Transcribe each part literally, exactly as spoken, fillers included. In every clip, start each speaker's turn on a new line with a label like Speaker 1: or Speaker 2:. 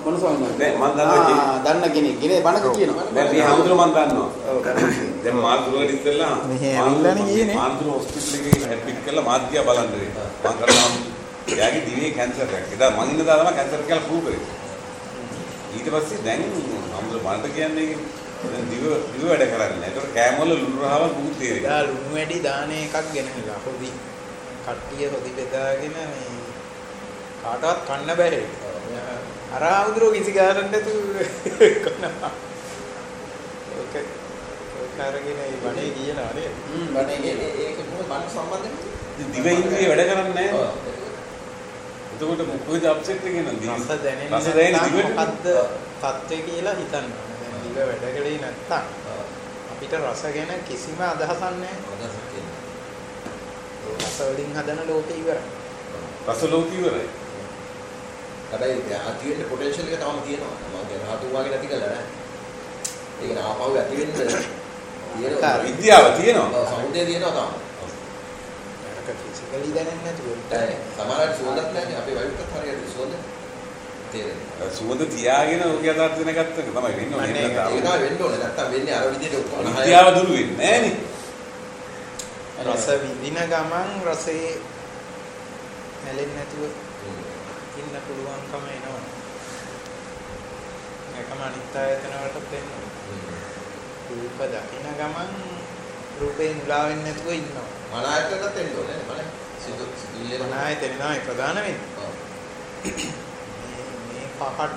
Speaker 1: මොන ස්වාමීන් වහන්සේ?
Speaker 2: මම දන්නවා.
Speaker 1: ආ දන්න කෙනෙක්. ගෙනේ බණක කියනවා.
Speaker 2: දැන් මේ හමුදුර මම දන්නවා.
Speaker 1: ඔව්.
Speaker 2: දැන් මාතුරුවට ඉස්සෙල්ලා
Speaker 3: මෙහෙ ඇවිල්ලානේ ගියනේ.
Speaker 2: මාතුරු හොස්පිටල් එකේ හැඩ්මිට් කරලා මාත් ගියා බලන්න. මම කරනවා එයාගේ දිවේ කැන්සර් එකක්. ඒක මම ඉන්න දාලා මම කැන්සර් කියලා ප්‍රූව් කරේ. ඊට පස්සේ දැන් හමුදුර මන්ට කියන්නේ දැන් දිව දිව වැඩ කරන්නේ නැහැ. ඒකට කෑම වල ලුණු රහවල් මුකුත් තේරෙන්නේ
Speaker 3: නැහැ. ලුණු වැඩි දාන එකක් ගෙනහිලා හොදි. කට්ටිය හොදි බෙදාගෙන මේ කාටවත් කන්න බැහැ. අර ආවුදුරෝ කිසි ගානක් නැතුව කරනවා. ඕක කරගෙන ඒ වනේ කියනවා නේද?
Speaker 1: හ්ම් වනේ කියන්නේ ඒක මොකද බණ සම්බන්ධද?
Speaker 2: දිව ඉන්ද්‍රිය වැඩ කරන්නේ නැහැ. එතකොට මොකද අප්සෙට් එකේ නේද?
Speaker 3: රස දැනෙන්නේ
Speaker 2: රස දැනෙන්නේ දිවට.
Speaker 3: මොකද්ද තත්ත්වය කියලා හිතන්න ඕනේ. දැන් දිව වැඩ කළේ නැත්තම් අපිට රස ගැන කිසිම අදහසක් නැහැ.
Speaker 1: අදහසක් කියන්නේ.
Speaker 3: රස වලින් හදන ලෝකේ ඉවරයි.
Speaker 2: රස ලෝක ඉවරයි.
Speaker 1: හැබැයි අතියෙන්න පොටෙන්ෂල් එක තාම තියෙනවා. මම කියන රහතු වාගේ නැති කළා නෑ. ඒක නාපහුව ඇති වෙන්න තියෙනවා.
Speaker 2: විද්‍යාව තියෙනවා.
Speaker 1: ඔව් සමුදේ තියෙනවා තාම.
Speaker 3: ඒක ෆිසිකලි දැනෙන්නේ නැතුව
Speaker 1: ඒ සමහරවිට සුවඳක් නැන්නේ. අපේ වයිෆ්ටත් හරියට සුවඳ තේරෙන්නේ.
Speaker 2: සුවඳ තියාගෙන ඔගේ අදාත් වෙන එකත් තමයි වෙන්නේ.
Speaker 1: ඒක තමයි වෙන්න ඕනේ. නැත්තම් වෙන්නේ අර විදිහට ඔක්කොම
Speaker 2: විද්‍යාව දුරු වෙන්නේ නෑනේ.
Speaker 3: රස විඳින ගමන් රසේ හැලෙන්නේ නැතුව ඉන්න පුළුවන්කම එනවා. ඒකම අනිත් ආයතන වලට දෙන්නවා. රූප දකින ගමන් රූපේ මුලා වෙන්නේ නැතුව ඉන්නවා.
Speaker 1: මන ආයතනත් එන්න ඕනේ නේ මන. සිදු සිදුලේ
Speaker 3: මන ආයතන තමයි ප්‍රධාන වෙන්නේ.
Speaker 1: ඔව්.
Speaker 3: මේ පහට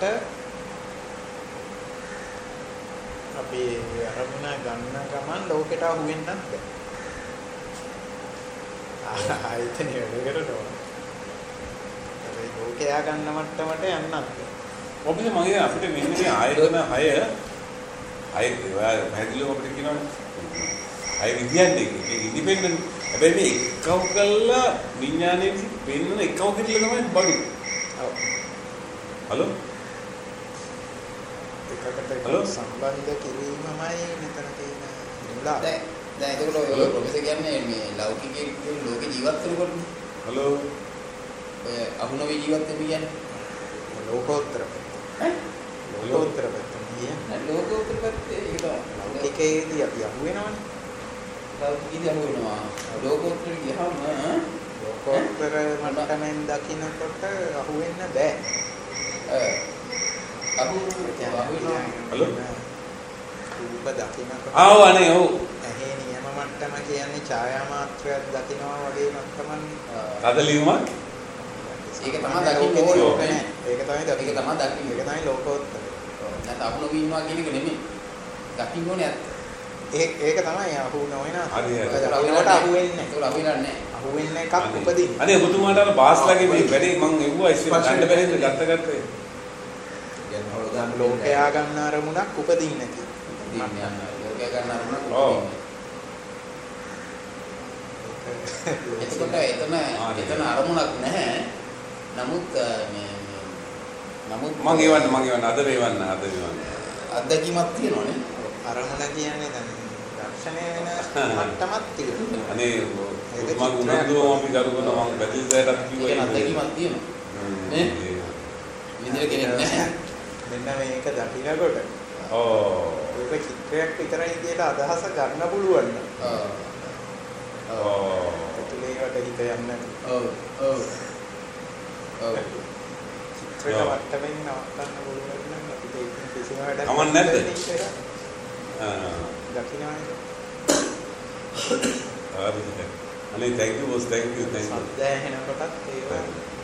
Speaker 3: අපි අරමුණ ගන්න ගමන් ලෝකෙට අහු වෙන්නත් බෑ. ආයතන වැඩ කරනවා. ඒ ලෝකයා ගන්න මට්ටමට යන්නත් බෑ.
Speaker 2: ඔබේ මගේ අපිට මෙන්න මේ ආයතන හය හය පැහැදිලිව අපිට කියනවනේ හය විද්‍යාන්නේ ඒක ඉන්ඩිපෙන්ඩන්ට්. හැබැයි මේ එකව කළා විඥානයේ වෙන්න එකව කියලා තමයි බඩු.
Speaker 3: ඔව්.
Speaker 2: හලෝ
Speaker 3: එකකට සම්බන්ධ කිරීමමයි මෙතන තියෙන මුලා.
Speaker 1: දැන් දැන් ඒකට ඔය ප්‍රොෆෙසර් කියන්නේ මේ ලෞකිකයේ ලෝකේ ජීවත් වෙනකොට
Speaker 2: හලෝ
Speaker 1: ඔය අහුනවේ ජීවත් වෙන්න කියන්නේ
Speaker 3: ලෝකෝත්තර
Speaker 1: ඈ
Speaker 3: ලෝකෝත්තර පැත්ත කියන්නේ
Speaker 1: නෑ ලෝකෝත්තර පැත්තේ ඒක තමයි
Speaker 3: ලෞකිකයේදී අපි අහු වෙනවනේ.
Speaker 1: ලෞකිකයේදී අහු වෙනවා. ලෝකෝත්තර ගියාම
Speaker 3: ලෝකෝත්තර මට්ටමින් දකින්නකොට අහු වෙන්න බෑ.
Speaker 1: අහු වෙනවා.
Speaker 2: හලෝ
Speaker 3: රූප දකින්නකොට
Speaker 2: ආව අනේ ඔව්
Speaker 3: ඇහි නියම මට්ටම කියන්නේ ඡායා මාත්‍රයක් දකිනවා වගේ මට්ටමන්නේ.
Speaker 2: කදලියුමක්
Speaker 1: ඒක තමයි දකින්නේ ඕනේ.
Speaker 3: ඒක තමයි
Speaker 1: ඒක තමයි දකින්නේ.
Speaker 3: ඒක තමයි ලෝකෝත්තර.
Speaker 1: නැත්නම් අහු නොවී ඉන්නවා කියන එක නෙමෙයි. දකින්න ඕනේ ඇත්ත.
Speaker 3: ඒක ඒක තමයි අහු නොවන.
Speaker 2: හරි හරි.
Speaker 3: ඒක අහු වෙන්නේ.
Speaker 1: ඒක අහු වෙන්නේ නැහැ.
Speaker 3: අහු වෙන්න එකක් උපදින්නේ.
Speaker 2: අනේ ඔබතුමාට අර බාස්ලාගේ මේ වැඩේ මම එව්වා ඉස්සෙල්ලා ගන්න බැරිද ගත්ත ගත්ත
Speaker 1: කියන්නේ හොලදාන
Speaker 3: ලෝකයා ගන්න අරමුණක් උපදින්නේ නැති.
Speaker 1: ලෝකයා ගන්න අරමුණක්
Speaker 2: ඔව්.
Speaker 1: එතකොට එතන එතන අරමුණක් නැහැ. නමුත් මේ නමුත්
Speaker 2: මම එවන්න මම එවන්න අද වේවන්න අද වේවන්න
Speaker 1: අත්දැකීමක් තියෙනවනේ.
Speaker 3: අරමුණ කියන්නේ දැන් දර්ශනය වෙන මට්ටමක් තියෙනවා.
Speaker 2: අනේ මම උනන්දුව මම කරු කරන මම බැදිසයටත් කිව්වා
Speaker 1: ඒක අත්දැකීමක් තියෙනවා. නේ? විදිර කෙනෙක් නැහැ.
Speaker 3: මෙන්න මේක දකින්නකොට
Speaker 2: ඕ
Speaker 3: ඒක චිත්‍රයක් විතරයි කියලා අදහස ගන්න පුළුවන් නම්.
Speaker 1: ඔව්.
Speaker 2: ඕ
Speaker 3: ඒකට හිත යන්නේ.
Speaker 1: ඔව්. ඔව්. ඔව්.
Speaker 3: චිත්‍රය වට්ටමින් නවත්තන්න පුළුවන් නම් අපිට ඒක කිසිම වැඩක්
Speaker 2: කමක් නැද්ද?
Speaker 3: ආ. දකින්නයි.
Speaker 2: හරි. අනේ thank you boss thank you thank you.
Speaker 3: සද්ද ඇහෙනකොටත් ඒවා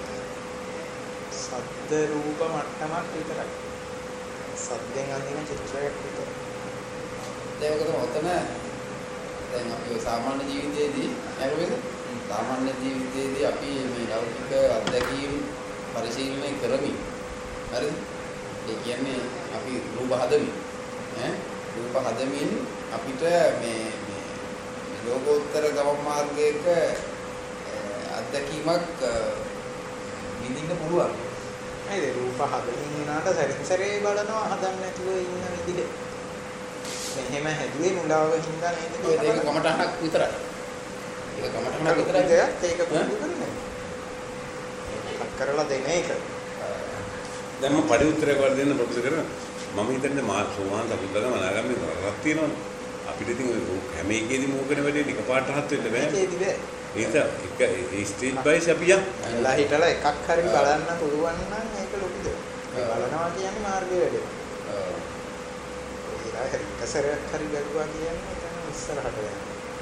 Speaker 3: සද්ද රූප මට්ටමක් විතරයි. සද්දෙන් අඳින චිත්‍රයක් විතරයි.
Speaker 1: ඒක තමයි ඔතන දැන් අපි සාමාන්‍ය ජීවිතයේදී නේද? සාමාන්‍ය ජීවිතයේදී අපි මේ ලෞකික අත්දැකීම් පරිශීලනය කරමින් හරිද? ඒ කියන්නේ අපි රූප හදමින් ඈ රූප හදමින් අපිට මේ මේ ලෝකෝත්තර ගමන් මාර්ගයක අත්දැකීමක් විඳින්න පුළුවන්.
Speaker 3: නේද? රූප හදමින් උනාට සැරිසරේ බලනවා හදන්න නැතුව ඉන්න විදිහ. මෙහෙම හැදුවේ මුලාව හින්දා නේද?
Speaker 1: ඒක කමටහනක් විතරයි. ඒක කමටහනක් විතරයි.
Speaker 3: ඒක පුරුදු කරන්නේ. එකක් කරලා දෙන එක.
Speaker 2: දැන් මම පරි උත්තරයක් වල දෙන්න ප්‍රොෆෙසර් කරා මම හිතන්නේ මා සෝවාන් සබුද්දගම අනාගාමී වරක් තියෙනවා අපිට ඉතින් හැම එකේදීම ඕකනේ වැඩේ එකපාරට හත් වෙන්න බෑ
Speaker 3: ඒකේදී බෑ
Speaker 2: ඒක එක ස්ටේජ් බයිස් අපි යම්
Speaker 3: වෙලා හිටලා එකක් හරි බලන්න පුළුවන් නම් ඒක ලොකු දෙයක්. ඒ බලනවා කියන්නේ මාර්ගය වැඩේ. ඔව්. ඒලා හරි කසරයක් හරි ගලුවා කියන්නේ එතන ඉස්සරහට යනවා.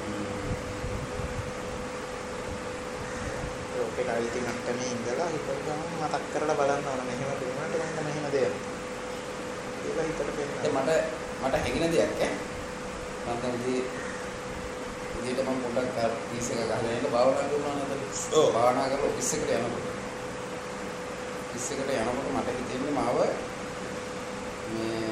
Speaker 3: ඒකේ ආයිති නැත්නම් ඉඳලා හිතන ගමන් මතක් කරලා බලන්න ඕන මෙහෙම දුන්නාට මම මෙහෙම දෙයක්. ඒක හිතට පෙන්නනවා.
Speaker 1: මට මට හැඟෙන දෙයක් ඈ. මම දැන් ඉතින් ඉතින් මම පොඩ්ඩක් පීස් එක ගහලා ඉන්න භාවනා කරනවා නේද? ඔව් භාවනා කරලා ඔෆිස් එකට යනකොට. ඔෆිස් එකට යනකොට මට හිතෙන්නේ මාව මේ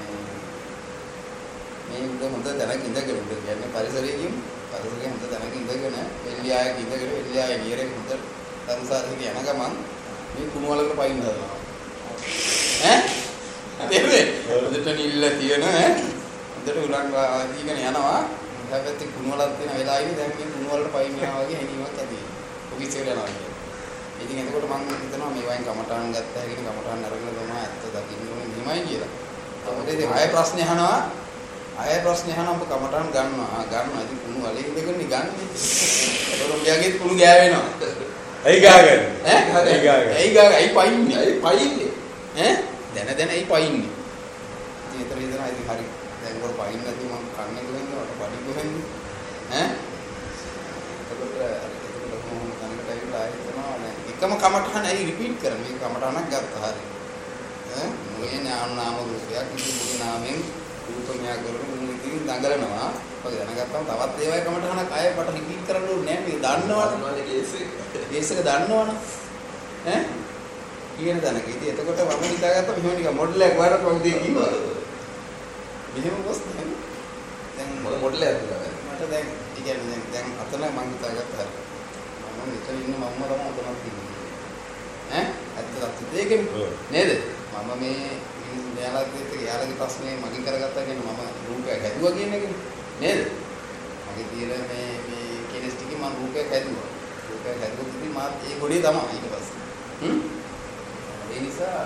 Speaker 1: මේ උඩ හොඳ තැනක ඉඳගෙන උඩ කියන්නේ පරිසරයකින් පරිසරයේ හොඳ තැනක ඉඳගෙන එල්ලියායක ඉඳගෙන එල්ලියායේ නියරේ හොඳ තරුසාරයක යන ගමන් මේ කුණු වලකට පයින් හදනවා. ඈ? තේරුණේ? හොඳට නිල්ල තියෙන ඈ හොඳට උලන් වාදීගෙන යනවා. හැබැයි කුණු වලක් තියෙන වෙලාවෙදී දැන් මේ කුණු වලට පයින් යනවා වගේ හැඟීමක් ඇති වෙනවා. ඔෆිස් එකට යනවා කියන්නේ. ඉතින් එතකොට මම හිතනවා මේ වයින් කමටහන් ගත්ත හැකිනේ කමටහන් අරගෙන තමයි ඇත්ත දකින්න ඕනේ මෙහෙමයි කියලා. අපිට ඉතින් ආයෙ ප්‍රශ්න අහනවා. ආයෙ ප්‍රශ්න අහනවා ඔබ කමටහන් ගන්නවා. ආ ගන්නවා. ඉතින් කුණු වලේ ඉඳගෙන ගන්නේ. ඒතකොට ඔබයාගේ කුණු ගෑවෙනවා.
Speaker 2: ඇයි ගාගන්නේ?
Speaker 1: ඈ?
Speaker 2: ඇයි ගාගන්නේ?
Speaker 1: ඇයි ගාග? ඇයි පයින්නේ? ඇයි පයින්නේ? ඈ? දැන දැන ඇයි පයින්නේ? ඉතින් ඒතර හිතනවා ඉතින් හරි. දැන් උඩ පයින් නැති මම කන්නේ කොහෙන්ද? මට පඩි කොහෙන්ද? ඈ? එතකොට එතකොට කොහොමද කනකට ඇවිල්ලා ආයෙත් යනවා නේ. එකම කමටහන ඇයි රිපීට් කරන්නේ? මේ කමටහනක් ගත්තා හරි. ඈ? මොකේ නාම නාම රූපයක් ඉතින් මොකේ නාමෙන් රූපමයක් කරගෙන මුන් ඉතින් දඟලනවා. ඔය දැනගත්තම තවත් ඒවයි කමටහනක් ආයෙ මට රිපීට් කරන්න ඕනේ නෑ. මේ දන්නවනේ. කේස් එක. කේස් එක දන්නවනේ. ඈ? කියන දණක. ඉතින් එතකොට මම හිතාගත්තා මෙහෙම නිකන් මොඩල් එකක් වඩ පොඩි දෙයක් ඉන්නවා. මෙහෙම පොස් දැන් දැන් මොඩලයක් දුන්නා. මට දැන් ඒ කියන්නේ දැන් දැන් අතන මම හිතාගත්තා. මම මෙතන ඉන්න මම්ම තමයි අතනක් ඉන්නේ. ඈ? ඇත්තට දෙයකින් නේද? මම මේ මෙයාලත් එක්ක යාළුවගේ ප්‍රශ්නේ මගෙන් කරගත්තා කියන්නේ මම රූපයක් හැදුවා කියන එකනේ. නේද? මගේ තියෙන මේ මේ කෙලස් ටිකේ මම රූපයක් හැදුවා. රූපයක් හැදුවොත් ඉතින් මාත් ඒ ගොඩේ තමයි ඊට පස්සේ. හ්ම්? ඒ නිසා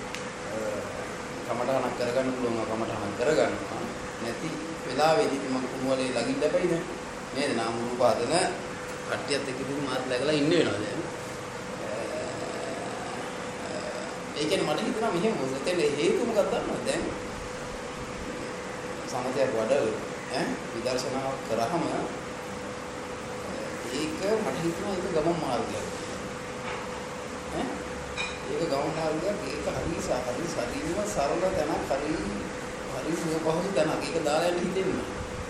Speaker 1: කමටහනක් කරගන්න පුළුවන් කමටහනක් කරගන්නවා නැති වෙලාවෙදී මම කුණුවලේ ළඟින් ලැබෙයිද නේද නාම රූප හදන කට්ටියත් එක්ක ඉතින් මාත් läගලා ඉන්න වෙනවා දැන් ඒ කියන්නේ මට හිතෙනවා මෙහෙම මොකද හේතුව මොකක්ද දන්නවද දැන් සමතයක් වඩා ඈ විදර්ශනාවක් කරාම ඒක මට හිතෙනවා ඒක ගමන් මාර්ගයක් ඈ ඒක ගමන් මාර්ගයක් ඒක හරි සාහරි ශරීරම සරල තැනක් හරි හරි සුවපහසු තැනක් ඒක දාලා යන්න හිතෙන්නේ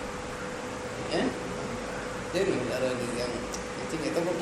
Speaker 1: ඈ දෙන්නේ අර නිකන් ඉතින් එතකොට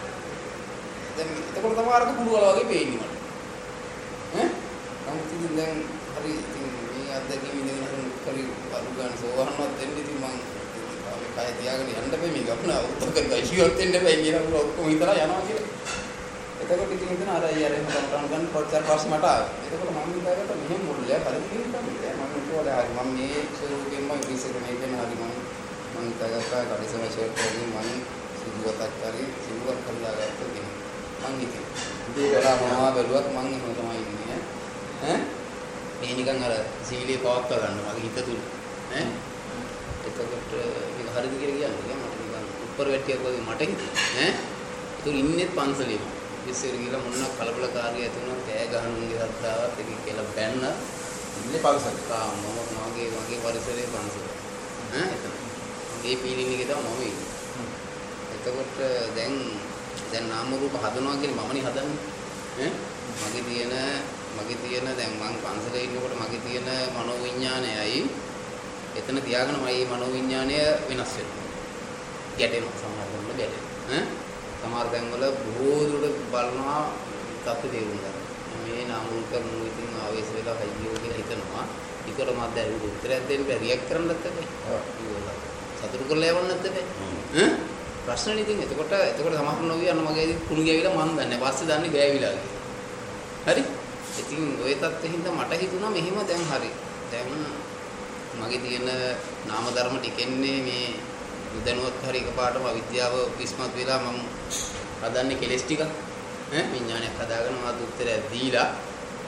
Speaker 1: දැන් එතකොට තමයි අරක කුඩුවල වගේ පේන්නේ මට ඈ නමුත් ඉතින් දැන් හරි ඉතින් මේ අත්දැකීම් ඉඳගෙන හරි අලු ගන්න සෝවහනවත් දෙන්න ඉතින් මම කය තියාගෙන යන්න බෑ මේ ගමන උත්තර ගයිවත් වෙන්න බෑ කියලා ඔක්කොම හිතලා යනවා කියලා එතකොට ඉතින් හිතන අර අය අර එහෙම කරන් ගන්න පොඩ්ඩක් ප්‍රශ්න මට ආවා. එතකොට මම හිතාගත්තා මෙහෙම මොඩලයක් හරි කියලා තමයි. මම හිතුවා හරි මම මේ ස්වරූපයෙන්ම ඉතිසෙක මේකෙන් හරි මම මම හිතාගත්තා කඩිසම ෂර්ට් එකකින් මම සිදුවතක් හරි සිදුවක් කරලා ගත්තා කියන. මම හිතේ. ඉතින් මොනවා බැලුවත් මම එහෙම තමයි ඉන්නේ ඈ. මේ නිකන් අර සීලිය පවත්වා ගන්න මගේ හිත තුල ඈ. එතකොට මේක හරිද කියලා කියන්නේ මට නිකන් උඩර වැටියක් වගේ මට හිතේ ඈ. ඒක ඉන්නේ පන්සලේ. ඉස්සෙල් ගිහලා මොනවා කලබලකාරී ඇති වුණා කෑ ගහනුන්ගේ හත්තාවත් එක කියලා බැන්න ඉන්නේ පන්සල. ආ මම මාගේ මගේ පරිසරයේ පන්සල. ඈ එතන. මේ පීලින් එකේ තමයි මම ඉන්නේ. එතකොට දැන් දැන් නාම රූප හදනවා කියන්නේ මමනේ හදන්නේ. ඈ මගේ තියෙන මගේ තියෙන දැන් මං පන්සලේ ඉන්නකොට මගේ තියෙන මනෝවිඤ්ඤාණයයි එතන තියාගෙන මගේ මනෝවිඤ්ඤාණය වෙනස් වෙනවා. ගැටෙනවා සමහර වෙලාවට ගැටෙනවා. ඈ සමහර තැන්වල බොහෝ දුරට බලනවා තත්ත්ව තේරුම් ගන්න. මේ නාම රූප කරනු ඉතින් ආවේශ වෙලා හයියෝ කියලා හිතනවා. ඒකට මම දැන් උත්තරයක් දෙන්න බැරි රියැක්ට් කරන්නත් බැහැ. ඔව්. සතුටු කරලා යවන්නත් බැහැ. ඈ ප්‍රශ්නේ ඉතින් එතකොට එතකොට සමහර නොවිය යන මගේ කුණු ගෑවිලා මන් දන්නේ. පස්සේ දන්නේ ගෑවිලා කියලා. හරි? ඉතින් ওই තත්ත්වෙින්ද මට හිතුණා මෙහිම දැන් හරි. දැන් මගේ තියෙන නාම ධර්ම ටිකෙන්නේ මේ දැනුවත් හරි එකපාරටම අවිද්‍යාව විස්මත් වෙලා මම හදන්නේ කෙලස් ටික ඈ විඥානයක් හදාගෙන මාත් උත්තරයක් දීලා මම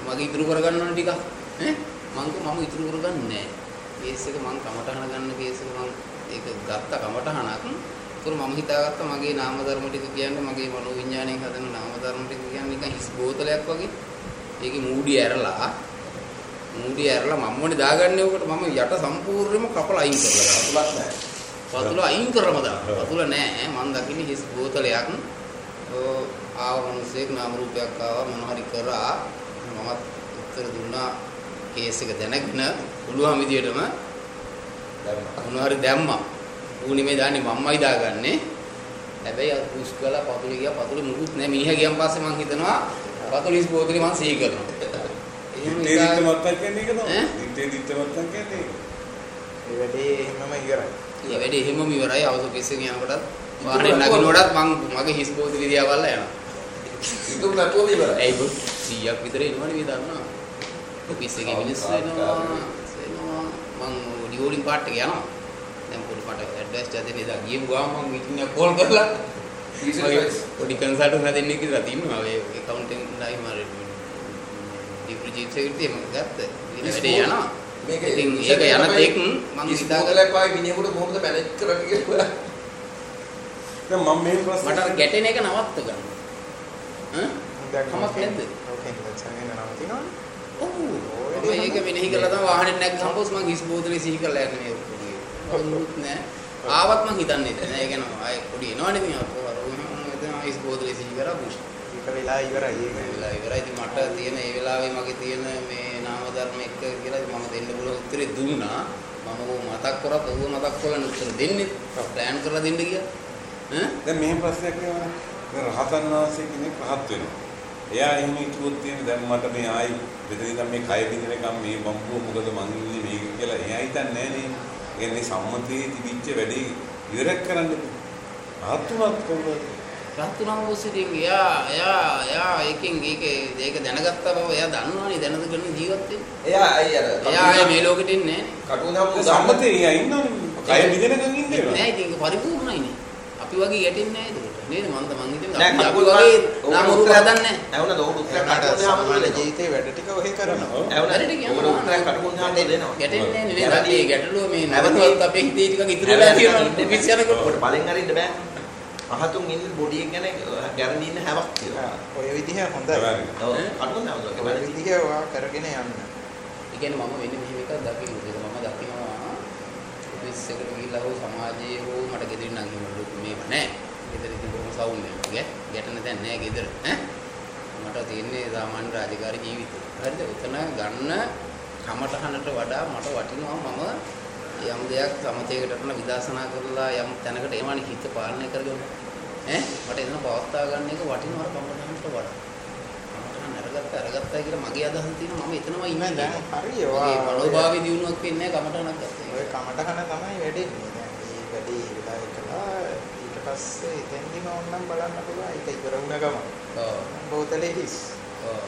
Speaker 1: මගේ ඉතුරු කරගන්න ඕන ටික ඈ මං මම ඉතුරු කරගන්නේ නැහැ. කේස් එක මං කමටහන ගන්න කේස් එක මං ඒක ගත්ත කමටහනක්. ඒතර මම හිතාගත්තා මගේ නාම ධර්ම ටික කියන්නේ මගේ මනෝ විඥාණයෙන් හදන නාම ධර්ම ටික කියන්නේ නිකන් හිස් බෝතලයක් වගේ. ඒකේ මූඩි ඇරලා මූඩි ඇරලා මම්මනේ දාගන්නේ උකට මම යට සම්පූර්ණයෙන්ම කපලා අයින් කරලා පතුලක් නැහැ. පතුල අයින් කරම දානවා. පතුල නැහැ. මං දකින්නේ හිස් බෝතලයක්. ඔව් ආව මිනිස්සෙක් නාම රූපයක් ආවා මොන හරි කරා මමත් උත්තර දුන්නා කේස් එක දැනගෙන පුළුවන් විදියටම මොන හරි දැම්මා. ඌනි මේ දාන්නේ මම්මයි දාගන්නේ. හැබැයි අර පුෂ් කළා පතුල ගියා පතුල මුකුත් නැහැ. මිනිහා ගියන් පස්සේ මං හිතනවා පතුල හිස් බෝතලේ මං සී කරනවා.
Speaker 2: එහෙම දිත්තේ මත්තක් කියන්නේ ඒක තමයි. දිත්තේ දිත්තේ මත්තක් කියන්නේ ඒක.
Speaker 3: ඒ වැඩේ එහෙමම ඉවරයි.
Speaker 1: ඒ වැඩේ එහෙමම ඉවරයි. අවුරුදු කිසිම යනකොටත් වාහනේ නගිනකොටත් මං මගේ හිස් බෝතලේ දිහා බලලා යනවා.
Speaker 4: ඉතුරු නැතුවම ඉවරයි.
Speaker 1: ඒයි බෝ සීයක් විතර එනවනේ මේ දන්නවා. ඔෆිස් එකේ මිනිස්සු එනවා. එනවා මං ඩියෝලින් පාට් එක යනවා. දැන් පොඩි පාට ඇඩ්වයිස් දෙන්න ඉදා ගියමු ගාම මං මීටින් එක කෝල් කරලා පොඩි කන්සල්ටන්ට් හදන්න කියලා තින්නවා. ඒ ඇකවුන්ටින් ලයි මාරේ ඩිප්‍රිජිට් සෙක්‍රටරි මම ගත්ත. ඊට වැඩේ යනවා. මේක ඉතින් ඒක යන තෙක් මං හිතාගලක්
Speaker 4: වාගේ මිනිහෙකුට කොහොමද මැනේජ් කරන්නේ කියලා.
Speaker 2: දැන් මම මේ ප්‍රශ්න
Speaker 1: මට අර ගැටෙන එක නවත්ත ගන්න. ඈ? කමක් නැද්ද?
Speaker 3: ඕකේ ඉතින් නවතිනවා.
Speaker 1: ඔව්. මම ඒක මෙනෙහි කළා තමයි වාහනේ නැග්ගම පස්සේ මං හිස් බෝතලේ සිහි කරලා යන්නේ මේ පොඩි. ඔවුත් නෑ. ආවත් මං හිතන්නේ නෑ. ඒක නෝ ආයේ පොඩි එනවනේ මේ අර ඔය හිස් බෝතලේ සිහි කරා පුෂ්.
Speaker 3: ඒක වෙලා ඉවරයි. ඒක
Speaker 1: වෙලා ඉවරයි. ඉතින් මට තියෙන ඒ වෙලාවේ මගේ තියෙන මේ නාම ධර්ම එක්ක කියලා මම දෙන්න පුළුවන් උත්තරේ දුන්නා. මම ඕක මතක් කරා පොව මතක් කරලා උත්තර දෙන්නේ. ප්ලෑන් කරලා දෙන්න ගියා. ඈ?
Speaker 2: දැන් මෙහෙම ප්‍රශ්නයක් කියවනේ. දැන් රහතන් වහන්සේ කෙනෙක් රහත් වෙනවා. එයා එහෙම කිව්වොත් තියෙන දැන් මට මේ ආයි මෙතන ඉඳන් මේ කය බින්දනකම් මේ බම්බුව මොකද මං ඉන්නේ මේක කියලා එයා හිතන්නේ නැහැ නේ. ඒ කියන්නේ සම්මතයේ තිබිච්ච වැඩේ ඉවරක් කරන්න ආත්මවත් කොහොමද?
Speaker 1: රත්තුනම් ඔස්සේ එයා එයා එයා ඒකෙන් ඒක ඒක දැනගත්තා බව එයා දන්නවනේ දැනගෙන ජීවත් වෙන්නේ.
Speaker 4: එයා අය අර
Speaker 1: එයා ආයේ මේ ලෝකෙට එන්නේ
Speaker 4: කටුනාම
Speaker 2: සම්මතයේ එයා ඉන්නවනේ. කය බින්දනකම් ඉන්නේ
Speaker 1: නෑ. ඉතින් පරිපූර්ණයිනේ. අපි වගේ ගැටෙන්නේ නැහැ ඒකට. නේද? මන්ද මං හිතන්නේ
Speaker 4: නෑ,
Speaker 1: අපි වගේ
Speaker 4: කපුල්
Speaker 1: නාම රූප හදන්නේ නැහැ.
Speaker 4: ඇවුනද ඔහු උත්තර
Speaker 3: සාමාන්‍ය
Speaker 4: කටුනාම
Speaker 3: ජීවිතේ වැඩ ටික ඔහේ කරනවා.
Speaker 4: ඇවුනද
Speaker 1: හරියට කියනවා.
Speaker 4: ඔහු උත්තර කටුනාම දෙනවා.
Speaker 1: ගැටෙන්නේ නැහැ නේ. මේ ගැටලුව මේ නැවතත් අපේ හිතේ ටිකක් ඉතුරු වෙලා තියෙනවා. විශ්යනකොට
Speaker 4: කොට බලෙන් අරින්න බෑ. අහතුන් ඉන්නේ බොඩි එක ගැන ගැරන්ටි ඉන්න හැවක් කියලා.
Speaker 3: ඔය විදිහ හොඳයි.
Speaker 4: ඔව් කටුනාම වගේ
Speaker 3: ඔය
Speaker 4: වැඩි.
Speaker 3: විදිහ ඔයා කරගෙන යන්න.
Speaker 1: ඒ කියන්නේ මම වෙන්නේ මෙහෙම එකක් දකින්න. ඒක මම දකිනවා ඔෆිස් එකට ගිහිල්ලා හෝ සමාජයේ හෝ මට ගෙදරින් නම් එහෙම ලොකු මේව නැහැ. ගෙදර ඉතින් බොහොම සවුන්ඩ් එකක්. ගැටෙන තැන නැහැ ගෙදර. ඈ මට තියෙන්නේ සාමාන්‍ය රාජකාරී ජීවිතය. හරිද? උතන ගන්න කමටහනට වඩා මට වටිනවා මම යම් දෙයක් සමතේකට කරන විදර්ශනා කරලා යම් තැනකට එවani හිත පාලනය කරගන්න. ඈ මට එතන පවත්වා ගන්න එක වටිනවා කමටහනට වඩා. කමටහන අරගත්ත අරගත්තා කියලා මගේ අදහස තියෙනවා මම එතනම ඉන්නේ.
Speaker 3: දැන් හරි
Speaker 1: ඒ
Speaker 3: ඔයා
Speaker 1: මනෝභාවයේ දියුණුවක් වෙන්නේ නැහැ කමටහනක් ගත්තා.
Speaker 3: ඔය කමටහන තමයි වැඩෙන්නේ. දැන් මේ වැඩේ වෙලා කළා ඊට පස්සේ එතෙන්දිම ඕනනම් බලන්න පුළුවන් ඒක ඉවර වුණ ගමන්.
Speaker 1: ඔව්.
Speaker 3: බෝතලේ හිස්.
Speaker 1: ඔව්.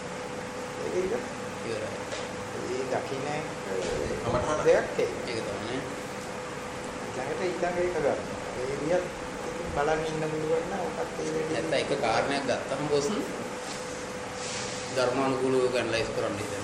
Speaker 3: ඒක ඉවර.
Speaker 1: ඉවරයි.
Speaker 3: ඒ දකින්නේ
Speaker 4: කමටහන
Speaker 3: දෙයක් ඒක.
Speaker 1: ඒක තමයි.
Speaker 3: ළඟට ඊළඟ එක ගන්න. ඒ විදිහට බලන් ඉන්න පුළුවන් නම් ඔකත් ඒ වෙන්නේ.
Speaker 1: නැත්නම් එක කාරණයක් ගත්තම බොස් ධර්මානුකූලව ගන්නලයිස් කරන්න ඉතින්.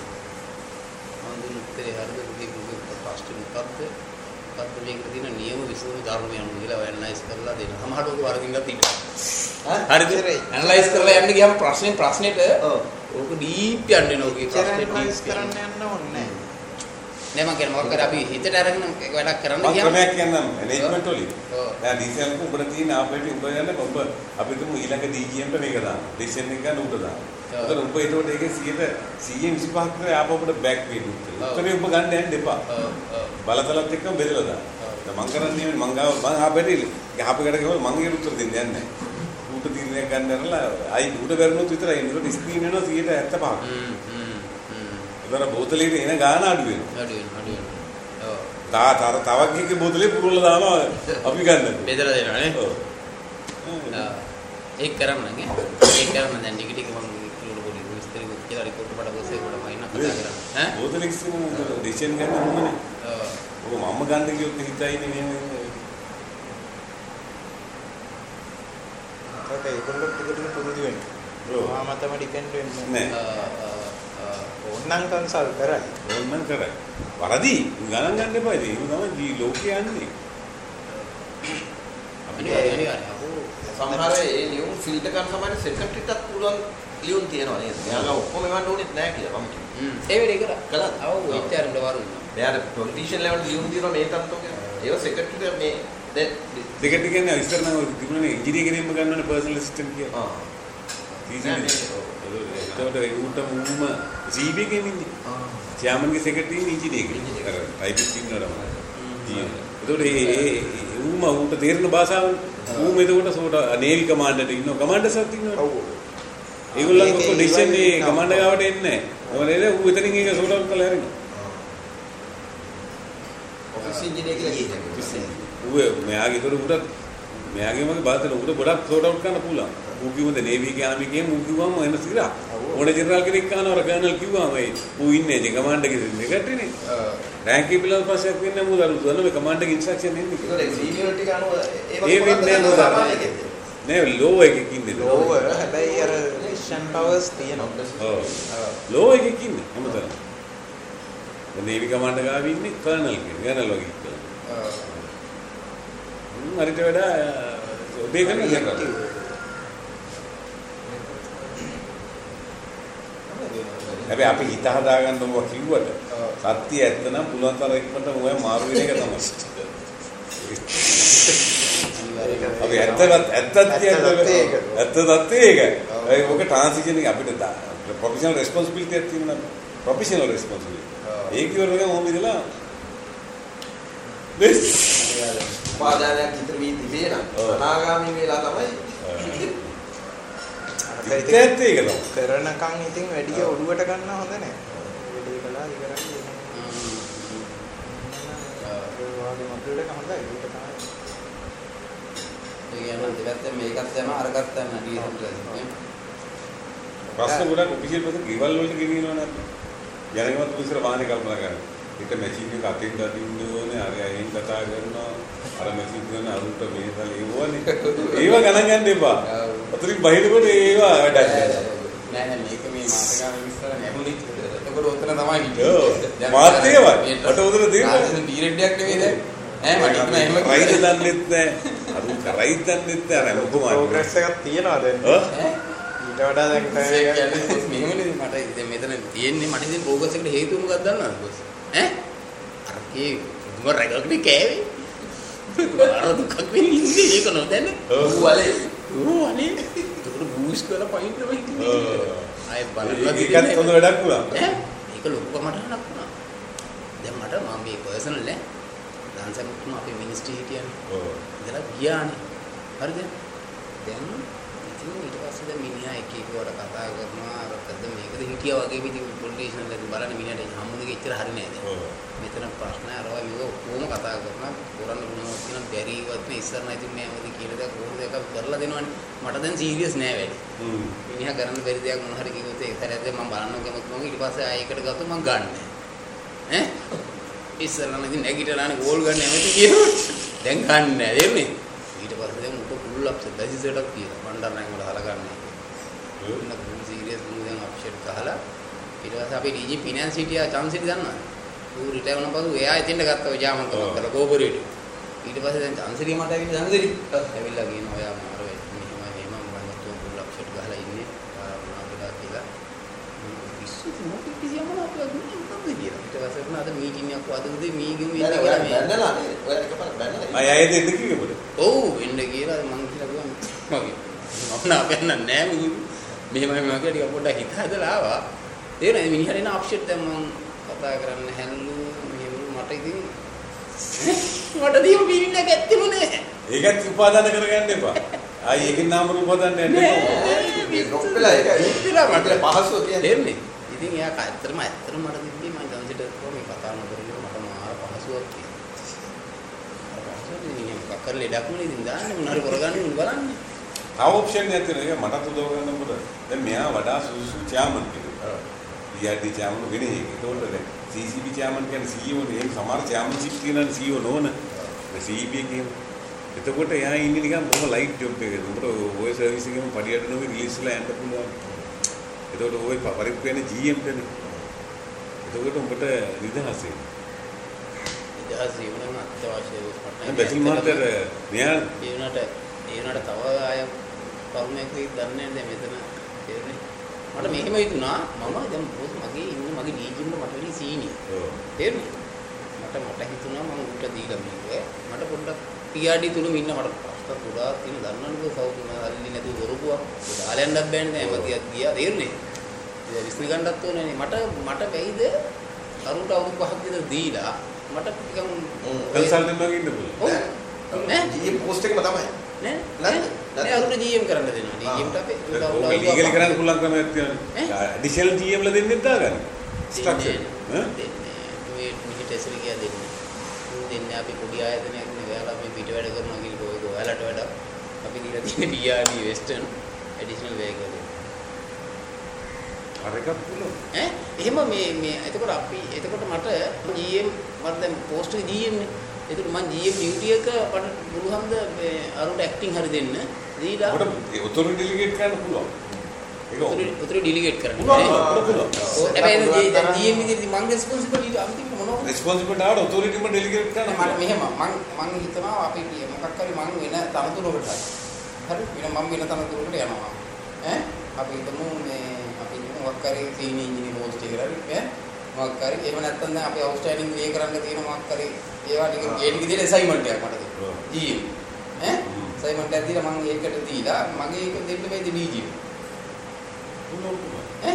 Speaker 1: මම දුන්නේ හරිද පුදුයි පුදුයි ෆාස්ට් මොකක්ද? මොකක්ද මේක තියෙන නියම විසුණු ධර්මයන් කියලා ඇනලයිස් කරලා දෙන්න. සමහරට ඔක වරදින්වත් තියෙනවා. හරිද? ඇනලයිස් කරලා යන්න ගියාම ප්‍රශ්නේ ප්‍රශ්නෙට
Speaker 4: ඔව්
Speaker 1: ඕක ඩීප් යන්න වෙන ඕකේ ප්‍රශ්නේ
Speaker 3: ඇනලයිස්
Speaker 1: ඩීප්
Speaker 3: කරන්න යන්න ඕනේ නැහැ.
Speaker 1: නෑ මම කියන්නේ මොකක්ද අපි හිතට අරගෙන වැඩක් කරන්න
Speaker 2: මම
Speaker 1: ගියාම
Speaker 2: ක්‍රමයක් කියන්නම් මැනේජ්මන්ට් වලින්.
Speaker 1: ඔව්.
Speaker 2: දැන් ඩීසල් ක උඹට තියෙන ආපෙටි උඹ යන්න ඔබ අපි තුමු ඊළඟ ඩීජීඑම්ට මේක දාන්න. ඩිසිෂන් එක ගන්න උඹ දාන්න.
Speaker 1: ඔව්.
Speaker 2: ඒතර උඹ ඒකට ඒකේ සීයෙන් විසිපහක් විතර ආපහු අපිට බෑක් වෙන්න උත්තර.
Speaker 1: ඔව්.
Speaker 2: උත්තරේ උඹ ගන්න යන්න එපා.
Speaker 1: ඔව් ඔව්
Speaker 2: බලතලත් එක්කම බෙදලා දාන්න.
Speaker 1: ඔව්.
Speaker 2: දැන් මං කරන්නේ මං ගාව මං ආපෙටි ගහපෙකට ගිහම මං ඒකට උත්තර දෙන්නේ නැහැ. ඌට තීරණයක් ගන්න ඇරලා අයි ඌට බැරිනොත් විතරයි. ඒකට ස්ක්‍රීන් වෙනවා සීයට හැත්තපහක්.
Speaker 1: හ්ම් හ්ම් හ්ම්.
Speaker 2: ඒතර බෝතලෙට එන ගාන අඩු වෙනවා.
Speaker 1: අඩු වෙනවා අඩු වෙනවා. ඔව්.
Speaker 2: තා තර තවක් එකේ බෝතලේ පුරවලා දානවා අපි ගන්න.
Speaker 1: බෙදලා දෙනවා නේ.
Speaker 2: ඔව්.
Speaker 1: ආ ඒක කරන්න නේ. ඒක කරන්න දැන් ටික ටික මම කිව්වල පොඩි විස්තර කියලා රිපෝට් වලට ගොස්සේ කොට මයින්න කතා කරා. ඈ?
Speaker 2: බෝතලෙක් සිනු ඩිසිෂන් ගන්න ඕනේ.
Speaker 1: ඔව්.
Speaker 2: ඔක මම ගන්න කිව්වොත් හිතයිනේ මෙහෙම.
Speaker 3: ඒක ඒගොල්ලෝ ටික ටික පුරුදු වෙනවා.
Speaker 2: ඔව්.
Speaker 3: ඔයා මතම ඩිපෙන්ඩ් වෙන්නේ
Speaker 2: නෑ.
Speaker 1: ආ ආ
Speaker 3: නම් කන්සල් කරයි.
Speaker 2: ඕනනම් කරයි. වරදි ගණන් ගන්න එපා ඉතින්. ඒක තමයි ජී ලෝකේ යන්නේ.
Speaker 4: සමහර ඒ ලියුම් ෆිල්ටර් කරන සමහර සෙක්‍රටරිටත් පුළුවන් ලියුම් තියෙනවා නේද? එයාලා ඔක්කොම එවන්න ඕනෙත් නැහැ කියලා කමිටු.
Speaker 1: හ්ම්. ඒ වැඩේ කරා.
Speaker 4: කළාද?
Speaker 1: ඔව් එච්චරට වරුයි.
Speaker 4: එයාට පොලිටිෂියන් ලෙවල් ලියුම් දිනවා මේ තත්ත්වක. ඒව සෙක්‍රටරිට මේ දැන්
Speaker 2: දෙකට කියන්නේ ඉස්සර නම් තිබුණනේ ඉංජිනේර කෙනෙක්ම ගන්නවනේ පර්සනල් ඇසිස්ටන්ට් කියලා.
Speaker 4: ආ.
Speaker 2: ඒකට ඒකට මුම ජීබී එකෙන් ඉන්නේ. ආ. චෑමන්ගේ සෙක්‍රටරි ඉංජිනේර කෙනෙක්. අර ටයිපිස්ට් ඉන්නවම. ඒකට ඒ ඒ ඌම ඌට තේරෙන භාෂාවනේ. ඌම එතකොට සෝට නේවි කමාන්ඩර්ට ඉන්නවා. කමාන්ඩර්ස්වත් ඉන්නවා. ඔව්. ඒගොල්ලන් ඔක්කොම ඩිසිෂන් මේ කමාන්ඩර් ගාවට එන්නේ නැහැ. මොකද ඌ එතනින් ඒක සෝට අවුට් කරලා හරිනවා.
Speaker 4: ඔෆිස් ඉංජිනේර කියලා කියන්නේ.
Speaker 2: ඌ මෙයාගේ උඩ උඩ මෙයාගේ මගේ බාතල උඩ ගොඩක් සෝට් අවුට් කරන්න පුළුවන්. ඌ කිව්වද නේවි එකේ ආමි එකේ ඌ කිව්වම එන සිරා. ඕන ජෙනරල් කෙනෙක් කනවර කර්නල් කිව්වම ඒ ඌ ඉන්නේ ඒ කමාන්ඩර් ගේ දෙකටනේ. රෑන්ක් කීපිලල් පස්සෙක් වෙන්නේ මූ දරු දුන්න මේ කමාන්ඩර් ගේ ඉන්ස්ට්‍රක්ෂන් එන්නේ.
Speaker 4: ඒක සීනියරිටි එක අනුව
Speaker 2: ඒ වෙන්නේ නෑ නෑ ලෝ එකකින් ඉන්නේ.
Speaker 3: ලෝවර් හැබැයි අර මිෂන් පවර්ස් තියෙනවා.
Speaker 2: ඔව්. ලෝ එකකින් ඉන්නේ හැමතැනම. දැන් නේවි කමාන්ඩර් ගාව ඉන්නේ කර්නල් කෙනෙක්. කර්නල් වගේ ඉන්නවා. ඔව්. හරිට වඩා ඔබේ කරන ජෙනරල්. හැබැයි අපි හිත හදාගන්න ඕවා කිව්වට සත්‍ය ඇත්ත නම් පුළුවන් තරම් ඉක්මනට ඔය මාරු වෙන එක තමයි. අපි ඇත්තවත් ඇත්තත් කියන්නේ ඇත්ත තත්ත්වය ඒක. ඒ ඔක ට්‍රාන්සිෂන් එක අපිට ප්‍රොෆෙෂනල් රෙස්පොන්සිබිලිටි එකක් තියෙනවා. Professional responsibility. ඒක ඉවරගෙන ඕම ඉඳලා දෙස්
Speaker 4: පාදානයක් විතර වී තිබේනම් අනාගාමී වෙලා තමයි
Speaker 2: ඒත් ඒක තමයි
Speaker 3: කරනකම් ඉතින් වැඩි ඔළුවට ගන්න හොඳ නැහැ. වැඩි කළා ඉවරයි. ඒ වගේ මොකද හොඳයි ඒක තමයි.
Speaker 1: ඒ කියන්නේ දෙපැත්තෙන් මේකත් යනවා අරකට යනවා ඩීසන්ට්
Speaker 2: ප්‍රශ්න ගොඩක් ඔෆිෂියල් පොත ගෙවල් වලට ගෙනියනවා නේද? ජනගමත් පුදුසර වාහනේ කල්පනා කරනවා. ඒක මැෂින් එක අතින් දකින්න ඕනේ අර අයින් කතා කරනවා අර මැෂින් කරන අරුට මේසල් ඒවනේ ඒව ගණන් ගන්න එපා. අතරින් බහිනකොට ඒව වැඩක් නෑ.
Speaker 1: නෑ නෑ මේක මේ මාතකාර විස්තර නැමුලි. එතකොට උතන තමයි හිටියේ.
Speaker 2: මාත් ඒවයි. මට උතන දෙන්න.
Speaker 1: ඩීරෙඩ්ඩයක් නෙවෙයි දැන්. ඈ මට ඉන්න එහෙම
Speaker 2: රයිද දන්නෙත් නෑ. අර කරයිද දන්නෙත් නෑ. අර මොකම
Speaker 3: ප්‍රෝග්‍රස් එකක් තියෙනවා දැන්.
Speaker 1: ඈ
Speaker 3: ඊට වඩා දැන්
Speaker 1: මෙහෙමනේ මට දැන් මෙතන තියෙන්නේ මට ඉතින් ප්‍රෝග්‍රස් එකට හේතුව මොකක්ද දන්නවද බොස්? ඈ අරකේ දුම රැගක්නේ කෑවේ. අර දුකක් වෙන්නේ ඉන්නේ ඒක නොදැන. ඌ වලේ ඌ වලේ දුක බූස් කරලා පයින් තමයි ඉන්නේ. ආයෙ බලනවා
Speaker 2: ඒකත් හොඳ වැඩක් වුණා.
Speaker 1: ඈ ඒක ලොකු කමටහනක් වුණා. දැන් මට මම මේ පර්සනල් නේ ඩාන්සර් තුන අපේ මිනිස්ට්‍රි හිටියනේ. ඔව්. ඉතලා ගියානේ. හරිද? දැන් ඉතින් ඊට පස්සේ දැන් මිනිහා එක එක වට කතා කරනවා අරකද මේකද හිටියා වගේ ඉතින් පොලිටිෂියන් ලෙන් බලන්න මිනිහට හම්බුනේ එච්චර හරි නෑ දැන්. ඔව්. මෙතන ප්‍රශ්න අරවා මේක කොහොම කතා කරනවා කරන්න පුළුවන් කියන බැරිවත් නේ ඉස්සර නැති මේ මොකද කියලා දැන් කොහොමද ඒක කරලා දෙනවනේ. මට දැන් සීරියස් නෑ වැඩි. හ්ම්. මිනිහා කරන්න බැරි දෙයක් මොන හරි කිව්වොත් ඒක තරයද මම බලන්න කැමති මම ඊට පස්සේ ආයෙකට ගත්තොත් මම ගන්න නෑ. ඈ ඉස්සරලා ඉතින් නැගිටලානේ ගෝල් ගන්න නැමෙති කියනවා. දැන් ගන්න නෑ දෙන්නේ. ඊට පස්සේ දැන් උට ෆුල් අප්සෙට් බැසිසටක් කියලා. මණ්ඩර නම් වල හලගන්නේ. ඒක ෆුල් සීරියස් මම දැන් අප්සෙට් ගහලා ඊට පස්සේ අපි ඩීජී ෆිනෑන්ස් හිටියා chance එක දන්නවද? ඌ රිටයර් වුණා පස්සේ එයා එතෙන්ට ගත්තා ඔය ජාමන් කමක් කරලා කෝපරේටිව්. ඊට පස්සේ දැන් chance එක මට ඇවිල්ලා දන්නදෙලි. ඇවිල්ලා කියනවා ඔයා මාර වෙයි. මෙහෙම මෙහෙම මම ගත්තා ෆුල් අප්සෙට් ගහලා ඉන්නේ. ආ කියලා. ඉස්සු මොකද කිසියම් මොනවද කියන්නේ කියලා. ඊට පස්සේ වුණා අද මීටින් එකක් අද උදේ මීගින් ඉන්න කියලා මේ.
Speaker 4: බැන්නලා නේ. ඔයා එකපාරක් බැන්නලා.
Speaker 2: අය අය දෙන්න කිව්වේ මොකද?
Speaker 1: ඔව් වෙන්න කියලා මං කියලා ගියා මගේ. මම නාපෙන්න නෑ මීගින්. මෙහෙම මෙහෙම කියලා ටික පොඩ්ඩක් හිත හදලා ආවා. තේරෙනවද මිනිහට එන අප්සෙට් දැන් මං කතා කරන්න හැල්ලු මෙහෙම මට ඉතින් මට දීම බීවින්න ගැත්තෙම නෑ.
Speaker 2: ඒකත් උපාදාන කරගන්න එපා. ආයි ඒකේ නාම රූප හදන්න යන්න එපා.
Speaker 4: මේ ඩ්‍රොප් වෙලා ඒක
Speaker 1: ඉතිලා මට
Speaker 4: පහසුව කියන්නේ.
Speaker 1: ඉතින් එයා ඇත්තටම ඇත්තටම මට දෙන්නේ මම දන්සිට කොහොම කතා නොකරගෙන මට මාර පහසුවක් තියෙනවා. අර පහසුව ඉතින් මොකක් කරලා ලෙඩක් නෙවෙයි ඉතින් දාන්නේ මොන හරි කරගන්න උන් බලන්නේ.
Speaker 2: තව ඔප්ෂන් එකක් තියෙනවා. ඒක මටත් උදව් කරන්න මොකද? දැන් මෙයා වඩා සුසු චෑමන් කෙනෙක්. ඩී ආර් ඩී චෑමන් වෙන්නේ ඒක. ඒතකොට දැන් සී සී බී චෑමන් කියන්නේ සී ඊ ඕ නේ. ඒක සමහර චෑමන්ෂිප් තියෙනනේ සී ඊ ඕ නෝන. ඒ සී ඊ බී එකේ. එතකොට එයා ඉන්නේ නිකන් බොහොම ලයිට් ජොබ් එකක. උඹට ඔය සර්විස් එකේම පඩියට නොවි රිලීස් වෙලා යන්න පුළුවන්. එතකොට ඔය පරිප්පු වෙන ජී එම් ටනේ. එතකොට උඹට නිදහසේ.
Speaker 1: නිදහස් ජීවනම අත්‍යවශ්‍යයි මට.
Speaker 2: බැසිල් මහත්තයා මෙයා
Speaker 1: ඒ වුණාට ඒ වුණාට තව අය කරුණයක් වෙයි දන්නේ නැහැ මෙතන තේරෙන්නේ. මට මේකම හිතුණා මම දැන් පොත් මගේ ඉන්න මගේ ඩීජිම්ල මට වෙලී සීනි.
Speaker 2: ඔව්.
Speaker 1: තේරුණා? මට මට හිතුණා මම උට දීලා මේක. මට පොඩ්ඩක් ටීආර්ඩී තුලම ඉන්න මට ප්‍රශ්න ගොඩාක් තියෙන දන්නවනේ සවුතුන අල්ලි නැතුව වරුපුවා. දාලා යන්නත් බෑනේ දැන් එමතියක් ගියා තේරුණේ. ඒක විශ්න ගන්නත් ඕනේ මට මට වෙයිද අරුන්ට අවුරුදු පහක් විතර දීලා මට නිකන්
Speaker 2: කන්සල්ටන්ට් වගේ ඉන්න පුළුවන්.
Speaker 1: ඔව් නෑ
Speaker 4: ජීඑම් පෝස්ට් එකම තමයි.
Speaker 1: නෑ නෑ නෑ අරුන්ට ජීඑම් කරන්න දෙනවා. ඩීජීඑම්ට අපේ
Speaker 2: ඔය ලීගලි කරන්න පුළුවන් ක්‍රමයක් තියෙනවා. ඇඩිෂනල් ජීඑම් ලා දෙන්නෙත් දාගන්න. ස්ට්‍රක්චර්. ඈ
Speaker 1: මේ මිනිට ඇසලි කියලා දෙන්නේ. දෙන්නේ අපි පොඩි ආයතනයක් නේ. ඔයාලා මේ පිට වැඩ කරනවා කියලා ඔය ඔයාලට වඩා අපි දීලා තියෙන ඩීආර්ඩී වෙස්ටර්න් ඇඩිෂනල් වේගල.
Speaker 2: අර එකක් පුළුවන්.
Speaker 1: ඈ එහෙම මේ මේ එතකොට අපි එතකොට මට ජීඑම් මට දැන් පෝස්ට් එක ජීඑම් නේ. එතකොට මම ජීඑම් ඩියුටි එක මට පුළුවන්ද මේ අරුන්ට ඇක්ටිං හරි දෙන්න දීලා
Speaker 2: ඔබට ඔතොරිටි ඩෙලිගේට් කරන්න පුළුවන්. ඒක
Speaker 1: ඔතොරිටි ඩෙලිගේට් කරන්න.
Speaker 2: පුළුවන් පුළුවන්.
Speaker 1: හැබැයි දැන් ජීඑම් විදිහට මම රෙස්පොන්සිබල් ඊට අන්තිමට මොනවද?
Speaker 2: රෙස්පොන්සිබල් ආවට ඔතොරිටිම ඩෙලිගේට් කරන්න.
Speaker 1: මම මෙහෙම මම මම හිතනවා අපි මොකක් හරි මම වෙන තනතුරකට හරි වෙන මම වෙන තනතුරකට යනවා. ඈ අපි හිතමු මේ අපි මොකක් හරි සීනි ඉංජිනේර පෝස්ට් එකකට හරි ඈ මොකක් හරි එහෙම නැත්නම් දැන් අපි අවුට්ස්ටෑන්ඩින් ක්ලියර් කරන්න තියෙන මොකක් හරි ඒවා ටික ඒ ටික දීලා අසයින්මන්ට් එකක් මට දෙන්න. ජීඑම් ඈ අසයින්මන්ට් එකක් දීලා මම ඒකට දීලා මගේ එක දෙන්න බෑද ඩීජීඑම්. ඈ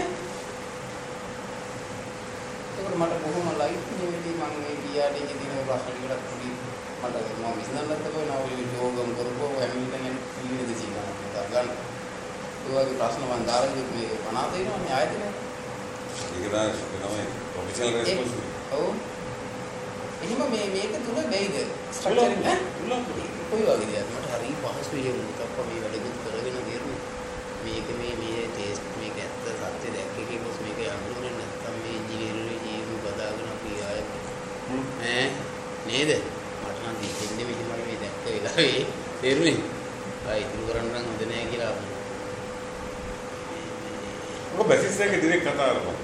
Speaker 1: ඒකට මට බොහොම ලයිට් නෙවෙයි මම මේ ඩීආර්ඩී එකේ තියෙන ප්‍රශ්න ටිකට පොඩි මට මම විසඳන්නත් බෑ නෝ යෝගම් කරපුවා හැමිල්ටන් යන පිළිවෙල දෙසි ගන්න ගන්න. ඒ වගේ ප්‍රශ්න මම දාලා මේක වනාත වෙනවා මේ ආයතනය.
Speaker 2: ඒක තමයි ප්‍රොෆෙෂනල් රෙස්පොන්සිබිලිටි.
Speaker 1: ඔව්. එහෙම මේ මේක තුල බැයිද ස්ට්‍රක්චරින් ඈ? කොයි වගේද මට හරි පහසුයි මොකක් මේ වැඩකුත් කරගෙන ගියරු මේක මේ මේ ටෙස්ට් මේක ඇත්ත සත්‍ය දැක්කේ කිව්වොත් මේක යන්නේ නැත්නම් මේ ඉංජිනේරුවේ ජීවු බදාගෙන අපි ආයෙත් ඈ නේද මට නම් දෙන්නේ මෙහෙම මේ දැක්ක වෙලාවේ තේරුණේ ආයි ඉතුරු කරන්න නම් හොඳ නෑ කියලා
Speaker 2: ඔබ බැසිස් එකේ ඩිරෙක්ට් කතා කරනවා.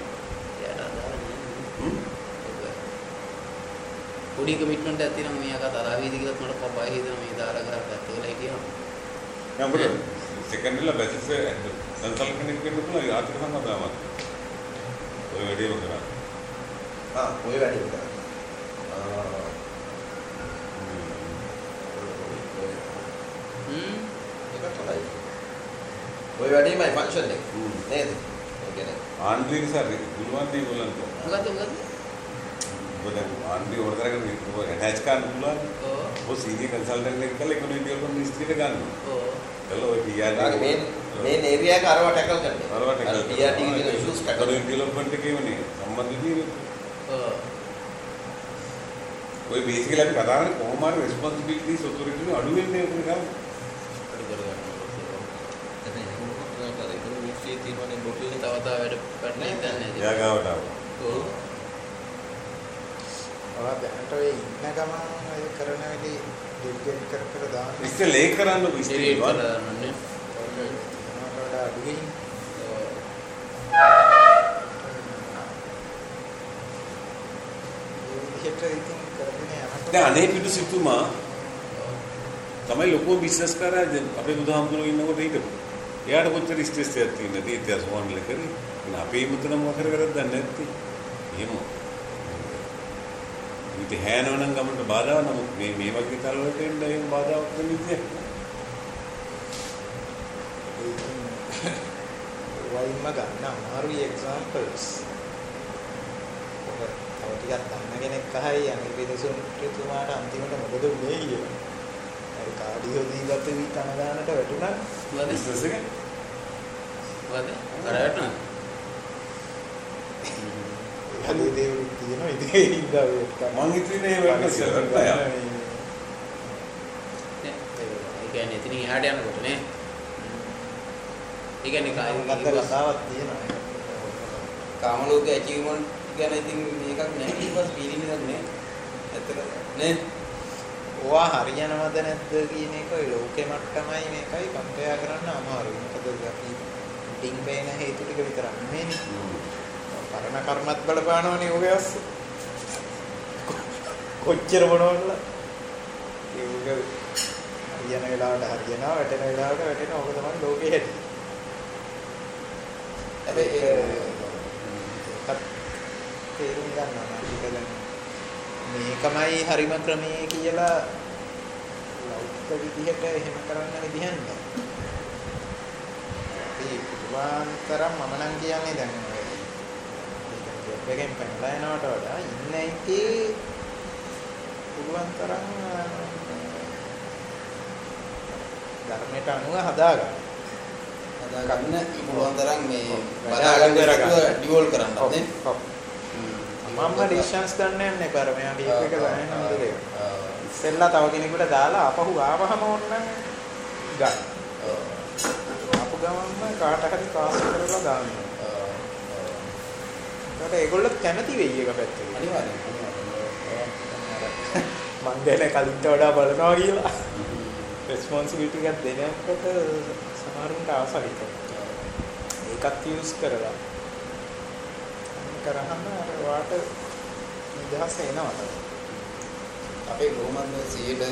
Speaker 1: පොඩි කමිට්මන්ට් එකක් තියෙනවා මේ අක තරහ වේද කියලාත් මට පබයි හිතෙනවා මේ දාලා කරා පැත්ත වෙලා හිටියනවා.
Speaker 2: දැන් අපිට සෙකන්ඩ්රිලා බැසිස් එක කන්සල්ටන්ට් කෙනෙක් වෙන්න පුළුවන් ආර්ථික සම්බන්ධතාවක්. ඔය වැඩේම කරා.
Speaker 4: ආ ඔය වැඩේම කරා.
Speaker 1: හ්ම්
Speaker 4: ඒක තමයි. ඔය වැඩේමයි ෆන්ක්ෂන් එක. නේද? ඒ කියන්නේ
Speaker 2: ආන්ඩ්‍රිය සර් පුළුවන් දී ගොල්ලන්ට.
Speaker 1: මොකද්ද මොකද්ද?
Speaker 2: ඔබ දැන් ආන්ඩ්‍රිය ඕඩර් කරගෙන ඔබ ඇටච් කරන්න පුළුවන්.
Speaker 1: ඔව්.
Speaker 2: ඔබ සීනියර් කන්සල්ටන්ට් කෙනෙක් කරලා ඉක්මනට ඩෙවලොප්මන්ට් මිනිස්ට්‍රියට ගන්නවා.
Speaker 1: ඔව්.
Speaker 2: එළ ඔය ටීආර්
Speaker 4: මේ මේ ඒරියා එක අරව ටැකල් කරනවා.
Speaker 2: අරව ටැකල් කරනවා.
Speaker 4: ටීආර් ටික තියෙන ඉෂුස් ටැකල්
Speaker 2: කරනවා. ඩෙවලොප්මන්ට් එකේමනේ සම්බන්ධ තියෙන්නේ.
Speaker 1: ඔව්.
Speaker 2: ඔය බේසිකලි අපි කතා කරන්නේ කොහොම හරි රෙස්පොන්සිබිලිටිස් ඔතොරිටි වල අඩු වෙන්නේ මොකද කරන්නේ?
Speaker 1: අඩු කරගන්න.
Speaker 4: දැන් ඒක මොකක්ද කරන්නේ? ඒක මිනිස්ට්‍රියේ තියෙනවනේ බොටල්
Speaker 1: තව තව වැඩ පැටලෙන්න දන්නේ නැහැ.
Speaker 2: යාගාවට ආවා.
Speaker 1: ඔව්.
Speaker 3: ඔයා දැනට ඔය ඉන්න ගමන් ඔය කරන වැඩි ඩෙලිගේට් කර කර දාන්න.
Speaker 2: ඉස්සෙල් ලේක් කරන්න ඉස්සෙල්
Speaker 1: ඒක
Speaker 2: වල
Speaker 1: කරන්නේ.
Speaker 3: මොනවට වඩා අඩුයි. ඒ විදිහට ඉතින් කරගෙන යනකොට
Speaker 2: දැන් අනේ පිටු සිතුමා තමයි ලොකෝ බිස්නස් කරා අපේ බුදුහාමුදුරුවෝ ඉන්නකොට හිටපු. එයාට කොච්චර ස්ට්‍රෙස් එකක් තියෙනවද? ඒ ඉතිහාස වන්ල කරේ. ඉතින් අපේ මුතන මොකක් කර කරද දන්නේ නැත්තේ. එහෙම. ඉතින් හැනවනම් ගමන්ට බාධා නමුත් මේ මේ වගේ තල වලට එන්න එහෙම බාධාවක් වෙන්නේ නැහැ.
Speaker 3: වයින්ම ගන්න අමාරුයි එක්සැම්පල්ස්. ඔබ තව ටිකක් දන්න කෙනෙක් අහයි අනිත් විදසුන්තුමාට අන්තිමට මොකද උනේ කියලා. හරි කාඩියෝ දීගත වී කනදානට වැටුණා.
Speaker 1: මොකද?
Speaker 2: බිස්නස් එක
Speaker 1: මොකද? කරවටන.
Speaker 3: හදේ දේවල් තියෙනවා ඉතින් ඒ ඉඳලා
Speaker 2: මං හිතුවේ මේ වෙන්න සෙල්ලම්
Speaker 1: ඒ කියන්නේ එතනින් එහාට යනකොට නේ. ඒ කියන්නේ කායික
Speaker 3: ගත්ත කතාවක් තියෙනවා.
Speaker 1: කාම ලෝකයේ අචීව්මන්ට් ගැන ඉතින් මේකක් නැහැ ඊට පස්සේ ෆීලිං එකක් නෑ. ඇත්තට නේ.
Speaker 3: ඔවා හරියනවද නැද්ද කියන එක ඔය ලෝකෙ මට්ටමයි මේකයි කම්පෙයාර් කරන්න අමාරුයි. මොකද අපි ඩිං බේන හේතු ටික විතරක් නෙමෙයි. පරණ කර්මත් බලපානවනේ ඔය ඇස්සේ. කොච්චර මොනවද? ඒක හරියන වෙලාවට හරියනවා, වැටෙන වෙලාවට වැටෙනවා. ඔක තමයි ලෝකේ හැටි.
Speaker 1: හැබැයි ඒක
Speaker 3: තේරුම් ගන්නවා නම් මේකමයි හරිම ක්‍රමය කියලා ලෞකික විදිහට එහෙම කරන්න විදිහක් නැහැ. ඒ පුදුමාන්තරම් මම නම් කියන්නේ දැන් මේකෙන් පැනලා යනවට වඩා ඉන්න එකේ පුදුමාන්තරම් ධර්මයට අනුව හදාගන්න.
Speaker 1: හදාගන්න පුළුවන් තරම් මේ බදාගන්න ඩිවෝල් කරන්න නේ.
Speaker 3: ඔව්. මම ඩිස්ටන්ස් ගන්න යන්නේ පාර මෙයා ටීප් එක ගන්න හොඳ දෙයක්. ඉස්සෙල්ලා තව කෙනෙකුට දාලා ආපහු ආවහම ඕනනම් ගන්න. ආපහු ගමන්ම කාට හරි පාස් කරලා දාන්න. ඒකට ඒගොල්ලෝ කැමති වෙයි එක පැත්තකින්.
Speaker 1: අනිවාර්යයෙන්.
Speaker 3: මං දැන කලින්ට වඩා බලනවා කියලා. රෙස්පොන්සිබිලිටි එකක් දෙනකොට සමහරුන්ට ආසයි. ඒකත් යූස් කරලා කරහම අර වාට නිදහස එනවා.
Speaker 1: අපේ කොහොමද සියයට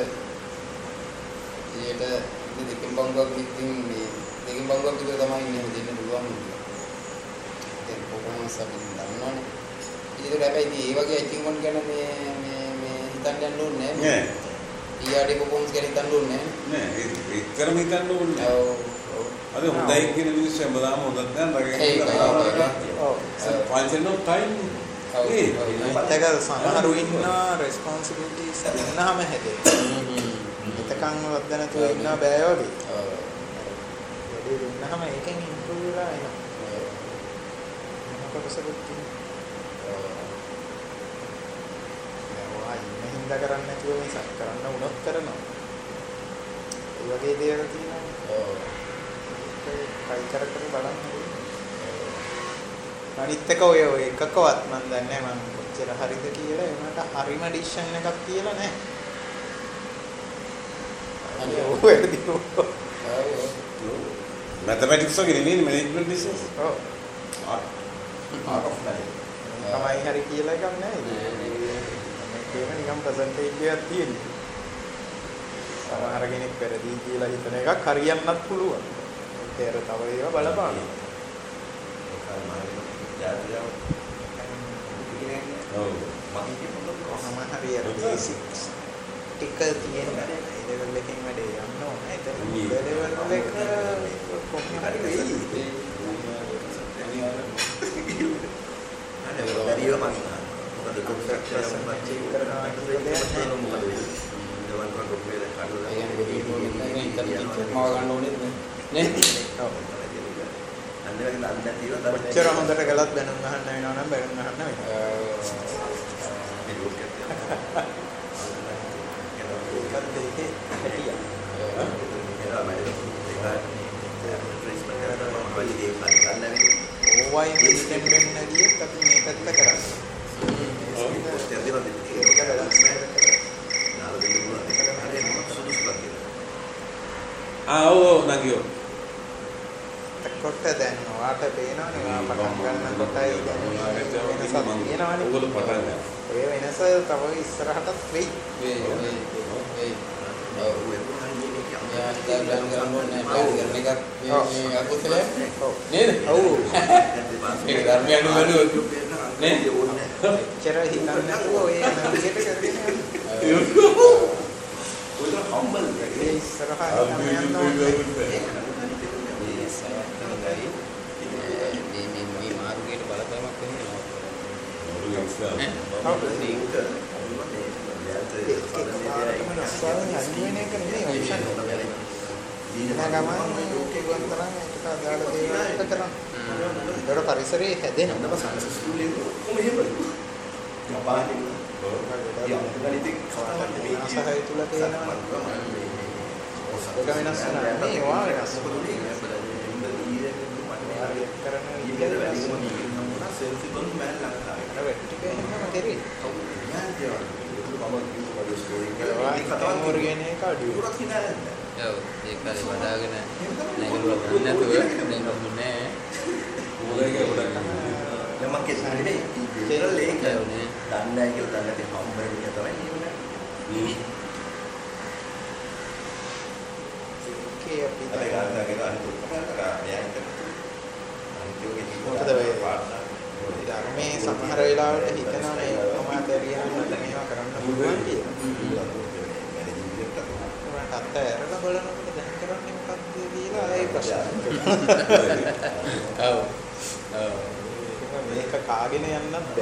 Speaker 1: සියයට දෙකකින් බංගුවක් විදිහින් මේ දෙකකින් බංගුවක් විතර තමයි ඉන්නේ දෙන්න පුළුවන්. ඒක කොහොමද සමින් දන්නවනේ. ඒක හැබැයි ඒ වගේ අචීව්මන්ට් ගැන මේ මේ මේ හිතන්න යන්න ඕනේ නෑ. ඊආර් පර්ෆෝමන්ස් ගැන හිතන්න ඕනේ
Speaker 2: නෑ. නෑ ඒතරම හිතන්න ඕනේ.
Speaker 1: ඔව්.
Speaker 2: අද හොඳයි කියන මිනිස්සු හැමදාම හොඳක් ගන්න රගගෙන.
Speaker 3: ඔව්.
Speaker 2: පන්සෙන් නෝ ටයිම්.
Speaker 3: ඒක සමහරු ඉන්නවා රෙස්පොන්සිබිලිටිස් ඉන්නාම හැදෙන්නේ. එතකන් වද්ද නැතුව ඉන්න බෑ වගේ.
Speaker 1: ඔව්.
Speaker 3: වැඩි දුන්නාම ඒකෙන් ඉම්ප්‍රූව් වෙලා එනවා. මොකද සබුත් හින්දා කරන්නේ නැතුව මිසක් කරන්න උනොත් කරනවා. ඒ වගේ දේවල් තියෙනවා.
Speaker 1: ඔව්.
Speaker 3: කයි කර කර බලන්න. අනිත් එක ඔය ඔය එකකවත් මම දන්නේ නැහැ මම කොච්චර හරිද කියලා. ඒ වුණාට හරිම ඩිසිෂන් එකක් කියලා නැහැ. අනේ ඔය වැඩි ඔව්.
Speaker 2: මැතමැටික්ස් වගේ නෙමෙයි මැනේජ්මන්ට් බිස්නස්.
Speaker 3: ඔව්.
Speaker 2: Art art of management.
Speaker 3: තමයි හරි කියලා එකක් නැහැ. ඒක නිකන් ප්‍රසන්ටේජ් එකක් තියෙනවා. සමහර කෙනෙක් පෙරදී කියලා හිතන එකක් හරියන්නත් පුළුවන්. ඒතර තව ඒවා බලපාන.
Speaker 2: ඔව්.
Speaker 3: කොහොම හරි අර බේසික්ස් ටික තියෙනවා. ඒ ලෙවල් එකකින් වැඩේ යන්න ඕනේ. ඒතර ලෙවල් එක කොහොම හරි වෙයි.
Speaker 4: අනේ බැරිව මම මොකද කොන්ට්‍රැක්ටර් එකක්
Speaker 3: චෙක් කරනවා කියලා දෙයක් නැහැ.
Speaker 4: මොකද වෙන්නේ? දවල් කොට ඔප්පේ දැන් කඩලා
Speaker 1: ඒ කියන්නේ ඉන්ටර්නෙට් මාව ගන්න ඕනේ නේ.
Speaker 3: ඔව්.
Speaker 4: අන්න වගේ ලන්දන් තියෙනවා තමයි.
Speaker 3: කොච්චර හොඳට ගලත් බැනුම් අහන්න වෙනවා නම් බැනුම් අහන්න වෙනවා.
Speaker 4: මේ ලෝකෙත් තියෙනවා.
Speaker 3: ඒකත් දෙකේ හැටියක්.
Speaker 4: ඒවා මම ඒක ට්‍රේස්මන්ට් කරලා මම වලි දෙයක් ගන්න නැහැ.
Speaker 3: ඕවයි මෙඩිටේට් වෙන්න ගියත් අපි මේ පැත්ත කරන්නේ.
Speaker 4: ඔව්. පොස්ටර් දෙනවා දෙන්න.
Speaker 3: ඒක බැලන්ස් කරලා
Speaker 4: නාල දෙන්න පුළුවන්. හරි මම සුදුසුකම් කියලා.
Speaker 2: ආ ඔව් නගියෝ.
Speaker 3: කොට දැන් ඔයාට පේනවනේ ඔයා පටන් ගන්න කොටයි දැන් වෙනසක් තියෙනවනේ.
Speaker 2: ඔයගොල්ලෝ පටන් ගන්න.
Speaker 3: ඔය වෙනස තව ඉස්සරහටත් වෙයි.
Speaker 1: වෙයි වෙයි වෙයි.
Speaker 4: ඔව් ඒක හරියට කියන්නේ.
Speaker 1: යා හිතා ගන්න ගන්න ඕනේ නැහැ. කරන එකක් මේ මේ අකුසලයක් නේද?
Speaker 3: ඔව්.
Speaker 1: ඒක ධර්මය අනුගමනය නේ?
Speaker 3: එච්චර හිතන්නේ නැතුව ඔය යන විදිහට කරගෙන යන්න.
Speaker 4: ඔය හම්බල්
Speaker 3: ඒ ඉස්සරහට යන්න ඕනේ.
Speaker 1: මේ මේ මේ මාර්ගයට බලපෑමක් වෙනවා.
Speaker 2: ඔව් ඉස්සරහ.
Speaker 3: ඒක පරිසරයේ හැදෙනවා.
Speaker 4: සක්සස්ෆුල් එක කොහොම එහෙම යපානේ ඔව් ගණිතේ කතාවට මේ
Speaker 3: සහය තුල තියෙනවා. ඒක වෙනස් නැහැ. මේවා වෙනස්. කරන විදිහට වෙනස් වෙනවා.
Speaker 4: සෙල්ෆි බම් මෑන් ලංකාවේ.
Speaker 3: අර ටික එහෙමම කරේ.
Speaker 4: ඔව් මෑන් දේවල්. මම කිව්ව වගේ ස්ටෝරි
Speaker 3: ඒක කතාවක් වර්ගයෙන් එක අඩිය.
Speaker 4: පුරක් හිනාන්නේ.
Speaker 1: ඔව් ඒකයි වඩාගෙන නැගලුවා ගන්න නැතුව දැන් මොන්නේ
Speaker 2: ඕලේක ගොඩක්
Speaker 4: මම කියන්නේ ජෙනරල් ඒක දන්නේ නැහැ කියලා දන්නේ නැති හම්බ වෙන එක තමයි නේ.
Speaker 3: ඒකේ අපි
Speaker 4: අර ගානකට අනිත් උත්තරයක් එයාට අනිත්‍යෝගේ
Speaker 3: මොකද වෙයි ධර්මයේ සමහර වෙලාවට හිතනවා මේ කොහොමද බැරියනකට මේවා කරන්න පුළුවන් කියලා. ඒකට අත්හැරලා බලනකොට දැන් කරන්නේ මොකක්ද කියලා ආයේ ප්‍රශ්න. ඔව්. ඔව්. මේක කාගෙන යන්නත් බෑ.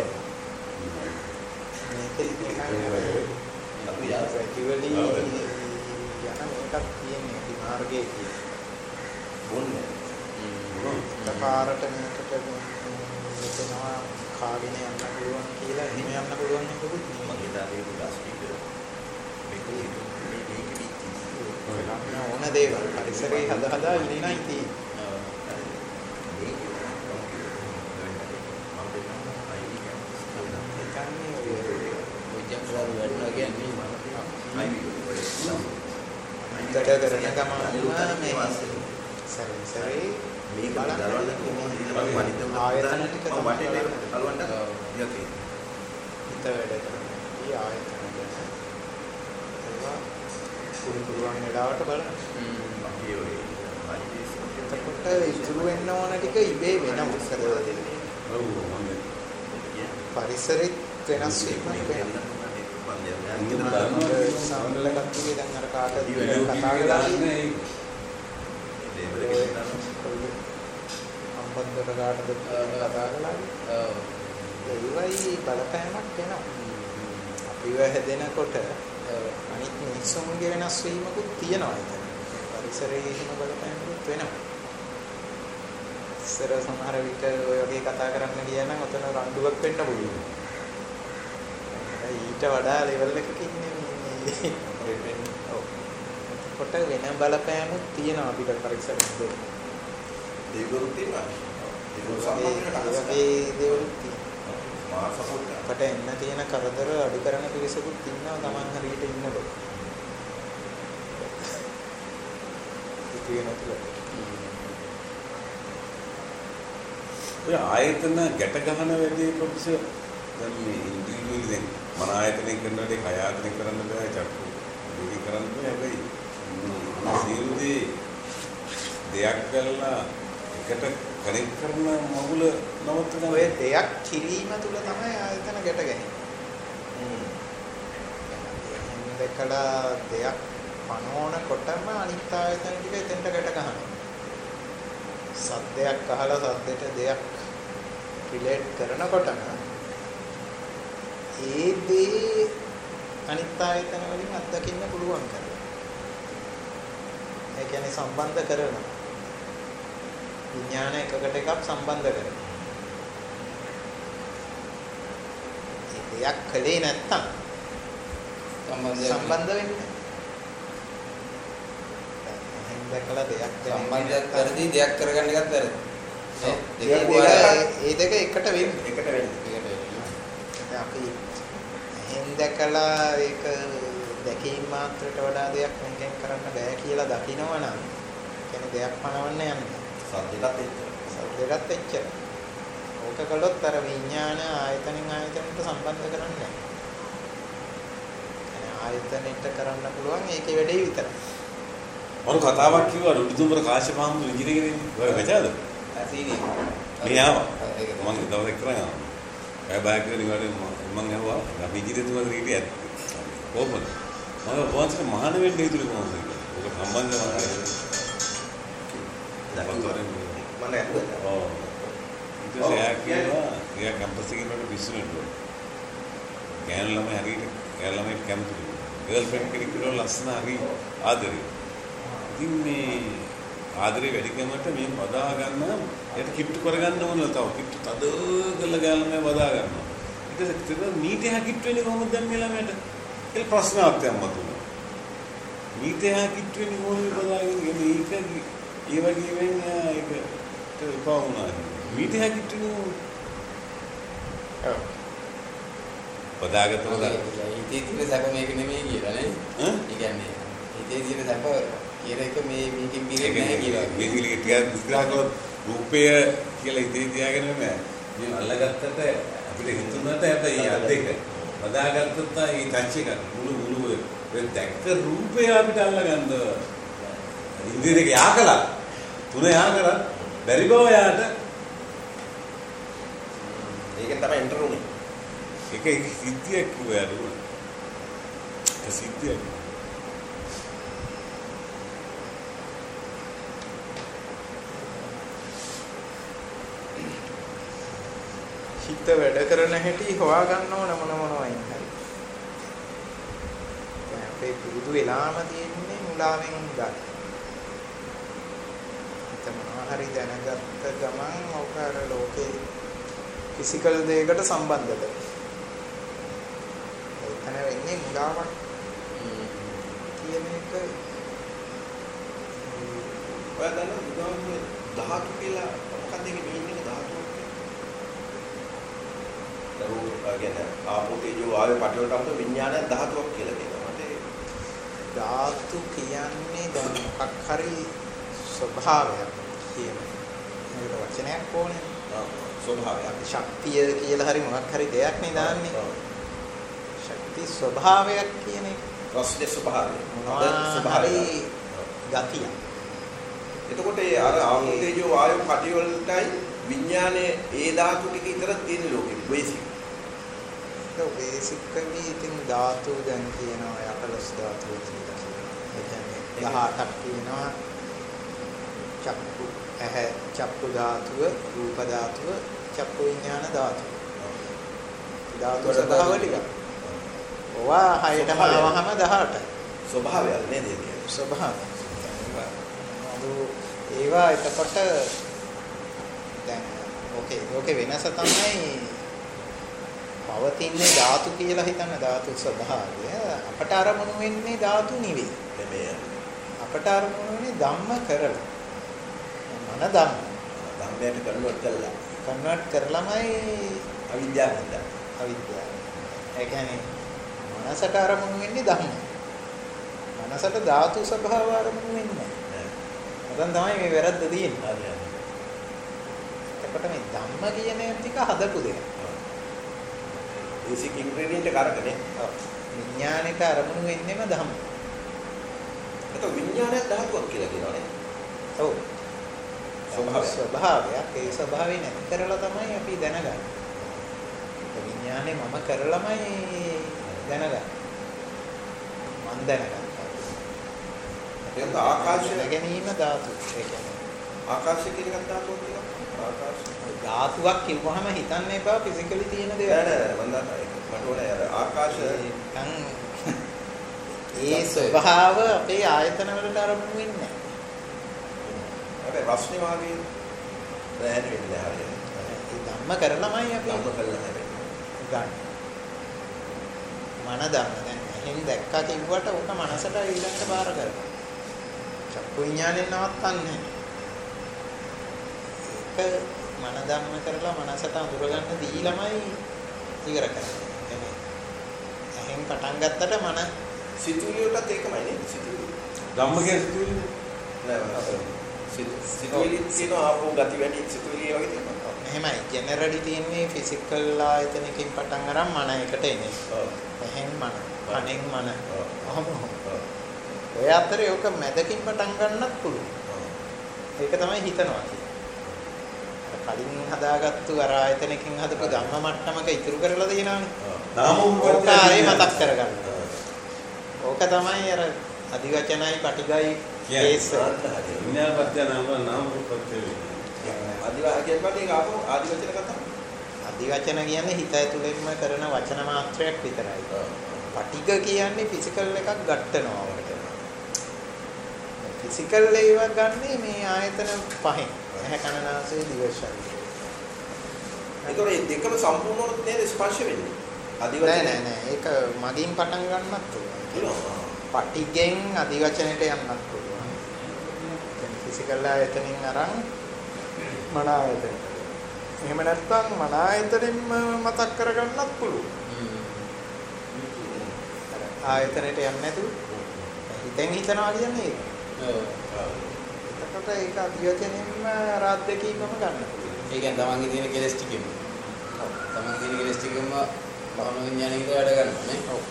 Speaker 3: මේක ඉතින් අපි ආසයිවලි යන මේකක් තියෙන්නේ අපි මාර්ගයේ කියන්නේ.
Speaker 4: බොන්නේ.
Speaker 3: තකාරට මේකට මෙතනවා කාගෙන යන්න පුළුවන් කියලා එහෙම යන්න පුළුවන් එකකුත් නෙමෙයි.
Speaker 4: මගේ දාගේ ප්ලාස්ටික් මේක මේක
Speaker 3: ඕන දේවල් පරිසරයේ හද හදා ඉන්නයි තියෙන්නේ. වැඩ කරන ගමන් මේ සරේ සරේ
Speaker 4: මේක දරවන්න කොහොමද
Speaker 3: ආයතන ටික
Speaker 4: වටේ අලවන්න යකේ
Speaker 3: හිත වැඩ කරන ഈ ආයතන ඒවා පුරු පුරුවන් වෙලාවට බලන්න.
Speaker 4: අපි ඔය
Speaker 3: එතකොට ඉතුරු වෙන්න ඕන ටික ඉබේ වෙනවා කරලා දෙන්නේ.
Speaker 2: ඔව් මම
Speaker 3: පරිසරෙත් වෙනස් වීමක් වෙනවා. සාමාන්‍ය කට්ටිය දැන් අර කාටද කතා කරලා ඉන්නේ අම්බන්දර කාටද කතා කරලා ඔව් ඒවයි බලපෑමක් වෙනවා. අපිව හැදෙනකොට අනිත් මිනිස්සුන්ගේ වෙනස් වීමකුත් තියෙනවා එතන. පරිසරයේ එහෙම බලපෑමකුත් වෙනවා. ඉස්සර සමහර විට ඔය වගේ කතා කරන්න ගියා නම් ඔතන රණ්ඩුවක් වෙන්න පුළුවන්. ඊට වඩා ලෙවල් එකක ඉන්නේ මේ ඔව් කොට වෙන බලපෑමුත් තියෙනවා අපිට පරිසරෙත්
Speaker 4: ඒගොල්ලෝ තියෙනවා ඒගොල්ලෝ සම්බන්ධ
Speaker 3: ඒ දේවලුත් තියෙනවා
Speaker 4: මා සපෝට්
Speaker 3: කොට එන්න තියෙන කරදර අඩු කරන පිරිසකුත් ඉන්නවා Taman හරියට ඉන්නකොට ඒක වෙනතුල
Speaker 2: ඔය ආයතන ගැට ගන්න වැඩි කොටස දැන් මේ ඉන්දිවිජුවල් දැන් මන ආයතනයෙන් කරන වැඩේ කය ආයතනයෙන් කරන්න බෑ චක්කු මේක කරන්න බෑ හැබැයි සියලුදී දෙයක් කරලා එකට කනෙක්ට් කරන මගුල නවත්තන
Speaker 3: ඔය දෙයක් කිරීම තුල තමයි ආයතන ගැට ගැහෙන්නේ. හ්ම්. දෙකලා දෙයක් පනවනකොටම අනිත් ආයතන ටික එතෙන්ට ගැට ගන්නවා. සද්දයක් අහලා සද්දෙට දෙයක් රිලේට් කරනකොටම ඒ දේ අනිත් ආයතන වලින් අත්දකින්න පුළුවන් කරනවා. ඒ කියන්නේ සම්බන්ධ කරනවා. විඥාන එකකට එකක් සම්බන්ධ කරනවා. ඒ දෙයක් කලේ නැත්තම් සම්බන්ධ වෙන්නේ. එහෙන් දැකලා දෙයක්
Speaker 1: සම්බන්ධයක් කරදී දෙයක් කරගන්න එකත් වැරදි.
Speaker 3: ඒ දෙක එකට වෙන්නේ.
Speaker 4: එකට වෙන්නේ.
Speaker 3: අපි එහෙන් දැකලා ඒක දැකීම මාත්‍රයට වඩා දෙයක් මොකෙන් කරන්න බෑ කියලා දකිනවනම් කියන්නේ දෙයක් පනවන්න යන්නේ.
Speaker 4: සද්දෙටත් එච්චර.
Speaker 3: සද්දෙටත් එච්චර. ඕක කළොත් අර විඥාන ආයතනෙන් ආයතනට සම්බන්ධ කරන්නේ නැහැ. ආයතනෙට කරන්න පුළුවන් ඒකේ වැඩේ විතරයි.
Speaker 2: මම කතාවක් කිව්වා රුදුම්බර කාශ්‍යප හාමුදුරුවෝ ඉංජිනේර් කෙනෙක්. ඔය ගජාද?
Speaker 1: ඇසීනි.
Speaker 2: මේ ආවා. මම දවස් කරා ආවා. බය බය කියලා නිවාඩේ මම ඇහුවා. අපි ඉංජිනේර් තුමාට රීටි ඇත්. කොහොමද? මම වහන්සේට මහාන වෙන්න හේතුව කොහොමද කියලා. ඔක සම්බන්ධව
Speaker 4: මම ඇහුවා.
Speaker 2: ඔව්. ඊට පස්සේ එයා කියනවා එයා කැම්පස් එකේ ඉන්නකොට පිස්සු නෙළුවා. ගෑනු ළමයි හරියට ගෑනු ළමයි කැමතිලු. ගර්ල් ෆ්‍රෙන්ඩ් කෙනෙක් කියලා ලස්සන හරි ආදරේ. ඉතින් මේ ආදරේ වැඩි කමට මේ බදා ගන්න ඒකට කිට්ටු කරගන්න ඕනලා තව කිට්ටු තද කරලා ගෑනු ළමයි බදා ගන්නවා. ඊට පස්සේ නීතිය කිට්ටු වෙන්නේ කොහොමද දැන් මේ ළමයට? ඒක ප්‍රශ්නාවක් යම්මතුන. නීතිය කිට්ටු වෙන්නේ කොහොමද බදාගෙන මේක ඒ වගේ වෙන්නේ ඒක එපා වුණා. නීතිය කිට්ටු
Speaker 3: ඔව්.
Speaker 2: බදාගත්තොත්
Speaker 1: ඉතී තියෙන සැප මේක නෙමෙයි කියලා නේ.
Speaker 2: ඈ?
Speaker 1: ඒ කියන්නේ ඉතී තියෙන සැප කියන එක මේ මේකෙන් බිරෙන්නේ නැහැ කියලා.
Speaker 2: බේසිකලි ටිකක් විස්තර කළොත් රූපය කියලා ඉතී තියාගෙන නෑ. මේ අල්ලගත්තට අපිට හිතුණාට හැබැයි අත් දෙක බදාගත්තත් ඒ ටච් එක මුළු මුළු ඒ දැක්ක රූපය අපිට අල්ලගන්න ඉන්ද්‍රිය දෙක යාකලා තුන යාකලා බැරි බව යාට
Speaker 4: ඒකෙන් තමයි එන්ටර් උනේ.
Speaker 2: ඒක සිද්ධියක් කිව්වා නේද? ඒ සිද්ධියක්
Speaker 3: හිත වැඩ කරන හැටි හොයා ගන්න ඕන මොන මොනවයින් හරි. දැන් අපේ පුරුදු වෙලාම තියෙන්නේ මුලාවෙන් ගන්න. හිත මොනවා හරි දැනගත්ත ගමන් ඕක අර ලෝකේ ෆිසිකල් දෙයකට සම්බන්ධ කරගන්න. එතන වෙන්නේ මුලාවක් කියන එක.
Speaker 4: ඔය දන්න උදාහරණ ධාතු කියලා මොකක්ද ඒකේ මීනින් එක ධාතුවක් කියලා. දරුවෝ ආපෝ තේජෝ ආයෝ පටි වලට අමත විඥානය ධාතුවක් කියලා කියනවා. මට
Speaker 3: ධාතු කියන්නේ දැන් මොකක් හරි ස්වභාවයක් කියන. මේකට වචනයක් ඕනේ.
Speaker 4: ස්වභාවයක්.
Speaker 3: ශක්තිය කියලා හරි මොකක් හරි දෙයක් නේ දාන්නේ. ශක්ති ස්වභාවයක් කියන එක.
Speaker 4: රසයේ ස්වභාවය.
Speaker 3: ස්වභාවය ගතිය.
Speaker 4: එතකොට ඒ අර ආපෝ තේජෝ ආයෝ පටි වලටයි විඥානයේ ඒ ධාතු ටික විතර තියෙන ලෝකෙ බේසික්.
Speaker 3: ඒක බේසිකලි ඉතින් ධාතු දැන් කියනවා යකලස් ධාතුව කියලා. ඒ කියන්නේ දහඅටක් කියනවා. චක්කු ඇහැ චක්කු ධාතුව, රූප ධාතුව, චක්කු විඥාන ධාතුව. ධාතු ස්වභාව ටික. ඔවා හයටම ආවහම දහඅටයි.
Speaker 4: ස්වභාවයක් නේද කියන්නේ?
Speaker 3: ස්වභාවය. ඒවා එතකොට දැන් ඕකේ ඕකේ වෙනස තමයි පවතින්නේ ධාතු කියලා හිතන ධාතු ස්වභාවය අපට අරමුණු වෙන්නේ ධාතු නෙවෙයි.
Speaker 4: නෙමෙයි.
Speaker 3: අපට අරමුණු වෙන්නේ ධම්ම කරලා. මන ධම්ම.
Speaker 4: ධම්මයට කන්වර්ට් කරලා.
Speaker 3: කන්වර්ට් කරලාමයි
Speaker 4: අවිද්‍යාවෙන්ද.
Speaker 3: අවිද්‍යාව. ඒ කියන්නේ මනසට අරමුණු වෙන්නේ ධම්ම. මනසට ධාතු ස්වභාව අරමුණු වෙන්නේ නැහැ. දැන් තමයි මේ වැරද්ද තියෙන්නේ.
Speaker 4: හරි හරි.
Speaker 3: එතකොට මේ ධම්ම කියන ටික හදපු දෙයක්.
Speaker 4: බේසික් ඉන්ග්‍රීඩියන්ට් එක අරගෙන.
Speaker 3: ඔව්. විඥානෙට අරමුණු වෙන්නේම ධම්ම.
Speaker 4: එතකොට විඥානය ධාතුවක් කියලා කියනවානේ.
Speaker 3: ඔව්. ස්වභාවය. ස්වභාවයක්. ඒ ස්වභාවය නැති කරලා තමයි අපි දැනගන්නේ. විඥානේ මම කරලමයි දැනගන්නේ. මම දැනගන්නේ.
Speaker 4: ඒක ආකාශය
Speaker 3: ගැනීම ධාතු. ඒ කියන්නේ
Speaker 4: ආකාශය කියන එකත් ධාතුවක් කියලා. ආකාශය
Speaker 3: ධාතුවක් කිව්වහම හිතන්න එපා ෆිසිකලි තියෙන දේවල්.
Speaker 4: නෑ නෑ මම දන්නවා ඒක. මට ඕනේ අර ආකාශය
Speaker 3: ඒ ස්වභාව අපේ ආයතන වලට අරමුණු වෙන්නේ නැහැ.
Speaker 4: හැබැයි රස්නේ වාගේ දැන වෙන්නේ හරියට.
Speaker 3: ඒ ධම්ම කරලමයි අපි
Speaker 4: ධම්ම කළා හැබැයි.
Speaker 3: ගන්න. මන ධම්ම දැන් එහෙන් දැක්කා කිව්වට උක මනසට ඊළඟට බාර කරගන්න. චක්කු විඥානේ නවත්තන්නේ. ඒක මන ධම්ම කරලා මනසට අඳුර ගන්න දීලමයි ඉවර කරන්නේ. එනේ. එහෙන් පටන් ගත්තට මන
Speaker 4: සිතුවිලි වලත් ඒකමයි නේද? සිතුවිලි.
Speaker 2: ධම්ම කියන සිතුවිලි
Speaker 4: නෑ සිතුවිලි තියෙන ආපෝ ගති වැඩි සිතුවිලි වගේ තියෙනවා.
Speaker 3: එහෙමයි. ජෙනරලි තියෙන්නේ ෆිසිකල් ආයතනකින් පටන් අරන් මන එකට එන්නේ.
Speaker 4: ඔව්.
Speaker 3: එහෙන් මන, කනෙන් මන.
Speaker 4: ඔව්.
Speaker 3: ඔහොම. ඔය අතරේ ඔක මැදකින් පටන් ගන්නත් පුළුවන්. ඒක තමයි හිතනවා කියන්නේ. කලින් හදාගත්තු අර ආයතනකින් හදපු ධම්ම මට්ටමක ඉතුරු කරලා තියෙනවානේ.
Speaker 2: නාම රූප
Speaker 3: ආයේ මතක් කරගන්න. ඕක තමයි අර අදිවචනයි පටිගයි කේස්
Speaker 2: විඤ්ඤාණපත්‍ය නාම නාම රූපත්‍ය
Speaker 4: ආදිවා කියනකොට ඒක ආපෝ ආදිවචන කතා.
Speaker 3: අදිවචන කියන්නේ හිත ඇතුළෙන්ම කරන වචන මාත්‍රයක් විතරයි. පටිග කියන්නේ ෆිසිකල් එකක් ගන්නනවා වකට. ෆිසිකල් ඒවා ගන්නේ මේ ආයතන පහෙන්. ඇහැ කන නාසය දිව ශරීරය.
Speaker 4: ඒතකොට මේ දෙකම සම්පූර්ණව නේද ස්පර්ශ වෙන්නේ?
Speaker 3: අදිවචන නෑ නෑ නෑ ඒක මගින් පටන් ගන්නත් පුළුවන්. පටිගෙන් අදිවචනයට යන්නත් පුළුවන්. කියන්නේ ෆිසිකල් ආයතනින් අරන් මන ආයතන. එහෙම නැත්නම් මන ආයතනින්ම මතක් කරගන්නත් පුළුවන්. ආයතනයට යන්නේ නැතුව හිතෙන් හිතනවා කියන්නේ ඒක.
Speaker 1: ඔව්.
Speaker 3: එතකොට ඒක අධ්‍යයනයෙන්ම රාජ්‍යකීකම ගන්න පුළුවන්.
Speaker 1: ඒ කියන්නේ තමන්ගේ තියෙන කෙලස් ටිකෙම. තමන් කියන කෙලස් ටිකම භවන විඥානයේ ඉඳලා වැඩ ගන්නවා නේ.
Speaker 3: ඔව්.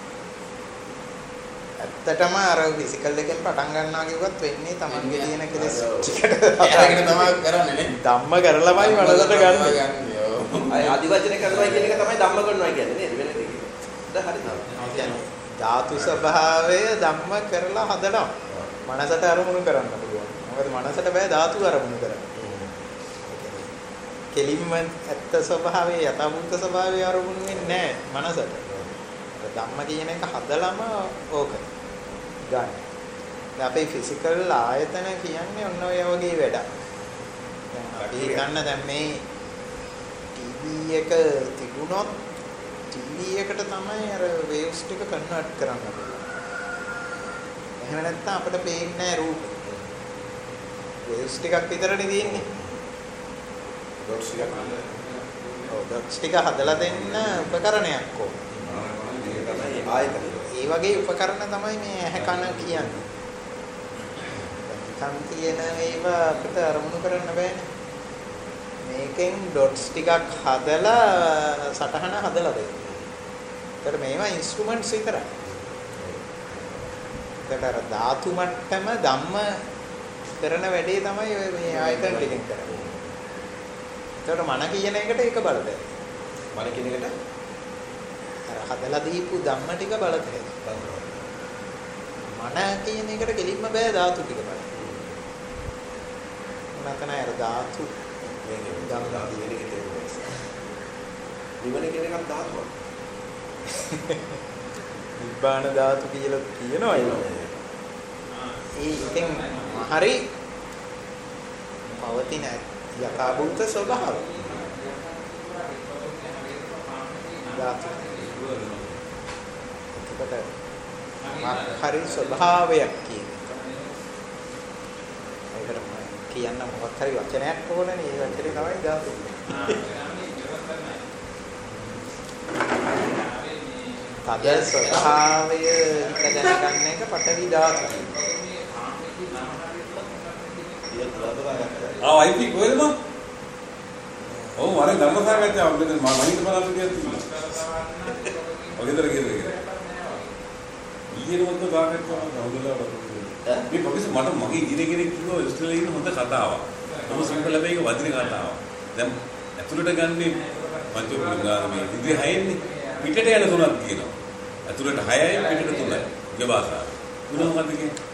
Speaker 3: ඇත්තටම අර ෆිසිකල් එකෙන් පටන් ගන්නවා කිව්වත් වෙන්නේ තමන්ගේ තියෙන කෙලස් ටිකට
Speaker 1: අරගෙන තමයි කරන්නේ නේ.
Speaker 3: ධම්ම කරලාමයි මනසට ගන්න.
Speaker 4: අය ආදිවචන කරනවා කියන එක තමයි ධම්ම කරනවා කියන්නේ නේද? වෙන දෙයක්. දැන් හරිද?
Speaker 3: ධාතු ස්වභාවය ධම්ම කරලා හදනවා. මනසට අරමුණු කරන්න පුළුවන්. මොකද මනසට බෑ ධාතු අරමුණු කරන්න. කෙලින්ම ඇත්ත ස්වභාවයේ යථාභූත ස්වභාවයේ අරමුණු වෙන්නේ නැහැ මනසට. ධම්ම කියන එක හදලම ඕක ගන්න. දැන් අපේ ෆිසිකල් ආයතන කියන්නේ ඔන්න ඔය වගේ වැඩක්. දැන් අපි ගන්න දැන් මේ ටීවී එක තිබුණොත් ටීවී එකට තමයි අර වේව්ස් ටික කන්වර්ට් කරන්න පුළුවන්. එහෙම නැත්නම් අපිට පේන්නේ නැහැ රූප. වේව්ස් ටිකක් විතරනේ තියෙන්නේ.
Speaker 4: ඩොට්ස් ටිකක් හදලා.
Speaker 3: ඔව් ඩොට්ස් ටික හදලා දෙන්න උපකරණයක් ඕන.
Speaker 4: ආයතන.
Speaker 3: ඒ වගේ උපකරණ තමයි මේ ඇහැ කන කියන්නේ. දැන් තියෙන ඒවා අපිට අරමුණු කරන්න බෑනේ. මේකෙන් ඩොට්ස් ටිකක් හදලා සටහන හදලා දෙන්න. ඒතර මේවා ඉන්ස්ට්‍රුමන්ට්ස් විතරයි. ඒකට අර ධාතු මට්ටම ධම්ම කරන වැඩේ තමයි මේ ආයතන ටිකෙන් කරන්නේ. ඒකට මන කියන එකට ඒක බලතේ.
Speaker 4: මන කියන එකට
Speaker 3: අර හදලා දීපු ධම්ම ටික බලතේ. මන කියන එකට කෙලින්ම බෑ ධාතු ටික බලන්න. නැතන අර ධාතු
Speaker 4: මේ ධම්ම ධාතු කියන එකේ තියෙනවා. නිවන කියන එකක් ධාතුවක්.
Speaker 3: නිබ්බාන ධාතු කියලා කියනවා ඒක. ඒ ඉතින් හරි පවතින යථාභූත ස්වභාවය. ධාතු. ඒකට හරි ස්වභාවයක් කියන්නේ. ඒකට කියන්න මොකක් හරි වචනයක් ඕනනේ. ඒ වචනේ තමයි ධාතු. තද ස්වභාවය හිත දැනගන්න එක පටවි ධාතු.
Speaker 2: ආ වයිපි කොහෙද මම? ඔව් මම ධර්ම සාකච්ඡාවක් මෙතන මම මහින්ද බලන්න කියලා තිබුණා. ඔගෙදර ගිහලා. ඊයේ මොකද සාකච්ඡාවක් හවුදලා බලන්න. මේ පොකිස් මට මගේ ඉදිරිය කෙනෙක් කිව්වා ඉස්ට්‍රේලියාවේ ඉන්න හොඳ කතාවක්. මොකද සිම්පල් හැබැයි ඒක වදින කතාවක්. දැන් ඇතුළට ගන්නේ පංච පුරුගාමී ඉදිරිය හයෙන්නේ. පිටට යන තුනක් කියනවා. ඇතුළට හයයි පිටට තුනයි. උගේ භාෂාව. තුන මොකද්ද කියන්නේ?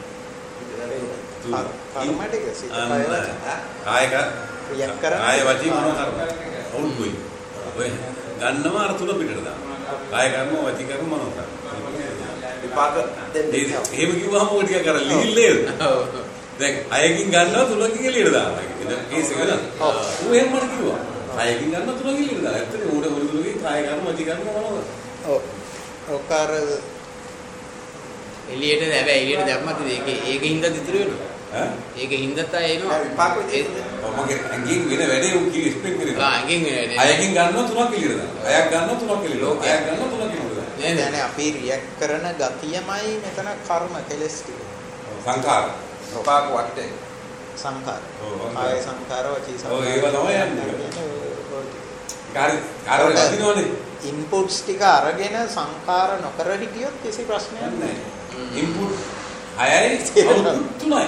Speaker 3: කර්මටික සිත
Speaker 2: කායක
Speaker 3: ක්‍රියා කරන
Speaker 2: කාය වචී මනෝ කර්ම. ඔවුන්ුයි. ඔය ගන්නම අර තුන පිටට දාන්න. කාය කර්ම වචී කර්ම මනෝ කර්ම.
Speaker 4: විපාක දෙන්නේ.
Speaker 2: එහෙම කිව්වම ඔය ටික කරලා ලිහිල්ලේද? ඔව්. දැන් අයකින් ගන්නවා තුනකින් එළියට දානවා. ඒක කේස් එක නේද? ඔව්. ඌ එහෙම මට කිව්වා. අයකින් ගන්නවා තුනකින් එළියට දානවා. ඇත්තටම ඌට ඔය තුනකින් කාය කර්ම වචී කර්ම මනෝ කර්ම.
Speaker 3: ඔව්. ඔකාර
Speaker 1: එළියට හැබැයි එළියට දැම්මත් ඒකේ ඒකේ හින්දා ඉතුරු වෙනවා. ඈ? ඒකේ හින්දාත් ආ එනවා.
Speaker 4: විපාක වෙන්නේ.
Speaker 2: මගේ ඇඟින් වෙන වැඩේ උන් කී එක්ස්පෙක්ට් කරේ.
Speaker 1: ආ ඇඟින් වෙන වැඩේ.
Speaker 2: අයකින් ගන්නවා තුනක් එළියට දානවා. අයක් ගන්නවා තුනක් එළියට දානවා. අයක් ගන්නවා තුනක් එළියට දානවා.
Speaker 3: නේද? يعني අපි රියැක්ට් කරන ගතියමයි මෙතන කර්ම කෙලස් ටික.
Speaker 2: සංඛාර.
Speaker 4: විපාක වටේ.
Speaker 3: සංඛාර.
Speaker 2: ඔව්.
Speaker 3: කාය සංඛාර වචී සංඛාර.
Speaker 2: ඔව් ඒව තමයි යන්නේ. කාර්ය කාර්ය වදිනවනේ.
Speaker 3: ඉන්පුට්ස් ටික අරගෙන සංඛාර නොකර හිටියොත් කිසි ප්‍රශ්නයක් නැහැ.
Speaker 2: ඉන්පුට් හයයි අවුට්පුට් තුනයි.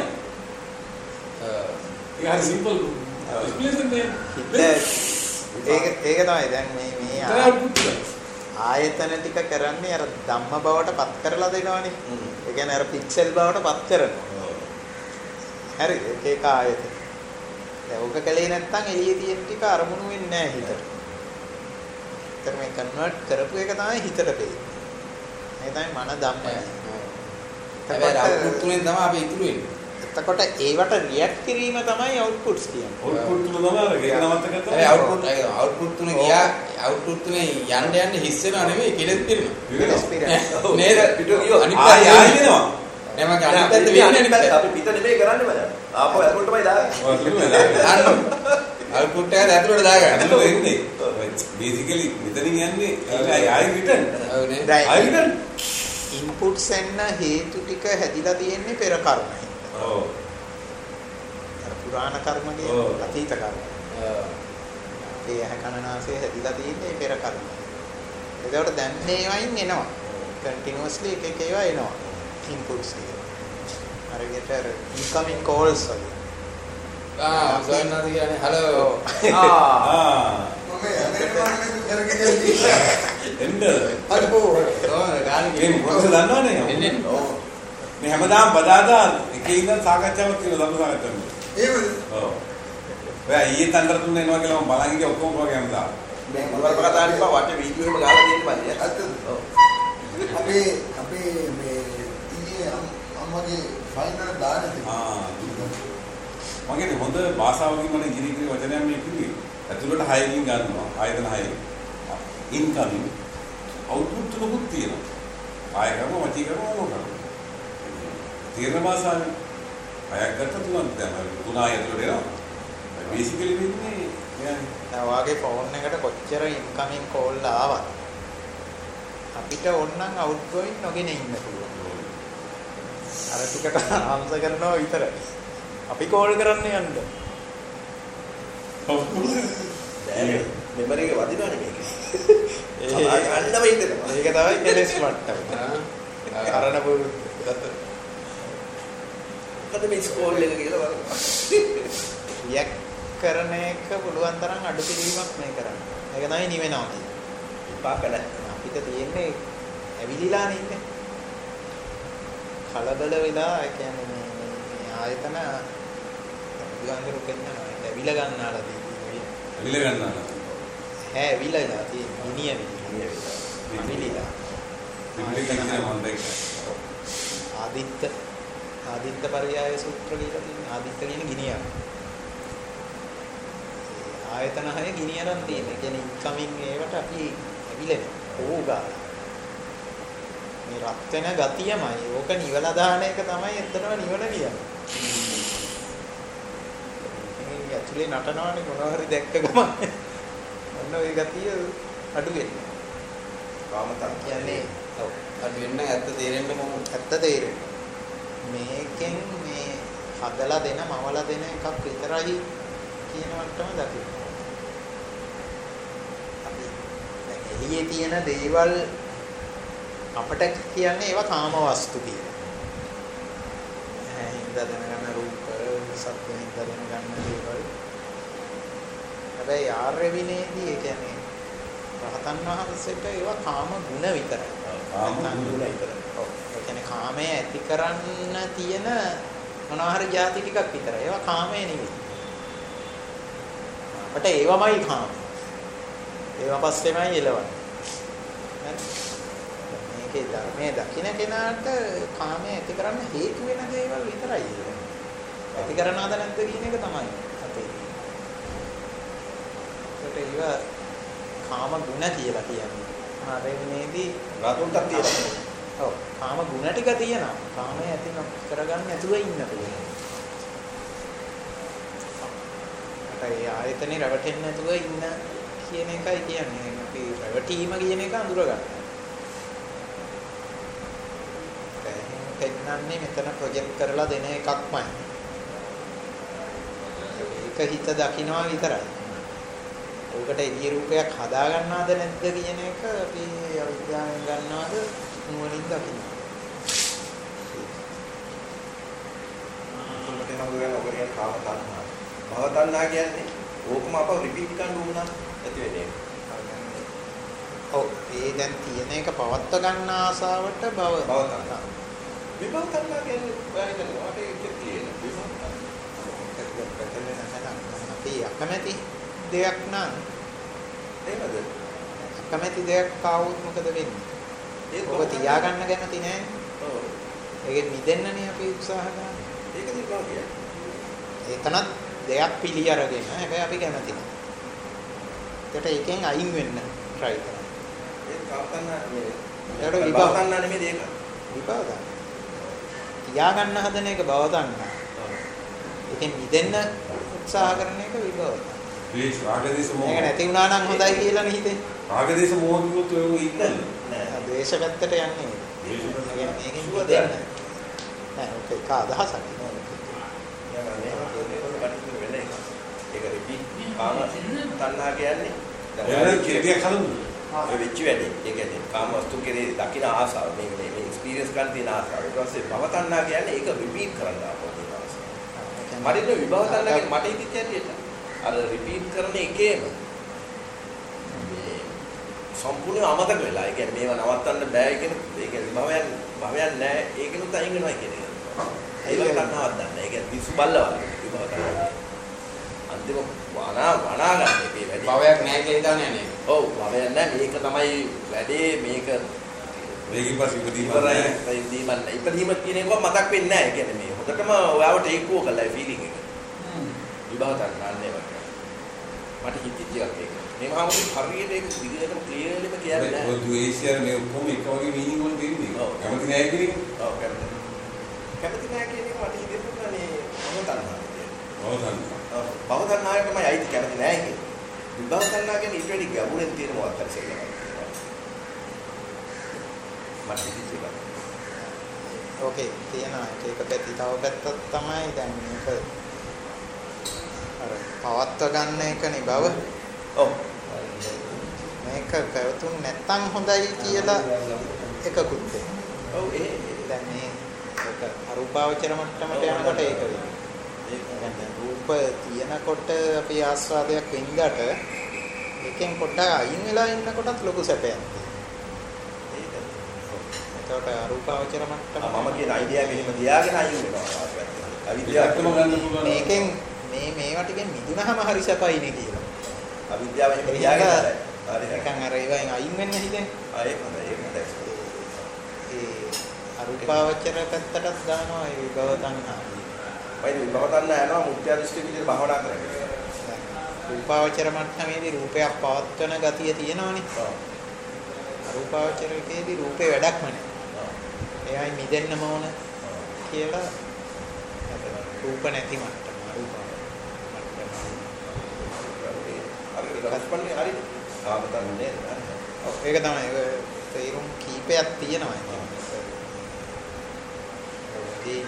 Speaker 2: ඒක හරි සිම්පල් එක්ස්ප්ලනේෂන් නේ.
Speaker 3: ඒක ඒක තමයි දැන් මේ මේ ආයතන ටික කරන්නේ අර ධම්ම බවට පත් කරලා දෙනවනේ. ඒ කියන්නේ අර පික්සල් බවට පත් කරනවා. හරි ඒක ඒක ආයතන. දැන් ඕක කලේ නැත්තම් එළියේ තියෙන ටික අරමුණු වෙන්නේ නැහැ හිතට. ඒතර මේ කන්වර්ට් කරපු එක තමයි හිතට දෙන්නේ. මේ තමයි මන ධම්මය.
Speaker 1: හැබැයි අවුට්පුට් තුනෙන් තමයි අපි ඉතුරු වෙන්නේ.
Speaker 3: එතකොට ඒවට රියැක්ට් කිරීම තමයි අවුට්පුට්ස් කියන්නේ.
Speaker 2: අවුට්පුට් තුන තමයි අර ඒක නවත්ත ගත්තා.
Speaker 1: හැබැයි අවුට්පුට් අවුට්පුට් තුන ගියා අවුට්පුට් තුනේ යන්න යන්න හිස් වෙනව නෙමෙයි කෙලෙස් පිරෙනවා.
Speaker 3: එක්ස්පීරියන්ස්.
Speaker 1: නේද?
Speaker 4: පිටු ගියෝ
Speaker 1: අනිත්
Speaker 2: ආය ආය වෙනවා.
Speaker 1: නෑ මම අනිත් පැත්ත වෙන්නේ අනිත් පැත්ත.
Speaker 4: අපි පිට නෙමෙයි කරන්නේ මචං. ආපහු ඇතුළටමයි දාන්නේ.
Speaker 2: ඔය තුනේ දාන්න.
Speaker 1: අවුට්පුට් එක ඇතුළට දාගන්න.
Speaker 2: ඇතුළට එන්නේ. බේසිකලි මෙතනින් යන්නේ ආය ආය රිටර්න්.
Speaker 1: ඔව් නේ.
Speaker 2: ආය රිටර්න්.
Speaker 3: ඉන්පුට්ස් එන්න හේතු ටික හැදිලා තියෙන්නේ පෙර කර්මයි.
Speaker 2: ඔව්.
Speaker 3: අර පුරාණ කර්ම කියන්නේ අතීත කර්ම. ඒකේ ඇහ කනනාසය හැදිලා තියෙන්නේ පෙර කර්ම. ඒකට දැන් මේවයින් එනවා. continuously එක එක ඒවා එනවා. inputs ටික. අර විදිහට අර incoming calls වගේ.
Speaker 1: ආ සෝයන්නාද කියන්නේ hello.
Speaker 2: ආ
Speaker 5: මම යන්නේ කරගෙන ඉන්නේ.
Speaker 2: එන්න
Speaker 1: hello. ඕන ගාන
Speaker 2: මේ මොකද දන්නවනේ
Speaker 1: එන්නේ. ඔව්.
Speaker 2: මේ හැමදාම බදාදා එකේ ඉඳන් සාකච්ඡාවක් තියෙනවා ධර්ම සාකච්ඡාවක්.
Speaker 5: එහෙමද?
Speaker 2: ඔව්. ඔයා ඊයේ තන්තර තුන එනවා කියලා මම බලන් ඉන්නේ ඔක්කොම වගේ හැමදාම.
Speaker 4: මේ මොනවාද කතා කරන්නේ වට වීඩියෝ එකම ගාලා දෙන්න බෑ.
Speaker 5: ඇත්තද?
Speaker 4: ඔව්.
Speaker 5: අපේ අපේ මේ ඊයේ අම්මගේ ෆයිනල් දාන තිබුණා.
Speaker 2: ආ මගේ හොඳ භාෂාවකින් මම ගිනි ගිනි වචනයක් මේ කිව්වේ. ඇතුළට හයකින් ගන්නවා. ආයතන හයකින්. ඉන්කමින් අවුට්පුට් තුනකුත් තියෙනවා. ආය කරම වචී කරම මොනවා කරනවා. තීරණ භාෂාවේ හයක් ගත්ත තුනක් දැන් තුන ආයතනවල එනවා. බේසිකලි වෙන්නේ يعني
Speaker 3: දැන් වාගේ ෆෝන් එකට කොච්චර ඉන්කමින් කෝල් ආවත් අපිට ඕනනම් අවුට්ගෝයින් නොගෙන ඉන්න පුළුවන්. අර ටිකට ආන්සර් කරනවා විතරයි. අපි කෝල් කරන්න යන්න.
Speaker 4: දැන් මෙමරි එක වදිනවනේ මේකේ.
Speaker 3: ඒ
Speaker 4: අන්නම ඉන්නවා.
Speaker 3: ඒක තමයි කෙලස් මට්ටම. කරන පුරුද්ද.
Speaker 4: මොකද මේ ස්කෝල් එක කියලා බලන්න.
Speaker 3: යක් කරන එක පුළුවන් තරම් අඩු කිරීමක් මේ කරන්නේ. ඒක තමයි නිවෙනවා කියන්නේ.
Speaker 4: විපාක නැහැ.
Speaker 3: අපිට තියෙන්නේ ඇවිලිලා නෙන්නේ. කලබල වෙලා ඒ කියන්නේ මේ මේ ආයතන බුදුහාමුදුරු කියනවා ඇවිල ගන්නාලා තියෙන්නේ.
Speaker 2: ඇවිල ගන්නවා.
Speaker 3: ඈ ඇවිලලා තියෙන්නේ. ගිනිය විදිහ. ඇවිලිලා.
Speaker 2: ත්‍රිපිටකය කියන මම දැක්ක.
Speaker 3: ආදිත්ත ආදිත්ත පරියාය සූත්‍ර කියලා තියෙනවා. ආදිත්ත කියන්නේ ගිනියක්. ආයතන හය ගිනියරන් තියෙන්නේ. කියන්නේ ඉන්කමින් ඒවට අපි ඇවිලෙන ඕගා. මේ රත් වෙන ගතියමයි. ඕක නිවලා දාන එක තමයි ඇත්තටම නිවන කියන්නේ. මේ ඇතුලේ නටනවානේ මොනවා හරි දැක්ක ගමන්. ඔන්න ওই ගතිය අඩු වෙනවා.
Speaker 4: කාමතන්
Speaker 3: කියන්නේ ඔව්
Speaker 1: අඩු වෙන්න ඇත්ත තේරෙන්න මොකද?
Speaker 3: ඇත්ත තේරෙන්න. මේකෙන් මේ හදලා දෙන මවලා දෙන එකක් විතරයි කියන වටම දකින්න. අපි දැන් එළියේ තියෙන දේවල් අපට කියන්නේ ඒවා කාම වස්තු කියලා. හින්ද දැනගන්න රූප, සත්‍ය හින්ද දැනගන්න දේවල්. හැබැයි ආර්ය විනයේදී ඒ කියන්නේ රහතන් වහන්සේට ඒවා කාම ගුණ විතරයි.
Speaker 2: කාම ගුණ
Speaker 3: විතරයි. ඔව්. ඒ කියන්නේ කාමය ඇති කරන්න තියෙන මොනවා හරි જાති ටිකක් විතරයි. ඒවා කාමය නෙවෙයි. අපට ඒවමයි කාම. ඒවා පස්සෙමයි එළවන්නේ. මේකේ ධර්මයේ දකින්න කෙනාට කාමය ඇති කරන්න හේතු වෙන දේවල් විතරයි ඒක. ඇති කරනවද නැද්ද කියන එක තමයි අපේ. ඒකට ඒවා කාම ගුණ කියලා කියන්නේ. ආරෙන්නේදී
Speaker 4: රතුන්ටත් තියෙනවා.
Speaker 3: ඔව් කාම ගුණ ටික තියෙනවා. කාමය ඇති කරගන්න නැතුව ඉන්න පුළුවන්. ඒ ආයතනේ රැවටෙන්නේ නැතුව ඉන්න කියන එකයි කියන්නේ. අපි රැවටීම කියන එක අඳුර ගන්න. පෙන්නන්නේ මෙතන ප්‍රොජෙක්ට් කරලා දෙන එකක්මයි. ඒක හිත දකින්නවා විතරයි. ඕකට එළිය රූපයක් හදා ගන්නවද නැද්ද කියන එක අපි අවිද්‍යාවෙන් ගන්නවද නුවණින් දකින්නවා.
Speaker 4: මොකද නෝගයන් ඔබේ කාම තණ්හා. භව තණ්හා කියන්නේ ඕකම අපව රිපීට් කරන්න උනා ඇති වෙන්නේ.
Speaker 3: ඔව් ඒ දැන් තියෙන එක පවත්ව ගන්න ආසාවට භව
Speaker 4: භව තණ්හා. විභව තණ්හා කියන්නේ ඔයා හිතනවා ඒක තියෙන විභව තණ්හා.
Speaker 3: අපි අකමැති දෙයක් නම්
Speaker 4: එහෙමද?
Speaker 3: අකමැති දෙයක් ආවොත් මොකද වෙන්නේ?
Speaker 4: ඒක
Speaker 3: ඔබ තියාගන්න කැමති නෑ.
Speaker 4: ඔව්.
Speaker 3: ඒකෙ මිදෙන්නනේ අපි උත්සාහ කරන්නේ.
Speaker 4: ඒක දිනවා කියන්නේ.
Speaker 3: එතනත් දෙයක් පිළි අරගෙන හැබැයි අපි කැමති නෑ. ඒකට එකෙන් අයින් වෙන්න try කරන්න.
Speaker 4: ඒක කාපන්න මේ
Speaker 3: ඒකට විභව
Speaker 4: තණ්හා නෙමෙයි ඒක.
Speaker 3: විභව ගන්න. තියාගන්න හදන එක භව තණ්හා. ඒකෙන් මිදෙන්න උත්සාහ කරන එක විභව.
Speaker 2: ද්වේෂ රාගදේශ මොහ.
Speaker 3: මේක නැති වුණා නම් හොඳයි කියලා නේ හිතෙන්නේ.
Speaker 2: රාගදේශ මොහ කිව්වොත් ඔය ඉන්නද?
Speaker 3: නෑ. ද්වේෂ පැත්තට යන්නේ.
Speaker 2: ද්වේෂ පැත්තට
Speaker 3: මේකෙන් මිදෙන්න. නෑ ඔක එක අදහසක්.
Speaker 4: ඒක රිපීට් කාම තණ්හා කියන්නේ
Speaker 2: එහෙනම් කෙටියක් හදමු.
Speaker 4: ඒ වෙච්ච වැඩේ. ඒ කියන්නේ කාම වස්තු කෙරේ දකින ආසාව මේ මේ මේ එක්ස්පීරියන්ස් ගන්න තියෙන ආසාව. ඊට පස්සේ භව තණ්හා කියන්නේ ඒක රිපීට් කරන්න ආපහු තියෙන ආසාව. මරින්න විභව තණ්හා කියන්නේ මට හිතෙච්ච හැටියට අර රිපීට් කරන එකේම මේ සම්පූර්ණ අමතක වෙලා. ඒ කියන්නේ මේවා නවත්තන්න බෑ කියන ඒ කියන්නේ භවයන් භවයන් නැහැ. ඒකෙනුත් අයින් වෙනවා කියන එක. ඒක තණ්හාවක් දන්නේ. ඒ කියන්නේ විසු බල්ලවල විභව තණ්හා. අන්තිම වනා වනා ගන්න එකේ වැඩි.
Speaker 1: භවයක් නැහැ කියලා හිතන්නේ නේ.
Speaker 4: ඔව් භවයක් නැහැ. මේක තමයි වැඩේ මේක
Speaker 2: මේකෙන් පස්සේ ඉපදීම
Speaker 4: ඉවරයි. ඉපදීම නැහැ. ඉපදීම කියන එක මතක් වෙන්නේ නැහැ. ඒ කියන්නේ මේ හොඳටම ඔයාව ටේක් ඕවර් කළා ඒ ෆීලිං එක. විභව තණ්හා නේ. මට හිතෙච්ච එකක් ඒක. මේ මහමුදු හරියට ඒක විදිහටම ක්ලියර්ලිම කියන්නේ නැහැ.
Speaker 2: ඔය දුවේසියර මේ ඔක්කොම එක වගේ මීනින්ග් වල තියෙන්නේ.
Speaker 4: ඔව්.
Speaker 2: කැමති නැහැ කියන එක.
Speaker 4: ඔව් කැමති. කැමති නැහැ කියන එක මට හිතෙන්නේ මේ මොන තණ්හාවද කියන්නේ.
Speaker 2: ඔව් තමයි.
Speaker 4: ඔව්. භව තණ්හාවට තමයි අයිති කැමති නැහැ කියන්නේ. විභව තණ්හා කියන්නේ ඊට වැඩි ගැඹුරින් තියෙන මොකක්ද කියලා. මට හිතෙන්නේ.
Speaker 3: ඕකේ තියෙනවා ඒක පැති තව පැත්තක් තමයි දැන් මේක අර පවත්ව ගන්න එක නේ බව.
Speaker 4: ඔව්.
Speaker 3: මේක පැවතුම් නැත්තම් හොඳයි කියලා එකකුත් තියෙනවා.
Speaker 4: ඔව් ඒ
Speaker 3: දැන් මේ ඒක අරූපාවචර මට්ටමට යනකොට ඒක වෙනවා. ඒක දැන් රූප තියෙනකොට අපි ආස්වාදයක් වින්දට එකෙන් පොඩ්ඩක් අයින් වෙලා ඉන්නකොටත් ලොකු සැපයක් තියෙනවා. ඒකට අරූපාවචර මට්ටම
Speaker 4: මම කියන අයිඩියා මෙහෙම තියාගෙන අයින් වෙනවා.
Speaker 2: අවිද්‍යාවටම ගන්න පුළුවන්.
Speaker 3: මේකෙන් මේ මේවා ටිකෙන් මිදුනහම හරි සැපයිනේ කියලා.
Speaker 4: අවිද්‍යාව එහෙම තියාගෙන හරි. හරි.
Speaker 3: නිකන් අර ඒවායින් අයින් වෙන්න හිතෙන්නේ.
Speaker 4: ආ ඒක හොඳයි. ඒක හොඳයි.
Speaker 3: ඒ අරූපාවචර පැත්තටත් දානවා ඒ විභව තණ්හා.
Speaker 4: වයිද විභව තණ්හා යනවා මුත්‍යා දෘෂ්ටි විදිහට භවනා කරන්නේ.
Speaker 3: රූපාවචර මට්ටමේදී රූපයක් පවත්වන ගතිය තියෙනවනේ.
Speaker 4: ඔව්.
Speaker 3: අරූපාවචරකේදී රූපේ වැඩක්ම නැහැ.
Speaker 4: ඔව්.
Speaker 3: එයයි මිදෙන්නම ඕන කියලා රූප නැති මට්ටම අරූප මට්ටම.
Speaker 4: හරි. රස්පන්නේ හරි. ආම තන්නේ.
Speaker 3: ඔව් ඒක තමයි ඒක තේරුම් කීපයක් තියෙනවා. ඒක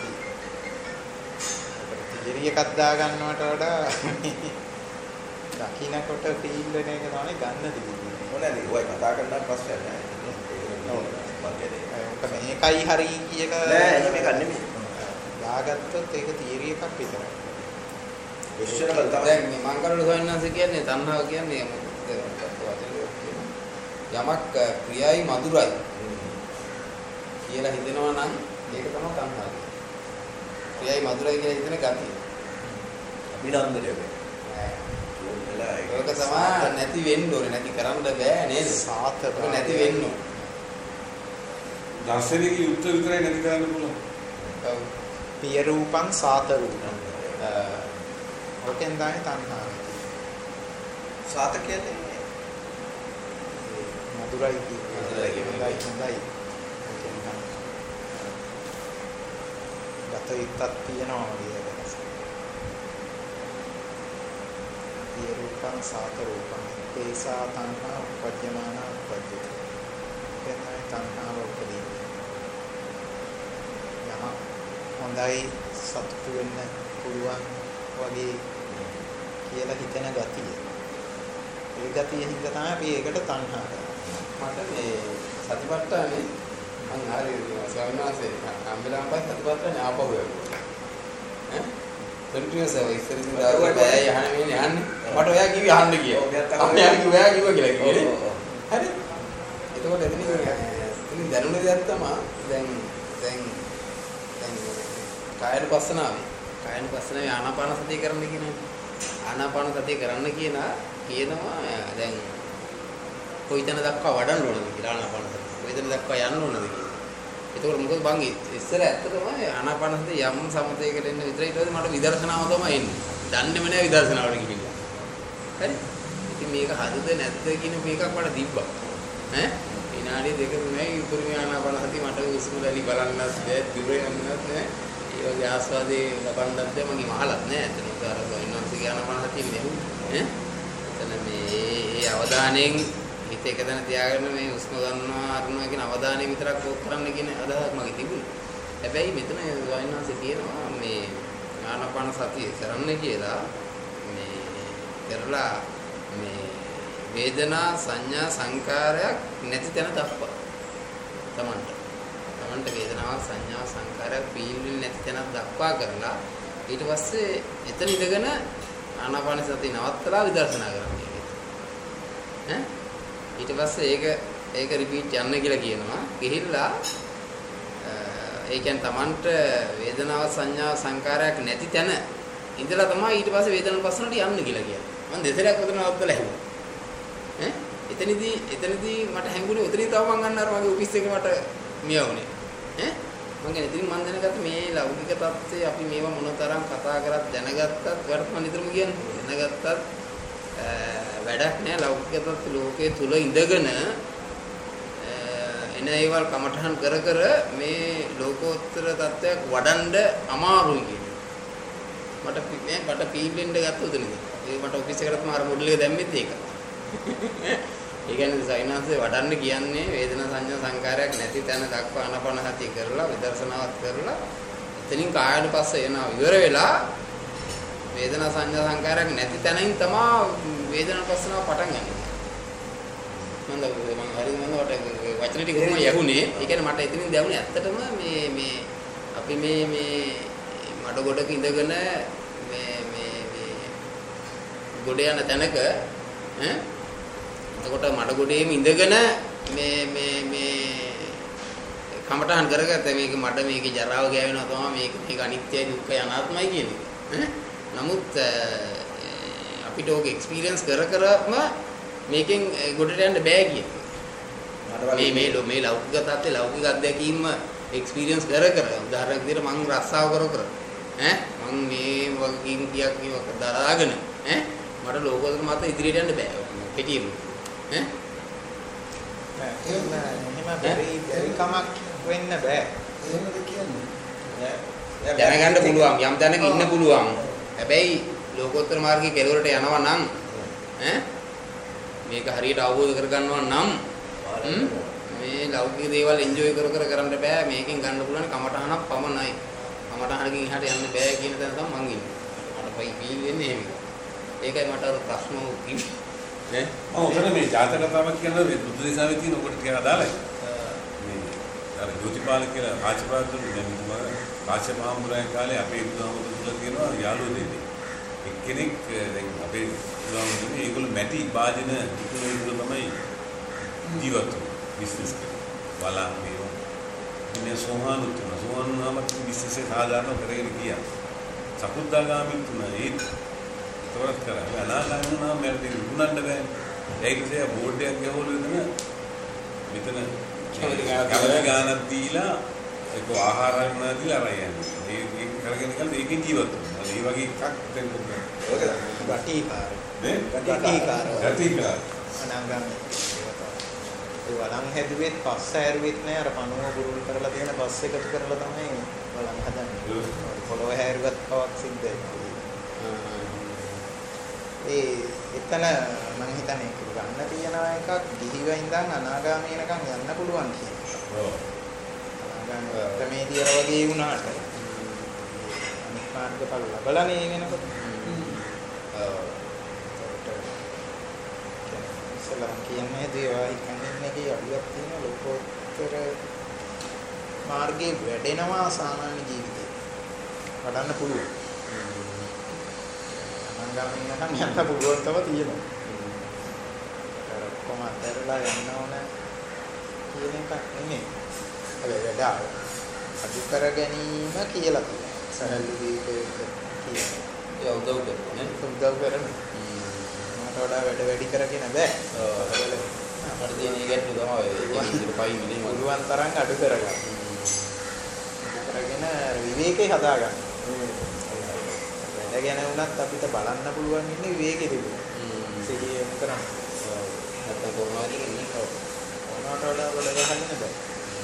Speaker 3: ඉතින් එකක් දා ගන්නවට වඩා දකින්නකොට ෆීල් වෙන එක තමයි ගන්න දෙන්නේ.
Speaker 4: මොනවාද ඔය කතා කරන ප්‍රශ්නයක් නෑ.
Speaker 3: ඔව්. ඒක මේකයි හරි කියක
Speaker 4: නෑ එහෙම එකක් නෙමෙයි.
Speaker 3: දාගත්තොත් ඒක තියරි එකක් විතරයි.
Speaker 4: විශ්වරවල තමයි
Speaker 1: දැන් මේ මංගල සොයන්නාස කියන්නේ තණ්හාව කියන්නේ යමක් ප්‍රියයි මధుරයි කියලා හිතෙනවා නම් ඒක තමයි තණ්හාව. ප්‍රියයි මధుරයි කියලා හිතන ගතිය.
Speaker 4: අභිනන්දනය වේ.
Speaker 1: ඒක තමයි නැති වෙන්න ඕනේ නැති කරන්න බෑ නේද?
Speaker 3: සාතක
Speaker 1: නැති වෙන්න ඕනේ.
Speaker 2: දර්ශනයේ යුක්ත විතරයි නැති කරන්න පුළුවන්.
Speaker 1: ඔව්.
Speaker 3: පිය රූපං සාත රූපං. ඔකෙන් තමයි තණ්හාව.
Speaker 4: සාත කියන්නේ
Speaker 3: මధుරයි කියන්නේ.
Speaker 1: මధుරයි කියන්නේ.
Speaker 3: හොඳයි හොඳයි. ඔකෙන් තමයි. ගත යුක්තක් තියෙනවා වගේ වෙනස. පිය රූපං සාත රූපං. ඒසා තණ්හා උපජ්ජමාන උපජ්ජති. එතනයි තණ්හාව උපදින්නේ. යම හොඳයි සතුටු වෙන්න පුළුවන් වගේ කියලා හිතන ගතිය. ඒ ගතිය හින්දා තමයි අපි ඒකට තණ්හා කරන්නේ.
Speaker 1: මට මේ සතිපට්ඨානේ මං හරි ස්වාමීන් වහන්සේ අම්බලම් පස්සේ සතිපට්ඨානේ ආපහු යනවා. ඈ කන්ටිනියස් ආව ඉස්සර ඉඳන් දාලා බෑ යහන මේ යන්නේ. මට ඔයා කිව්වේ අහන්න කියලා. අපි යාර කිව්වා ඔයා කිව්වා කියලා කිව්වේ. හරි. එතකොට එතනින් ඉතින් දැනුනේ දෙයක් තමයි දැන් දැන් දැන් කායන පස්සනාවේ කායන පස්සනාවේ ආනාපාන සතිය කරන්න කියනවා. ආනාපාන සතිය කරන්න කියන කියනවා දැන් කොයිතන දක්වා වඩන්න ඕනද කියලා ආනාපාන සතිය. කොයිතන දක්වා යන්න ඕනද කියලා. ඒකෝර මොකද බං ඉස්සර ඇත්තටම ආනාපාන සතිය යම් සමතයකට එන්න විතරයි ඊට පස්සේ මට විදර්ශනාව තමයි එන්නේ. දන්නේම නෑ විදර්ශනාවට ගිහිල්ලා. හරි. ඉතින් මේක හරිද නැද්ද කියන මේකක් මට තිබ්බා. ඈ විනාඩි දෙක තුනයි උතුරු ආනාපාන සතිය මට උස්ම රැලි බලන්නත් බෑ, දුර යන්නත් නෑ. ඒ වගේ ආස්වාදේ ලබන්නත් බෑ මගේ මහලත් නෑ. එතන උදාර ගොයින්වන්ස ආනාපාන සතිය නෙවෙයි. ඈ එතන මේ ඒ අවධානයෙන් හිත එක තැන තියාගෙන මේ උස්ම ගන්නවා අරනවා කියන අවධානය විතරක් ඕක කරන්න කියන අදහසක් මගේ තිබුණා. හැබැයි මෙතන ගොයින්වන්ස කියනවා මේ ආනාපාන සතිය කරන්න කියලා මේ කරලා මේ වේදනා සංඥා සංකාරයක් නැති තැන දක්වා තමන්ට තමන්ට වේදනාවක් සංඥාවක් සංකාරයක් පීල්විල් නැති තැනක් දක්වා කරලා ඊට පස්සේ එතන ඉඳගෙන ආනාපාන සතිය නවත්තලා විදර්ශනා කරන්නේ ඈ ඊට පස්සේ ඒක ඒක රිපීට් යන්න කියලා කියනවා ගිහිල්ලා ඒ කියන්නේ තමන්ට වේදනාවක් සංඥාවක් සංකාරයක් නැති තැන ඉඳලා තමයි ඊට පස්සේ වේදනාව පස්සනට යන්න කියලා කියන්නේ මම දෙතරක් උතන නවත්තලා හැම ඈ එතනදී එතනදී මට හැංගුනේ උතනදී තව මං ගන්න අර මගේ ඔෆිස් එකේ මට මියවුනේ ඈ මම කියන්නේ ඉතින් මම දැනගත්ත මේ ලෞකික தත්ත්වයේ අපි මේවා මොනතරම් කතා කරත් දැනගත්තත් වලට මම නිතරම කියන්නේ දැනගත්තත් වැඩක් නෑ ලෞකික தත්ත්ව ලෝකයේ තුල ඉඳගෙන එන ඒවල් කමඨහන් කර කර මේ ලෝකෝත්තර தත්ත්වයක් වඩන්න අමාරුයි කියන්නේ මට මේ මට පීබ්ලෙන්ඩ් ගත්ත උදේනේ ඒ මට ඔෆිස් එකකට මාර මොඩල් එක දැම්මෙත් ඒක ඒ කියන්නේ සයින්හන්සේ වඩන්න කියන්නේ වේදනා සංඥා සංකාරයක් නැති තැන දක්වා ආනාපාන සතිය කරලා විදර්ශනාවත් කරලා එතනින් කායනුපස්ස එනවා ඉවර වෙලා වේදනා සංඥා සංකාරයක් නැති තැනින් තමයි වේදනාපස්සනාව පටන් ගන්න. මම මම හරියට මම වට වචන ටික කොහොම යහුනේ. ඒ කියන්නේ මට එතනින් දැනුනේ ඇත්තටම මේ මේ අපි මේ මේ මඩ ගොඩක ඉඳගෙන මේ මේ මේ ගොඩ යන තැනක ඈ එතකොට මඩ ගොඩේම ඉඳගෙන මේ මේ මේ කමටහන් කරගත්ත මේක මඩ මේකේ ජරාව ගෑවෙනවා තමයි මේක මේක අනිත්‍යයි දුක්ඛයි අනාත්මයි කියන්නේ ඈ නමුත් අපිට ඕක එක්ස්පීරියන්ස් කර කරම මේකෙන් ගොඩට යන්න බෑ කියන්නේ මේ මේ මේ ලෞකික තත්ත්වේ ලෞකික අත්දැකීම එක්ස්පීරියන්ස් කර කර උදාහරණයක් විදිහට මම රස්සාව කර කර ඈ මම මේ වගකීම් කියක් මේක දරාගෙන ඈ මට ලෝකෝත්තර මත ඉදිරියට යන්න බෑ පිටියෙම ඈ
Speaker 3: එහෙම එහෙම බැරි බැරි කමක් වෙන්න බෑ
Speaker 5: එහෙමද කියන්නේ
Speaker 1: දැනගන්න පුළුවන් යම් තැනක ඉන්න පුළුවන් හැබැයි ලෝකෝත්තර මාර්ගයේ කෙළවරට යනවා නම් ඈ මේක හරියට අවබෝධ කරගන්නවා නම් මේ ලෞකික දේවල් එන්ජොයි කර කර කරන්න බෑ මේකෙන් ගන්න පුළුවන් කමටහනක් පමණයි කමටහනකින් එහාට යන්න බෑ කියන තැන තමයි මං ඉන්නේ මට පයි ෆීල් වෙන්නේ එහෙම ඒකයි මට අර ප්‍රශ්න කිව්වේ
Speaker 2: නේ මම ඔතන මේ ජාතක කතාවක් කියනවා මේ බුදු දසාවේ තියෙන ඔකට ටිකක් අදාළයි මේ අර ජෝතිපාල කියලා ආචාර්යවරු දැන් මම කාශ්‍යප මහමුරයන් කාලේ අපේ බුදුහාමුදුරුවෝ තුල තියෙනවා යාළුවෝ දෙන්නේ එක්කෙනෙක් දැන් අපේ බුදුහාමුදුරුවෝ ඒගොල්ලෝ මැටි වාදන ඉක්ුණු විදිහ තමයි ජීවත් වෙන්නේ බිස්නස් කරලා බලන් මේවා ඉන්නේ සෝහානුත් තුන සෝහානුනාම බිස්නස් එක සාධාරණ කරගෙන ගියා සකුද්දාගාමී තුන ඒත් තොරත් කරා අනාගාමී නම් මැරෙන්නේ උන්නන්න බෑ ඒක නිසා බෝඩ් එකක් ගහවලු ඉතන මෙතන කැමති ගානක් දීලා ඒක ආහාර ගන්න දීලා අරයන්නේ ඒක කරගෙන ගිහලා ඒකෙන් ජීවත් වෙනවා ඒ වගේ එකක් දෙන්න ඕනේ
Speaker 3: ඕකද ගටිකාර
Speaker 2: නේ
Speaker 3: ගටිකාර
Speaker 2: ගටිකාර
Speaker 3: අනාගාමී ඒ වලන් හැදුවෙත් පස්ස හැරුවෙත් නෑ අර පණුව බුරුල් කරලා තියෙන බස් එකතු කරලා තමයි වලන් හදන්නේ පොළොව හැරුවත් කවක් සිද්ධ ඒ එතන මම හිතන්නේ ගන්න තියෙන එකක් දිහිව ඉඳන් අනාගාමී වෙනකන් යන්න පුළුවන් කියන්නේ ඔව් අනාගාමී ප්‍රමේදිය වගේ වුණාට අනිත් මාර්ගඵල ලබලා නේ වෙනකොට ඔව් ඉස්සලා කියන්නේ දේවා ඉක්මනින් එකේ අඩුවක් තියෙන ලෝකෝත්තර මාර්ගයේ වැඩෙනවා සාමාන්‍ය ජීවිතේ වඩන්න පුළුවන් අනාගාමී වෙනකන් යන්න පුළුවන්කම තියෙනවා අර කොහොම අතරලා යන්න ඕන කියන එකක් නෙමෙයි හැබැයි වැඩ අඩු කර ගැනීම කියලා තියෙනවා සරල දීපේක කියන
Speaker 1: ඒ උදව් කරනවා නේ
Speaker 3: උදව් කරන මට වඩා වැඩ වැඩි කරගෙන බෑ
Speaker 1: ඔව් අපිට තියෙන එකත් තමයි ඒ විදිහට පයි මිලින්
Speaker 3: පුළුවන් තරම් අඩු කරගන්න කරගෙන විවේකේ හදාගන්න වැඩ ගැන වුණත් අපිට බලන්න පුළුවන් ඉන්නේ විවේකේ තිබුණා සිහිය යොමු කරන්න
Speaker 1: නැත්නම් කොහොමද ඉන්නේ
Speaker 3: ඕනකට වඩා වල ගහන්න බෑ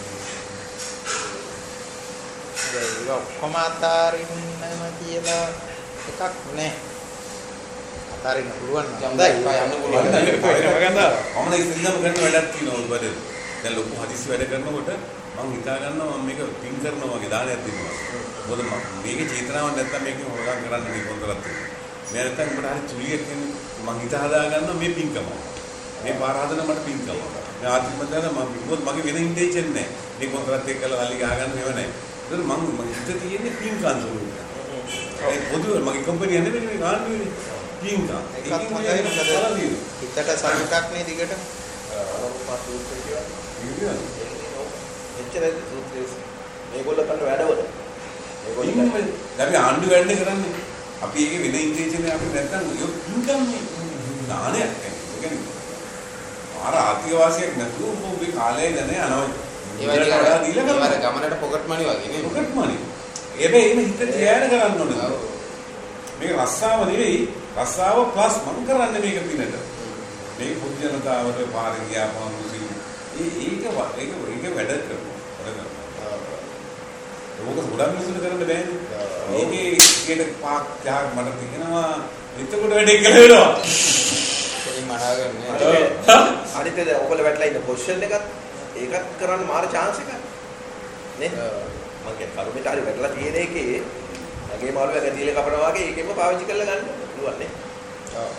Speaker 3: ඒක ඔක්කොම අතාරින්නම කියලා එකක් නෑ අතාරින්න පුළුවන් නම්
Speaker 1: යම් දෙයක් යන්න පුළුවන්
Speaker 2: මම ඉතින්ම කරන වැඩක් තියෙනවා උඩ වැඩ දැන් ලොකු හදිසි වැඩ කරනකොට මම හිතා ගන්නවා මම මේක පින් කරනවා වගේ දානයක් දෙනවා මොකද මම මේකේ චේතනාවක් නැත්තම් මේකෙන් හොරගම් කරන්න මේ කොන්තරත් තියෙනවා මම නැත්තම් උඹට හරි චුලියක් කියන්නේ මම මම හිත හදා ගන්නවා මේ පින්කම. මේ පාර හදන මට පින්කම. මේ ආර්ථික මන්ත්‍රාලය මම කිව්වොත් මගේ වෙන ඉන්ටෙන්ෂන් නැහැ. මේ කොන්ත්‍රාත් එක්කලා අල්ලි ගහ ගන්න ඒව නැහැ. ඒක මම මගේ හිත තියෙන්නේ පින්කම් ස්වරූපයක්. ඒ පොදු මගේ කම්පැනි යන්නේ මේ ආණ්ඩුවේනේ. පින්කම්.
Speaker 3: ඒකත් හොඳයි නේද? හිතට සතුටක් නේ දිගට.
Speaker 4: පාස් සූත්‍රය කියලා.
Speaker 2: ඉතින්
Speaker 4: එච්චරයි සූත්‍රය. මේගොල්ලෝ කරන වැඩවල. මේගොල්ලෝ
Speaker 2: අපි ආණ්ඩු වැඩ කරන්නේ. අපි ඒකේ වෙන ඉන්ටෙන්ෂන් එක අපි නැත්තම් ඒක පින්කම් නේ. දානයක් කියන්නේ. ආර ආර්ථික වාසියක් නැතුව මේ කාලය ගැන යනවා.
Speaker 1: ඒ වගේ ගමනට පොකට් මනි වගේ නේ.
Speaker 2: පොකට් මනි. ඒබැයි එහෙම හිත තියාගෙන කරන්න ඕනේ. මේක රස්සාව නෙවෙයි. රස්සාව ප්ලස් මම කරන්නේ මේක පිනට. මේ පුදු ජනතාවට පාරේ ගියාම මුසි. ඒ ඒක ඒක ඒක වැඩ කරනවා. වැඩ කරනවා. ඒක ගොඩක් මිනිස්සුන්ට කරන්න බෑනේ. මේකේ කීයට පාක් ත්‍යාග මට තියෙනවා. එතකොට වැඩේ කළ වෙනවා.
Speaker 1: ඒ මනාගන්නේ.
Speaker 4: අනිත් ඒ ඔයගොල්ලෝ වැටලා ඉන්න පොසිෂන් එකත් ඒකත් කරන්න මාර chance එකක්. නේ? මම කියන්නේ කරුමෙට හරි වැටලා තියෙන එකේ මගේ මාළුවා ගැදීල කපනවා වගේ ඒකෙම පාවිච්චි කරලා ගන්න පුළුවන් නේ.
Speaker 1: ඔව්.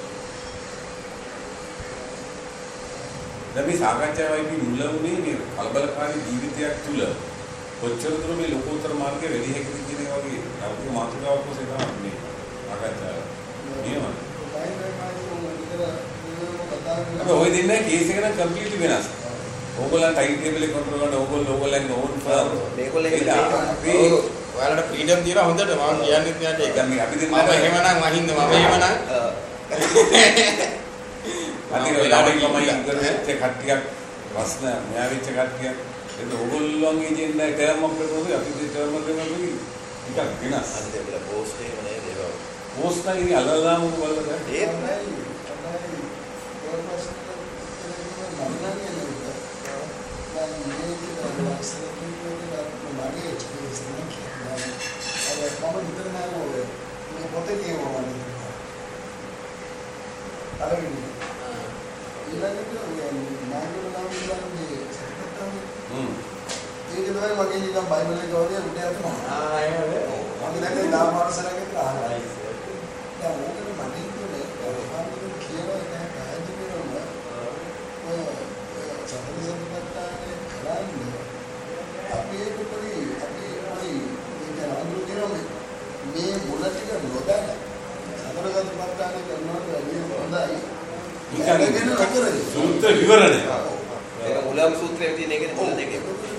Speaker 2: දැන් මේ සාකච්ඡාවයි මුල වුණේ මේ කලබලකාරී ජීවිතයක් තුල කොච්චර දුර මේ ලෝකෝත්තර මාර්ගයේ වැඩි හැකිද කියන එක වගේ ලෞකික මාතෘකාවක් ඔස්සේ තමයි මේ සාකච්ඡාව. නියම. අපි ඔය දෙන්නේ කේස් එක නම් කම්ප්ලීට්ලි වෙනස්. ඕගොල්ලන් ටයිම් ටේබල් එක කන්ට්‍රෝල් කරන ඕගොල්ලෝ ඕගොල්ලන්ගේ ඕන් ෆර්ම්
Speaker 4: මේගොල්ලෝ ඒක
Speaker 1: අපි ඔයාලට ෆ්‍රීඩම් තියලා හොඳට මම කියන්නේ නැහැ ඒක.
Speaker 2: දැන් අපි දෙන්න
Speaker 1: මම එහෙමනම් වහින්න මම එහෙමනම්
Speaker 2: අද වෙලාවට තමයි ඉන්ටර්නෙට් එක කට්ටියක් ප්‍රශ්න මෙයා වෙච්ච කට්ටියක් ඒක ඕගොල්ලෝගේ ජෙන්ඩර් ටර්ම් ඔෆ් කරනවා අපි ඒ ටර්ම් එක කරනවා ටිකක් වෙනස්.
Speaker 4: අද දෙවිල පෝස්ට් එකම නේද ඒක.
Speaker 2: පෝස්ට් එකේ අල්ලලාම බලලා දැන්
Speaker 4: ඒ
Speaker 5: ඒක තමයි මගේ නිකන් බයිබල් එක වගේ උඩ යනවා. ආ එහෙමද? මම දැන් දාන මාසලකට අහනවා. දැන් ඕකනේ මම කියන්නේ ඔයාලට කියලා දැන් පැහැදිලි කරනවා. ඔය සතරසම්පත්තානේ කරන්නේ අපි ඒක පොඩි අපි පොඩි ඒක අඳුර කියනවා මේ මුල ටික නොදැන සතරසම්පත්තානේ කරනවට වැඩිය හොඳයි. ඒකගෙන නතරයි.
Speaker 2: සූත්‍ර විවරණය.
Speaker 4: ඒක මුලම සූත්‍රයේ තියෙන එකනේ මුල දෙකේ.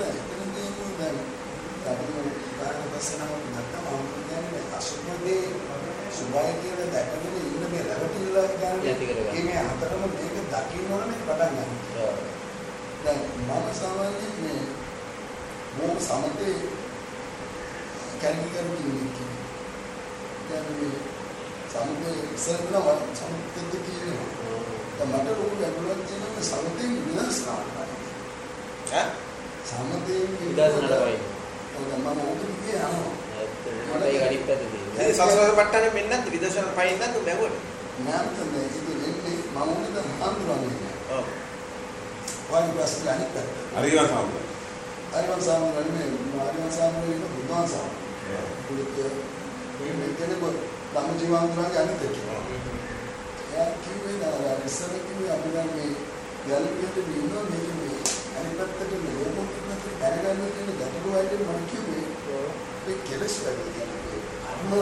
Speaker 5: අසුබදී සුභයි කියන දැකගෙන ඉන්න මේ රැවටිලා ගන්න මේ හතරම මේක දකින්න ඕනේ පටන් ගන්න. දැන් මම සාමාන්‍යයෙන් මේ මොන සමතේ කැරිකර් කියන්නේ. දැන් මේ සමතේ ඉස්සරහම සමතෙත් කියනවා. දැන් මට ලොකු ගැටලුවක් තියෙනවා සමතෙන් විනාශ කරනවා. ඈ සමතේ
Speaker 1: විදර්ශනාට වයි.
Speaker 5: ඔය මම ඕකෙ කියනවා.
Speaker 1: මට ඒක අනිත් පැත්තේ තියෙනවා.
Speaker 4: ඒ සසසපට්ටානේ මෙන්න නැද්ද විදර්ශනා පයින් නැද්ද බැගුවට?
Speaker 5: නැත්නම් ඒක දෙන්නේ මම උනේ හඳුනන්නේ.
Speaker 4: ඔව්.
Speaker 5: වයි ප්‍රශ්න අනිත් පැත්ත.
Speaker 2: හරියම සාමු.
Speaker 5: හරියම සාමු නෙමෙයි හරියම සාමු නෙමෙයි බුදුන් සාමු. පුලික මේ කියන්නේ ධම්මජීවන්තරගේ අනිත් එක. එයා කිව්වේ නා ඉස්සර කිව්වේ අපි දැන් මේ ගැලපියට නියුන මේක මේ අනිත් පැත්තට ලෝකෝත්තර දැනගන්න කියන ගැටලුව වලට මම කිව්වේ මේ කෙලස් වැඩි කියන්නේ අම්ම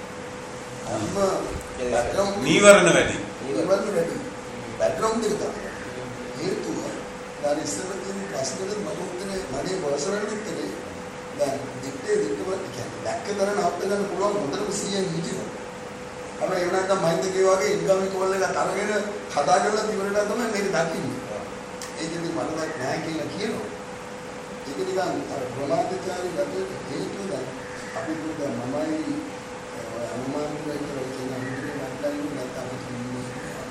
Speaker 5: අම්ම
Speaker 2: නීවරණ වැඩි.
Speaker 5: නීවරණ වැඩි. බෑග්ග්‍රවුන්ඩ් එක තමයි. හේතුව දැන් ඉස්සර තියෙන ප්‍රශ්නෙට මම උත්තරේ මගේ වසරෙන් උත්තරේ දැන් දිත්තේ දිත්තවත් කියන්නේ දැක්කතර නවත්ත ගන්න පුළුවන් හොඳටම සීයෙන් හිටියොත්. අපේ ඒ වුණාට මයින්ඩ් එකේ වගේ ඉන්කමින් කෝල් එකක් අරගෙන හදාගන්න දිවරට තමයි මේක දකින්නේ. ඒකෙදි මම නැහැ කියලා කියනවා. ඒක නිකන් අර ප්‍රමාදිකාරී ගැටේ හේතුව දැන් අපි දුන්න මමයි අනුමාන කරලා කියන හිතේ වට්ටයින් නැත්නම් කියන්නේ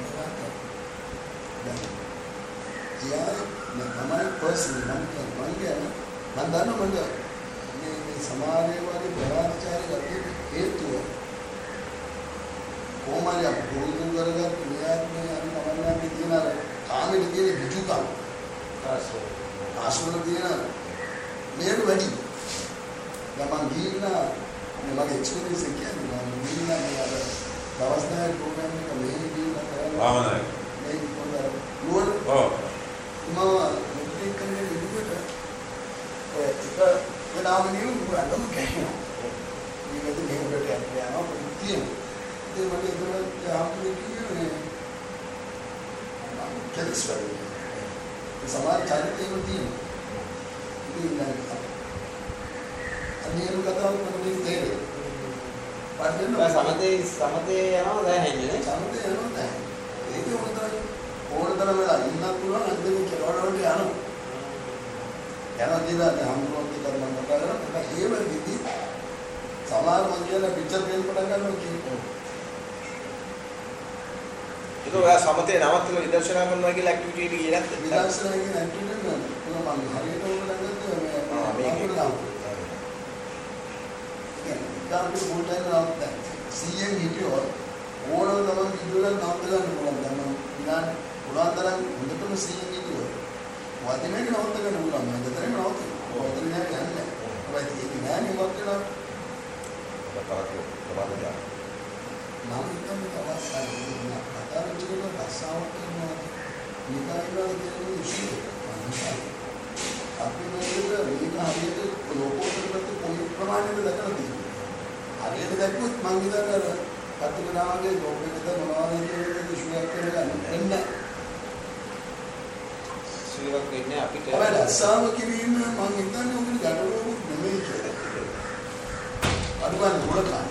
Speaker 5: දැන් යා මමයි පර්සනලි මම කියන්නේ මම දන්නවා මම මේ මේ සමාජයේ වගේ ප්‍රමාදිකාරී ගැටේ හේතුව කොහොමද අපි දුරු කරගත් මෙයාත්මේ අපි නවන්නන්නේ කියන අර කාමෙදි තියෙන විජුකම් ආසෝ ආසෝල තියෙන මේක වැඩි. දැන් මම ගිහින් මගේ එක්ස්පීරියන්ස් එක කියන්නේ මම ගිහින් මේ අර දවස් දහයක් ප්‍රෝග්‍රෑම් එක මෙහෙ ගිහිල්ලා කරලා
Speaker 2: භාවනාවේ.
Speaker 5: මේ පොඩ්ඩක් නුවර
Speaker 2: ඔව්.
Speaker 5: මම මෙඩිටේට් කරන විදිහට ඔය එක වෙලාවක නියු අඬම කැහෙනවා. මේකද මේ උඩට යනවා පොඩි තියෙනවා. ඒ මට ඒකට ආපු කියන්නේ මම කෙලස් වෙන්නේ. ඒ සමාජ චරිතයම තියෙනවා. ඉතින් අනියම කතාවක් මම මේ තේරෙන්නේ. පස්සේ
Speaker 3: සමතේ සමතේ යනවා දැනෙන්නේ නේ.
Speaker 5: සමතේ යනවා දැනෙන්නේ. ඒක උන්තරයි ඕනතරම් වෙලා ඉන්නත් පුළුවන් අන්තිම කෙලවර වලට යනවා. යනවා කියලා හම්බුනොත් විතර මම කතා කරා. ඒක ඒ වෙද්දී සමහර මං කියන පික්චර් පේන්න පටන් ගන්නවා කියනවා.
Speaker 4: ඒක ඔයා සමතේ නවත්තලා විදර්ශනා කරනවා කියලා ඇක්ටිවිටි එක ගියේ නැත්නම්
Speaker 5: විදර්ශනා කියන ඇක්ටිවිටි එක මම හරියට ඕන නැගත්තේ මේ මේක ගාම්පි පොල්ටන් නවත්තා සීඑම් හිටියෝ ඕනම තමයි වීඩියෝ එකක් නවත්ත ගන්න පුළුවන්. දැන් මම විනාඩි පුරාන් තරම් හොඳටම සීඑම් හිටියෝ වදිනේ නවත්ත ගන්න පුළුවන්. මම දෙතරේ නවත්ත. වදිනේ නෑ යන්නේ. ඔය ඒක නෑ නේ වත් වෙනවා.
Speaker 4: කතාවක් ප්‍රමාදයක්.
Speaker 5: නම් හිතන්නේ තවත් අයියෝ කතාව විදිහට රස්සාවක් කරනවා. නිකායවල කියන ඉෂුව එක. අපි මේක මේක හරියට ලෝකෝත්තර පැත්තේ කොයි ප්‍රමාණයකට දැකලා තියෙනවා. හරියට දැක්කොත් මං හිතන්නේ අර කතිකනාගේ ලෝකෙකට මොනවද කියන ඉෂුවක් කියලා නෑ.
Speaker 3: ශ්‍රීවක් වෙන්නේ අපිට.
Speaker 5: ඔය රස්සාව කිරීම මං හිතන්නේ උඹේ ගැටලුවක් නෙමෙයි කියලා. අනුගමන මොකක්ද?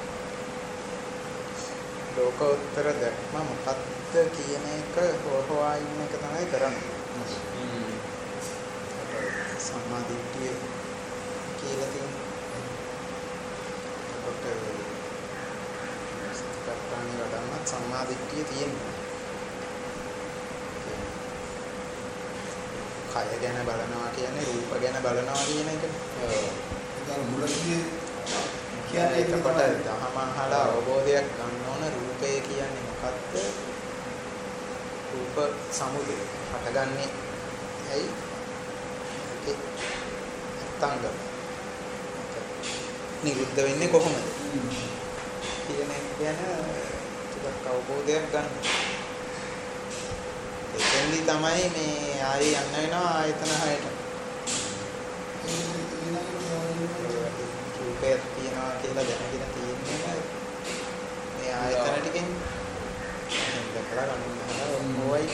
Speaker 3: ලෝකෝත්තර දැක්ම මොකක්ද කියන එක හොහොවා ඉන්න එක තමයි කරන්නේ. සම්මා දිට්ඨිය කියලා තියෙනවා. ඒකට සත්‍යපට්ඨාන වඩන්නත් සම්මා දිට්ඨිය තියෙනවා. කය ගැන බලනවා කියන්නේ රූප ගැන බලනවා කියන එක.
Speaker 5: ඒක මුලදී
Speaker 3: කියන්නේ එතකොට දහම අහලා අවබෝධයක් ගන්න ඕන රූපය කියන්නේ මොකක්ද? රූප සමුදය හටගන්නේ ඇයි? ඒක අත්ංගම. නිරුද්ධ වෙන්නේ කොහොමද? කියන එක ගැන ටිකක් අවබෝධයක් ගන්න. එතෙන්දි තමයි මේ ආයේ යන්න වෙනවා ආයතන හයට. රූපයක් තියනවා කියලා දැනගෙන තියෙන්නේ මේ ආයතන ටිකෙන් දැකලා ගන්න ඕයි.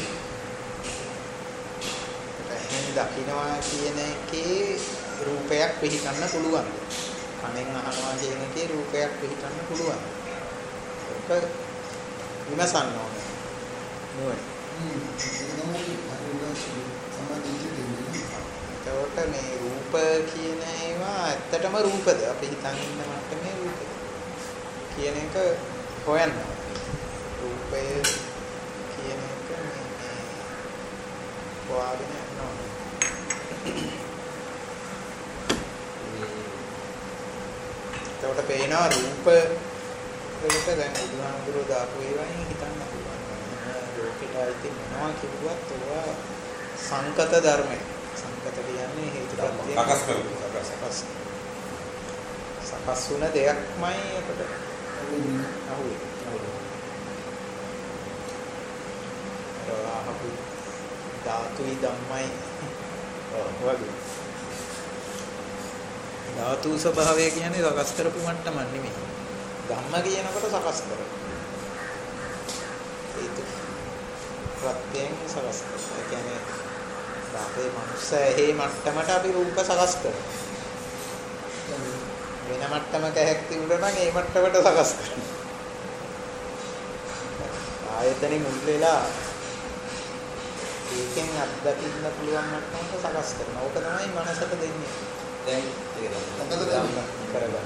Speaker 3: එහෙන් දකින්නවා කියන එකේ රූපයක් පිළිගන්න පුළුවන්. කනෙන් අහනවා කියන එකේ රූපයක් පිළිගන්න පුළුවන්. ඒක විමසන්න ඕනේ. නුවණ. එතකොට මේ රූප කියන ඒවා ඇත්තටම රූපද? අපි හිතන් ඉන්න මට්ටමේ රූපද කියන එක හොයන්න. රූපය කියන එක මේ හොයාගෙන යනවා. එතකොට පේනවා රූප වලට දැන් බුදුහාමුදුරුවෝ දාපු ඒවායින් හිතන්න පුළුවන්. ලෝකෙට ආйти මොනවා කිව්වත් ඒවා සංකත ධර්මයි. සංකත කියන්නේ හේතුපත්‍ය
Speaker 2: සකස් කරපු
Speaker 3: සකස් සකස් වුණ දෙයක්මයි අපිට අහුවේ. අහපු ධාතුයි ධම්මයි වගේ. ධාතු ස්වභාවය කියන්නේ සකස් කරපු මට්ටම නෙමෙයි. ධම්ම කියනකොට සකස් කරනවා. ඒක ප්‍රත්‍යයෙන් සකස් කරනවා. ඒ කියන්නේ අපේ මනුස්ස ඇහි මට්ටමට අපි රූප සකස් කරනවා. වෙන මට්ටමක ඇහක් තිබුණා නම් ඒ මට්ටමට සකස් කරනවා. ආයතනෙ මුල් වෙලා ඒකෙන් අත්දකින්න පුළුවන් මට්ටමට සකස් කරනවා. ඕක තමයි මනසට දෙන්නේ.
Speaker 1: දැන් ඒක තමයි
Speaker 3: කරගන්න.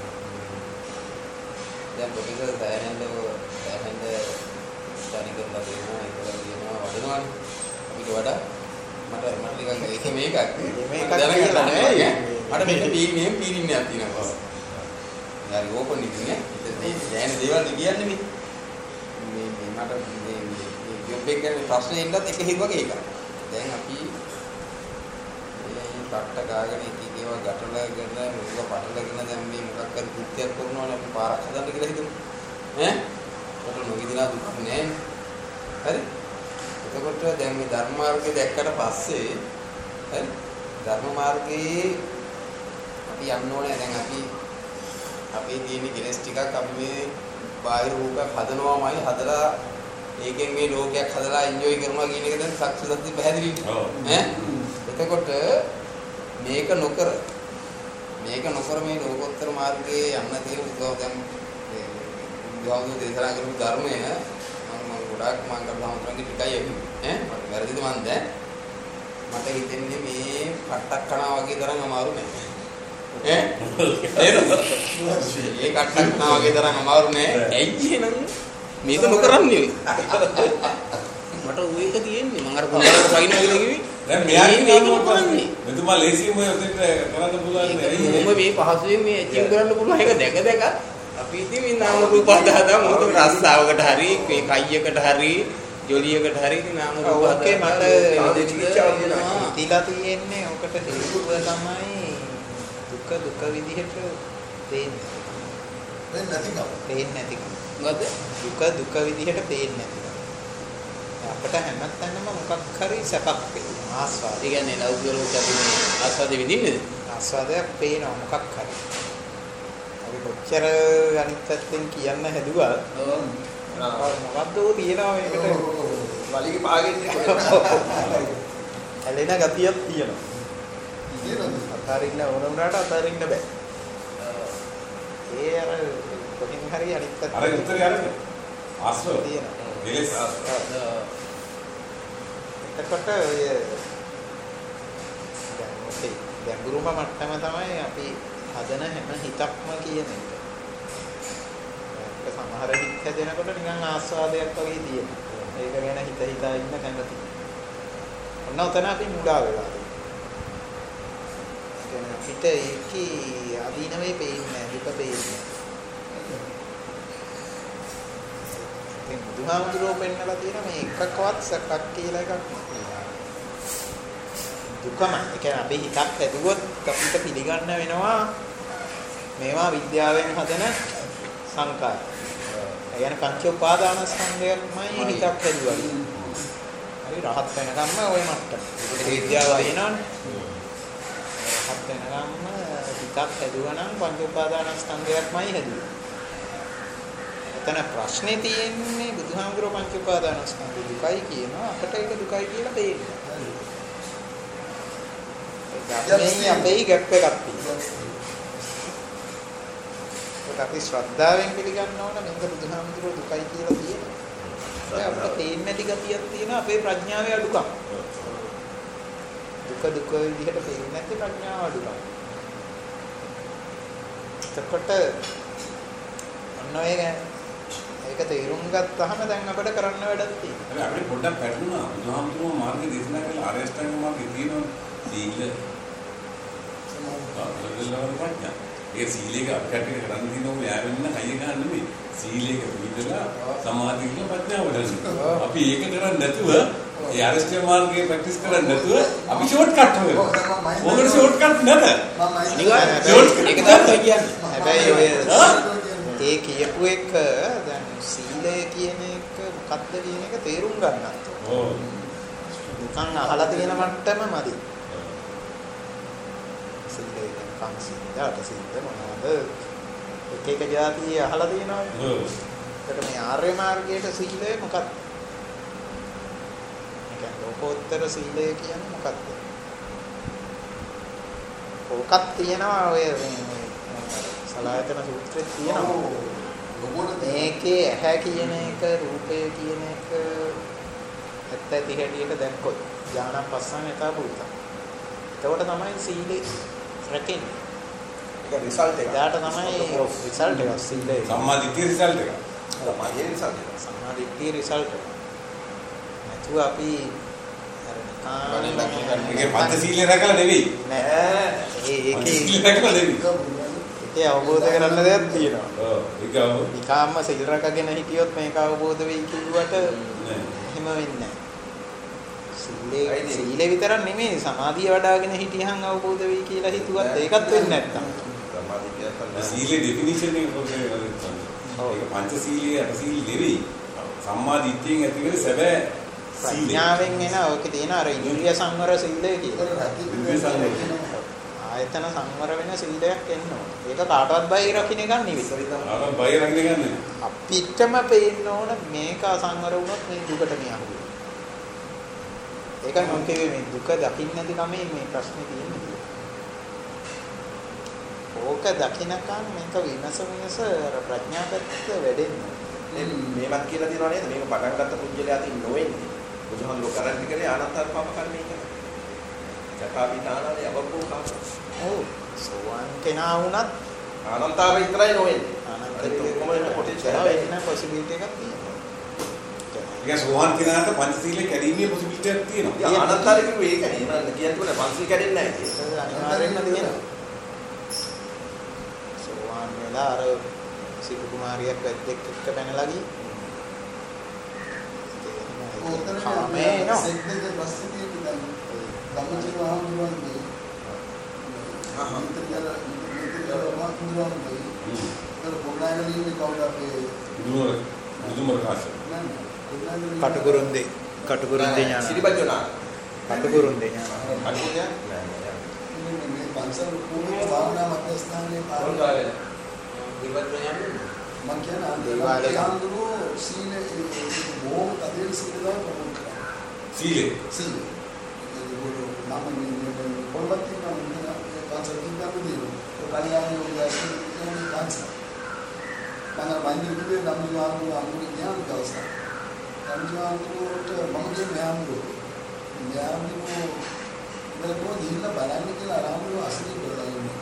Speaker 1: දැන් ප්‍රොෆෙසර් දයනන්ද දයනන්ද ස්ටඩි කරලා තියෙනවා ඒක කියනවා වඩනවානේ අපිට වඩා මට මට නිකන් ඒක මේකක්
Speaker 3: මේකක්
Speaker 1: කියලා නෙවෙයි මට මෙන්න පී මෙහෙම පීරින්න යක් තියෙනවා යාරි ඕපන් ඉතින්නේ ඉතින් දැන් දේවල් කියන්නේ මේ මේ මට මේ මේ ජොබ් එක ගැන ප්‍රශ්නේ එන්නත් එක හිතුවගේ එකක් දැන් අපි මේ කට්ට ගාගෙන එක එක ඒවා ගැටලගෙන මේක පටලගෙන දැන් මේ මොකක් හරි කෘත්‍යයක් කරනවානේ අපි පාරක් හදන්න කියලා හිතමු ඈ කොට නොවිදිනා දුක් නෑ. හරි? එතකොට දැන් මේ ධර්ම මාර්ගය දැක්කට පස්සේ හරි? ධර්ම මාර්ගයේ අපි යන්න ඕනේ දැන් අපි අපේ තියෙන කෙලස් ටිකක් අපි මේ බාහිර රූපයක් හදනවාමයි හදලා ඒකෙන් මේ ලෝකයක් හදලා එන්ජොයි කරනවා කියන එක දැන් සක්සස්ලි පැහැදිලි ඈ එතකොට මේක නොකර මේක නොකර මේ ලෝකෝත්තර මාර්ගයේ යන්න තියෙන උදව් දැන් බුදුහාමුදුරුවෝ දේශනා කරපු ධර්මය මම මම ගොඩාක් මම කරලාමතුන්ගේ ටිකයි ඈ මට වැරදිද මන් දැන් මට හිතෙන්නේ මේ පට්ටක් කනවා වගේ තරම් අමාරු නෑ ඈ නේද මේ කට්ටක් කනවා වගේ තරම් අමාරු නෑ ඇයි එහෙනම් මේක නොකරන්නේ මට ඔය එක තියෙන්නේ මම අර පොඩ්ඩක් වගිනවා කියලා කිව්වේ
Speaker 2: දැන් මෙයා මේක නොකරන්නේ මෙතුමා ලේසියෙන්ම ඔතෙන්ට කරන්න පුළුවන් නේ
Speaker 1: මොම මේ පහසුවෙන් මේ ඇචීව් කරන්න පුළුවන් එක දැක දැක අපි ඉතින් මේ නාම රූප හදා මොකද රස්සාවකට හරි මේ කයියකට හරි ජොලියකට හරි ඉතින් නාම රූප
Speaker 3: ඔකේ මට
Speaker 1: ආදේශිකා
Speaker 3: තියලා තියෙන්නේ ඔකට හේතුව තමයි දුක දුක විදිහට පේන්නේ.
Speaker 5: වෙන්නේ නැතිකම.
Speaker 3: පේන්නේ නැතිකම.
Speaker 1: මොකද
Speaker 3: දුක දුක විදිහට පේන්නේ නැතිකම. අපිට හැමතැනම මොකක් හරි සැපක් පේනවා. ආස්වාදය.
Speaker 1: ඒ කියන්නේ ලෞකික ලෝකයේ අපි මේ ආස්වාදෙ විඳින්නේද?
Speaker 3: ආස්වාදයක් පේනවා මොකක් හරි. අපි කොච්චර අනිත් පැත්තෙන් කියන්න හැදුවා.
Speaker 1: ඔව්.
Speaker 3: මොකද්ද ਉਹ තියනවා මේකට
Speaker 4: වලිගේ පාගෙන්
Speaker 3: ඇලෙන ගතියක් තියෙනවා.
Speaker 5: තියෙනවද?
Speaker 3: අතාරින්න ඕන වුණාට අතාරින්න බෑ. ඒ අර කොහෙන් හරි අනිත් පැත්තට
Speaker 2: අර උත්තරය අරගෙන ආස්ව
Speaker 3: තියෙනවා.
Speaker 2: කෙලස්
Speaker 3: එතකොට ඔය දැන් ඔතේ ගැඹුරුම මට්ටම තමයි අපි හදන හැම හිතක්ම කියන එක. ඒක සමහර හිත හැදෙනකොට නිකන් ආස්වාදයක් වගේ තියෙනවා. ඒක ගැන හිත හිතා ඉන්න කැමති. ඔන්න උතන අපි මුලා වෙලා තියෙනවා. අපිට ඒකේ අදීනවේ පේන්නේ නැහැ, දුක පේන්නේ නැහැ. ඒ බුදුහාමුදුරුවෝ පෙන්නලා තියෙන මේ එකකවත් සැපක් කියලා එකක් නෑ. දුකම. ඒ කියන්නේ අපි හිතක් හැදුවොත් අපිට පිළිගන්න වෙනවා මේවා විද්‍යාවෙන් හදන සංකාර. ඒ කියන්නේ පංච උපාදානස්කන්ධයක්මයි හිතක් හැදුවා. හරි රහත් වෙනකම්ම ওই මට්ටම. ඒක විද්‍යාව වෙනවනේ. රහත් වෙනකම්ම හිතක් හැදුවා නම් පංච උපාදානස්කන්ධයක්මයි හැදුවා. එතන ප්‍රශ්නේ තියෙන්නේ බුදුහාමුදුරුවෝ පංච උපාදානස්කන්ධ දුකයි කියනවා අපිට ඒක දුකයි කියලා තේරෙන්නේ. මේ අපේ ගැප් එකක් තියෙනවා. ඒක අපි ශ්‍රද්ධාවෙන් පිළිගන්න ඕන මේක බුදුහාමුදුරුවෝ දුකයි කියලා කියනවා. ඒ අපිට තේින්නේ නැති ගතියක් තියෙනවා අපේ ප්‍රඥාවේ අඩුකම්. දුක දුක විදිහට තේින්නේ නැති ප්‍රඥාව අඩුකම්. එතකොට ඔන්න ඔය ඒක තේරුම් ගත්තාම දැන් අපිට කරන්න වැඩක් තියෙනවා.
Speaker 2: හරි අපිට පොඩ්ඩක් පැටලුණා. බුදුහාමුදුරුවෝ මාර්ගය දේශනා කළ ආරයෂ්ඨාංග මාර්ගය තියෙනවා. සීල සමාධි ප්‍රඥා. ඒ සීලේක අපිට කරන්න තියෙනවා මෙයා වෙන්න කය ගන්න නෙමෙයි. සීලේක පිළිදලා සමාධි කියන ප්‍රඥාව වඩනවා. අපි ඒක කරන්නේ නැතුව ඒ ආරයෂ්ඨාංග මාර්ගයේ ප්‍රැක්ටිස් කරන්නේ නැතුව අපි ෂෝට් කට් වෙනවා. ඕකට ෂෝට් කට් නැත. අනිවාර්යයෙන් ඒක තමයි කියන්නේ.
Speaker 3: හැබැයි ඔය ඒ කියපු එක දැන් සීලය කියන එක මොකක්ද කියන එක තේරුම් ගන්නත්.
Speaker 2: ඔව්.
Speaker 3: නිකන් අහලා තියෙන මට්ටම මදි. සීලය කියන්නේ පංචශීලය, අටසීලය මොනවාද? එක එක જાති අහලා තියෙනවනේ.
Speaker 2: ඔව්.
Speaker 3: ඒකට මේ ආර්ය මාර්ගයේ සීලය මොකක්ද? ඒ ලෝකෝත්තර සීලය කියන්නේ මොකක්ද? ඕකක් තියෙනවා ඔය සලායතන සූත්‍රයේ තියෙනවා. මේකේ ඇහැ කියන එක රූපය කියන එක ඇත්ත ඇති හැටියට දැක්කොත් ඥාන පස්සන් එක පුරුත. එතකොට තමයි සීලේ රැකෙන්නේ.
Speaker 4: ඒක රිසල්ට් එක.
Speaker 3: එදාට තමයි රිසල්ට් එක සීලේ.
Speaker 2: සම්මාදිට්ඨිය රිසල්ට් එක.
Speaker 4: සමාධියේ රිසල්ට් එක.
Speaker 3: සම්මාදිට්ඨිය රිසල්ට් එක. නැතුව අපි
Speaker 2: ඒකේ පංචශීලය රැකලා නෙවෙයි.
Speaker 3: නෑ ඒ ඒකේ
Speaker 2: පංචශීලය රැකලා නෙවෙයි.
Speaker 3: ඒකේ අවබෝධ කරගන්න දෙයක් තියෙනවා.
Speaker 2: ඔව් ඒක අවබෝධ.
Speaker 3: නිකාම්ම සිල් රැකගෙන හිටියොත් මේක අවබෝධ වෙයි කිව්වට
Speaker 2: නෑ.
Speaker 3: එහෙම වෙන්නේ නෑ. සීලේ සීලේ විතරක් නෙමෙයි සමාධිය වඩ아가ගෙන හිටියහන් අවබෝධ වෙයි කියලා හිතුවත් ඒකත් වෙන්නේ නැත්තම්.
Speaker 4: සමාධිය කියන්නේ
Speaker 2: සීලේ ඩෙෆිනිෂන් එක පොතේ වලින් තමයි. ඒක පංචශීලයේ අටශීල නෙවෙයි. සම්මා දිට්ඨියෙන් ඇති වෙන සැබෑ
Speaker 3: ප්‍රඥාවෙන් එන ඔකේ තියෙන අර ඉන්ද්‍රිය සංවර සීලය කියලා.
Speaker 2: ඉන්ද්‍රිය සංවර.
Speaker 3: ආයතන සංවර වෙන සීලයක් එන්න ඕන. ඒක කාටවත් බය රකින්න එක නෙවෙයි.
Speaker 2: ආරම් බය රකින්න ගන්න නෙවෙයි.
Speaker 3: අපිටම පේන්න ඕන මේක අසංවර වුණොත් මේ දුකට මියහු. ඒකයි මම කිව්වේ මේ දුක දකින්න නැති කමේ මේ ප්‍රශ්නේ තියෙන්නේ. ඕක දකින්නකම් මේක විමස විමස ප්‍රඥාපත්‍ය වැඩෙන්නේ.
Speaker 4: මේවත් කියලා තියෙනවා නේද? මේක පටන් ගත්ත පුජ්‍යලයා තින් නොවෙන්නේ. බුදුහාමුදුරුවෝ කරන්ටි කරේ ආනන්තර පාප කර්මය කියලා. චකාවිතානාවේ අවබෝධ කාම.
Speaker 3: ඔව්. සෝවාන් කෙනා වුණත්
Speaker 4: ආනන්තාව විතරයි නොවෙන්නේ.
Speaker 3: ආනන්තරේ
Speaker 4: කොහොමද පොටෙන්ෂල්
Speaker 3: එක වෙන පොසිබිලිටි එකක් තියෙනවා.
Speaker 2: ඒක සෝවාන් කෙනාට පංචශීලයේ කැඩීමේ පොසිබිලිටි එකක් තියෙනවා.
Speaker 4: ඒ ආනන්තාරේ කිව්වේ ඒකනේ. නේද? කියන්නේ පංචශීල කැඩෙන්නේ නැහැ
Speaker 3: ඒක අනිවාර්යෙන්ම තියෙනවා. සෝවාන් වෙලා අර සිටු කුමාරියක් වැද්දෙක් එක්ක පැනලා ගියේ.
Speaker 5: කාමේ නෝ සෙක්දේ පස්සේ තියෙන දැන් ධම්මචක්‍ර ආහඳුරන්නේ ආහා ඉතින් අර ඉතින් ආහඳුරන්නේ අර පොණායලින් කවුද අපේ
Speaker 2: දුර දුමර කාශ
Speaker 3: කටුකුරුන්දේ කටුකුරුන්දේ ඥාන
Speaker 4: සිරිබජ්ජනා
Speaker 3: කටුකුරුන්දේ ඥාන
Speaker 4: කටුකුරුන්දේ
Speaker 5: මේ පන්සල් පොණේ භාවනා මධ්‍යස්ථානයේ පාරේ
Speaker 4: සිරිබජ්ජනා
Speaker 5: මං කියන දේවාලය ආඳුරෝ සීලේ බොහොම තදින් සීලව ප්‍රමුඛ
Speaker 2: සීලේ
Speaker 5: සීලේ ඒක නම් මේ පොළොත් තියෙනවා නේද පන්සල් කින්දම දිනු කල්යාණී යෝගයන් කියන පන්සල් මම වන්දිරුවේ නම් යාමු අමුණි ඥාන දවස නම් යාමුට මම කියන්නේ යාමු යාමු මෙලෝ දින්න බලන්න කියලා ආරම්භව අසලී බලලා ඉන්නේ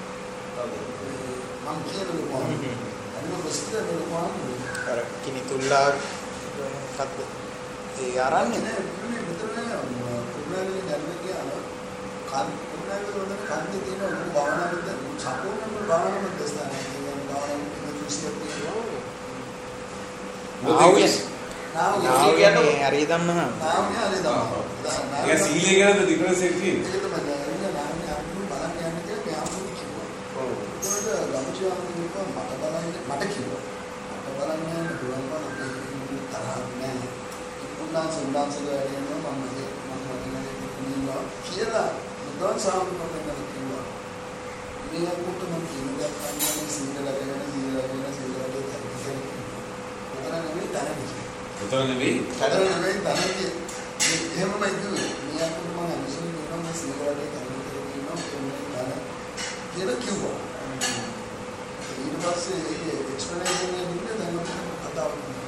Speaker 5: මම කියන්නේ කොහොමද අන්න ප්‍රසිද්ධ වෙනවා
Speaker 3: අර කිනිතුල්ලා කද්ද ඒ ආරන්නේ
Speaker 5: නේ මෙතන පුරාණයේ දැනුම කියන කන් පුරාණයේ වල කන්දේ තියෙන උණු භාවනාවෙත් සම්පූර්ණම භාවනාවක් දෙස්තාන කියන භාවනාවක් කියන විශ්ය තියෙනවා
Speaker 3: ආවුස්
Speaker 5: නාම
Speaker 3: ආවුනේ හරි ධම්ම
Speaker 5: නාම හරි ධම්ම
Speaker 2: ඒක සීලේ ගැනද ඩිෆරන්ස් එක තියෙන්නේ.
Speaker 5: ඒක තමයි නේද නාම අනුව බලන්න යන්නේ කියලා මෙහාම කිව්වා. ඔව්. ඒකට ගම්චාන් කියපුවා මට බලන්න මට කිව්වා. මට බලන්න යන්න පුළුවන් බං අපේ තරහ නැහැ. උන්දාන් සුන්දාන්සල වැඩිනවා මම මම මම කියලා බුදුන් සාමපතන කිව්වා. මේ අකුට මම කියන දේ අන්නනේ සීලලගෙන සීලලගෙන සීලලගෙන තමයි. උතන නෙමෙයි තරන්නේ.
Speaker 2: උතන නෙවෙයි
Speaker 5: කඩන නෙමෙයි තරන්නේ. එහෙමමයි කිව්වේ. මේ අකුට මම අනුසුන් කරනවා මම සීලලගෙන තරන්නේ කියනවා කොහොමද කියලා කිව්වා. ඊට පස්සේ ඒකේ එක්ස්ප්ලනේෂන් එක දුන්නේ දැන් අපිට කතාව කරනවා.